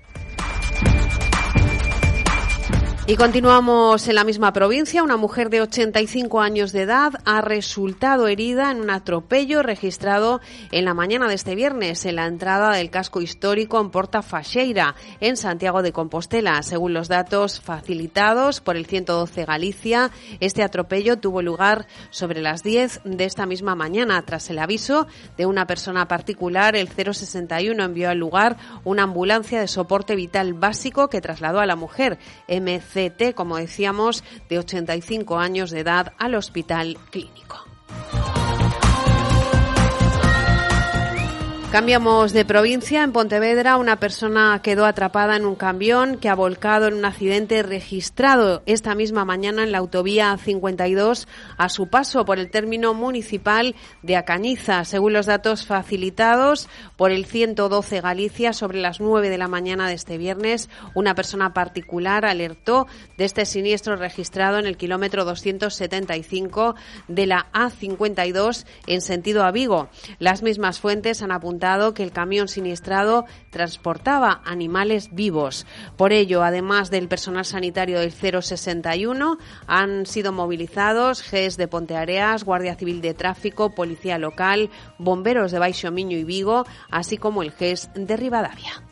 Y continuamos en la misma provincia. Una mujer de ochenta y cinco años de edad ha resultado herida en un atropello registrado en la mañana de este viernes en la entrada del casco histórico en Porta Faxeira, en Santiago de Compostela. Según los datos facilitados por el ciento doce Galicia, este atropello tuvo lugar sobre las diez de esta misma mañana. Tras el aviso de una persona particular, el cero sesenta y uno envió al lugar una ambulancia de soporte vital básico que trasladó a la mujer, M C T, como decíamos, de ochenta y cinco años de edad, al hospital clínico. Cambiamos de provincia. En Pontevedra, una persona quedó atrapada en un camión que ha volcado en un accidente registrado esta misma mañana en la autovía cincuenta y dos a su paso por el término municipal de Acaniza. Según los datos facilitados por el ciento doce Galicia, sobre las nueve de la mañana de este viernes, una persona particular alertó de este siniestro registrado en el kilómetro doscientos setenta y cinco de la A cincuenta y dos en sentido a Vigo. Las mismas fuentes han apuntado que el camión siniestrado transportaba animales vivos. Por ello, además del personal sanitario del cero sesenta y uno, han sido movilizados G E S de Ponteareas, Guardia Civil de Tráfico, Policía Local, bomberos de Baixo Miño y Vigo, así como el G E S de Ribadavia.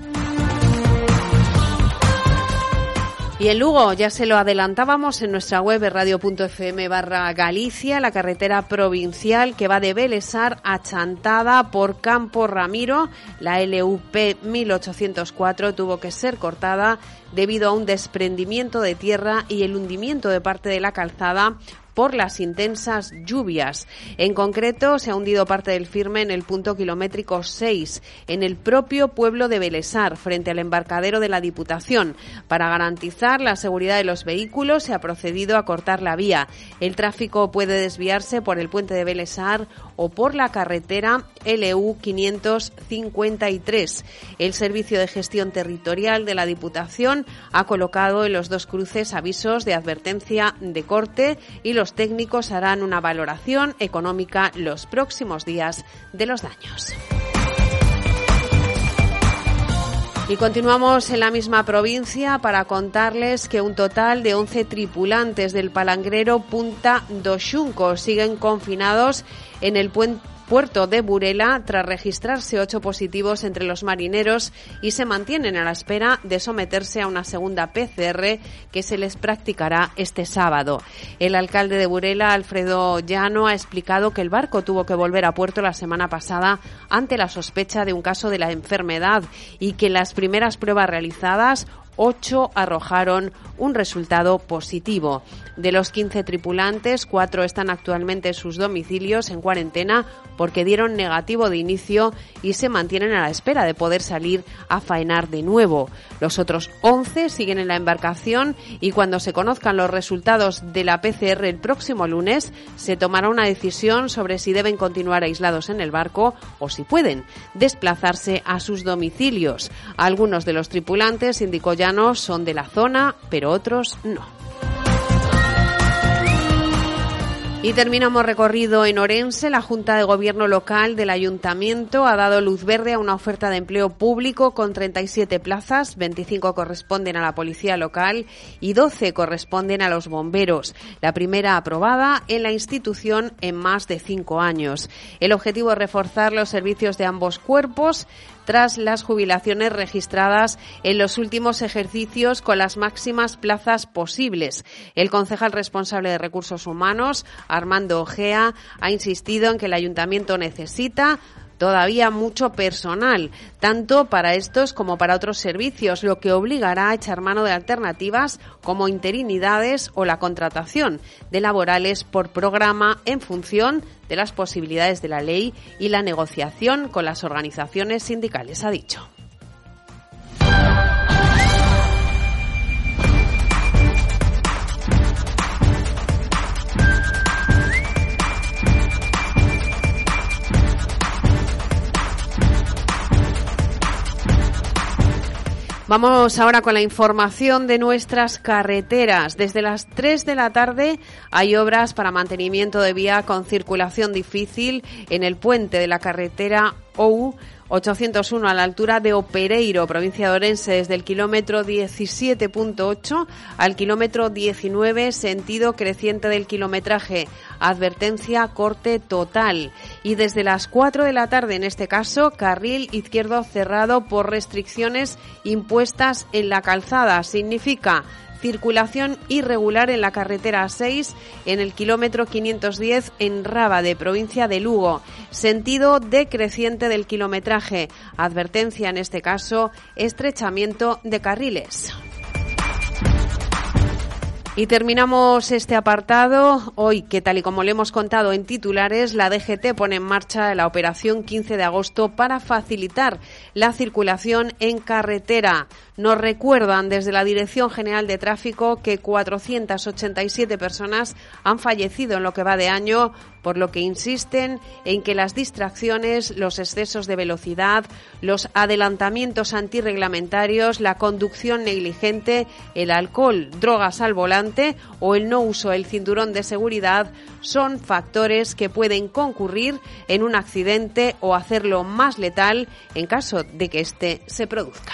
Y en Lugo, ya se lo adelantábamos en nuestra web radio.fm barra Galicia, la carretera provincial que va de Belesar a Chantada por Campo Ramiro, la L U P mil ochocientos cuatro, tuvo que ser cortada debido a un desprendimiento de tierra y el hundimiento de parte de la calzada por las intensas lluvias. En concreto, se ha hundido parte del firme en el punto kilométrico seis, en el propio pueblo de Belesar, frente al embarcadero de la Diputación. Para garantizar la seguridad de los vehículos, se ha procedido a cortar la vía. El tráfico puede desviarse por el puente de Belesar o por la carretera L U quinientos cincuenta y tres. El Servicio de Gestión Territorial de la Diputación ha colocado en los dos cruces avisos de advertencia de corte y los técnicos harán una valoración económica los próximos días de los daños. Y continuamos en la misma provincia para contarles que un total de once tripulantes del palangrero Punta do Xunco siguen confinados en el puente puerto de Burela tras registrarse ocho positivos entre los marineros y se mantienen a la espera de someterse a una segunda P C R que se les practicará este sábado. El alcalde de Burela, Alfredo Llano, ha explicado que el barco tuvo que volver a puerto la semana pasada ante la sospecha de un caso de la enfermedad y que las primeras pruebas realizadas, ocho arrojaron un resultado positivo. De los quince tripulantes, cuatro están actualmente en sus domicilios en cuarentena porque dieron negativo de inicio y se mantienen a la espera de poder salir a faenar de nuevo. Los otros once siguen en la embarcación y cuando se conozcan los resultados de la P C R el próximo lunes, se tomará una decisión sobre si deben continuar aislados en el barco o si pueden desplazarse a sus domicilios. Algunos de los tripulantes, indicó Llano, son de la zona, pero otros no. Y terminamos recorrido en Orense. La Junta de Gobierno Local del Ayuntamiento ha dado luz verde a una oferta de empleo público con treinta y siete plazas, veinticinco corresponden a la Policía Local y doce corresponden a los bomberos. La primera aprobada en la institución en más de cinco años. El objetivo es reforzar los servicios de ambos cuerpos tras las jubilaciones registradas en los últimos ejercicios con las máximas plazas posibles. El concejal responsable de Recursos Humanos, Armando Ojea, ha insistido en que el ayuntamiento necesita todavía mucho personal, tanto para estos como para otros servicios, lo que obligará a echar mano de alternativas como interinidades o la contratación de laborales por programa en función de las posibilidades de la ley y la negociación con las organizaciones sindicales, ha dicho. Vamos ahora con la información de nuestras carreteras. Desde las tres de la tarde hay obras para mantenimiento de vía con circulación difícil en el puente de la carretera O U ochocientos uno a la altura de Opereiro, provincia de Orense, desde el kilómetro diecisiete punto ocho al kilómetro diecinueve, sentido creciente del kilometraje. Advertencia, corte total. Y desde las cuatro de la tarde, en este caso, carril izquierdo cerrado por restricciones impuestas en la calzada. Significa circulación irregular en la carretera A seis en el kilómetro quinientos diez en Rábade, provincia de Lugo. Sentido decreciente del kilometraje. Advertencia, en este caso, estrechamiento de carriles. Y terminamos este apartado hoy, que tal y como le hemos contado en titulares, la D G T pone en marcha la operación quince de agosto para facilitar la circulación en carretera. Nos recuerdan desde la Dirección General de Tráfico que cuatrocientas ochenta y siete personas han fallecido en lo que va de año, por lo que insisten en que las distracciones, los excesos de velocidad, los adelantamientos antirreglamentarios, la conducción negligente, el alcohol, drogas al volante o el no uso del cinturón de seguridad son factores que pueden concurrir en un accidente o hacerlo más letal en caso de que éste se produzca.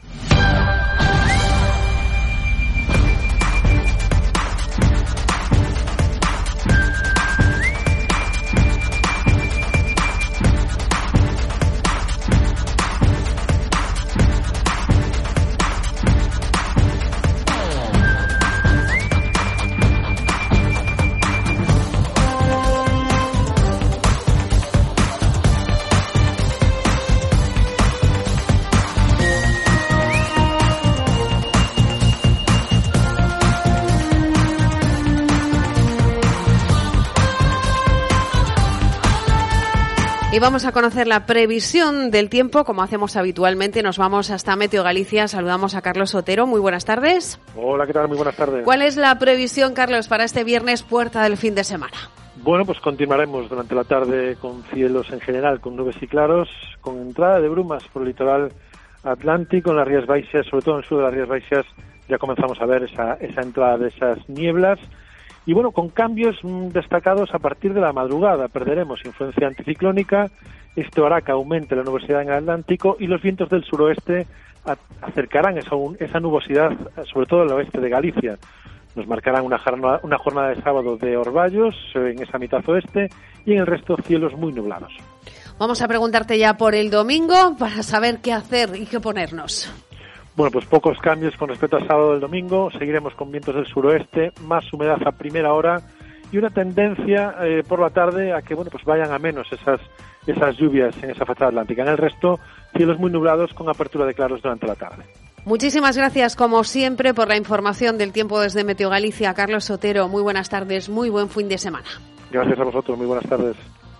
Y vamos a conocer la previsión del tiempo, como hacemos habitualmente. Nos vamos hasta Meteo Galicia. Saludamos a Carlos Otero. Muy buenas tardes. Hola, ¿qué tal? Muy buenas tardes. ¿Cuál es la previsión, Carlos, para este viernes, puerta del fin de semana? Bueno, pues continuaremos durante la tarde con cielos en general, con nubes y claros, con entrada de brumas por el litoral atlántico, en las Rías Baixas, sobre todo en el sur de las Rías Baixas, ya comenzamos a ver esa, esa entrada de esas nieblas. Y bueno, con cambios destacados a partir de la madrugada. Perderemos influencia anticiclónica, esto hará que aumente la nubosidad en el Atlántico y los vientos del suroeste acercarán esa, esa nubosidad, sobre todo al oeste de Galicia. Nos marcarán una jornada, una jornada de sábado de orvallos en esa mitad oeste y en el resto cielos muy nublados. Vamos a preguntarte ya por el domingo para saber qué hacer y qué ponernos. Bueno, pues pocos cambios con respecto al sábado del domingo. Seguiremos con vientos del suroeste, más humedad a primera hora y una tendencia eh, por la tarde a que bueno pues vayan a menos esas esas lluvias en esa fachada atlántica. En el resto, cielos muy nublados con apertura de claros durante la tarde. Muchísimas gracias, como siempre, por la información del tiempo desde Meteo Galicia. Carlos Otero, muy buenas tardes, muy buen fin de semana. Gracias a vosotros, muy buenas tardes.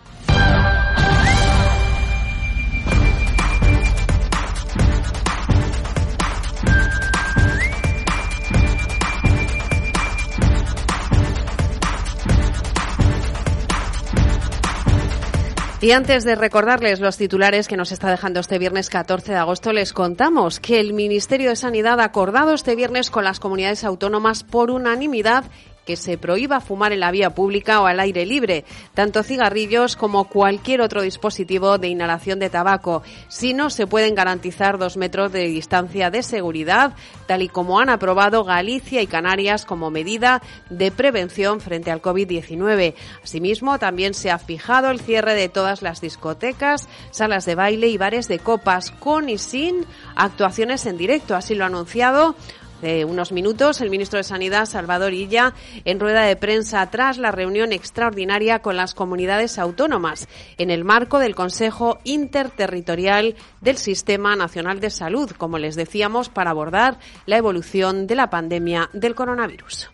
Y antes de recordarles los titulares que nos está dejando este viernes catorce de agosto, les contamos que el Ministerio de Sanidad ha acordado este viernes con las comunidades autónomas por unanimidad que se prohíba fumar en la vía pública o al aire libre, tanto cigarrillos como cualquier otro dispositivo de inhalación de tabaco, si no se pueden garantizar dos metros de distancia de seguridad, tal y como han aprobado Galicia y Canarias como medida de prevención frente al COVID diecinueve. Asimismo, también se ha fijado el cierre de todas las discotecas, salas de baile y bares de copas, con y sin actuaciones en directo. Así lo ha anunciado de unos minutos el ministro de Sanidad, Salvador Illa, en rueda de prensa tras la reunión extraordinaria con las comunidades autónomas en el marco del Consejo Interterritorial del Sistema Nacional de Salud, como les decíamos, para abordar la evolución de la pandemia del coronavirus.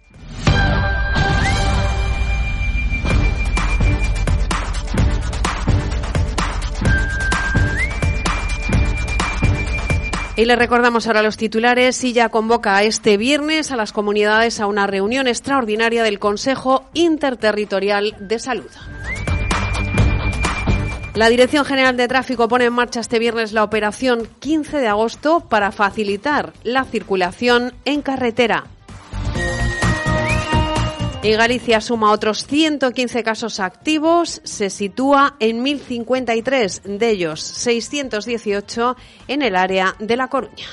Y le recordamos ahora los titulares. Silla convoca este viernes a las comunidades a una reunión extraordinaria del Consejo Interterritorial de Salud. La Dirección General de Tráfico pone en marcha este viernes la operación quince de agosto para facilitar la circulación en carretera. Y Galicia suma otros ciento quince casos activos, se sitúa en mil cincuenta y tres, de ellos seiscientos dieciocho en el área de La Coruña.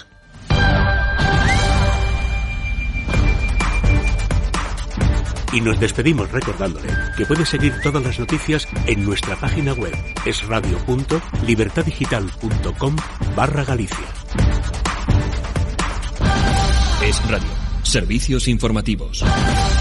Y nos despedimos recordándole que puede seguir todas las noticias en nuestra página web esradio punto libertadigital punto com barra Galicia. Es Radio. Servicios informativos.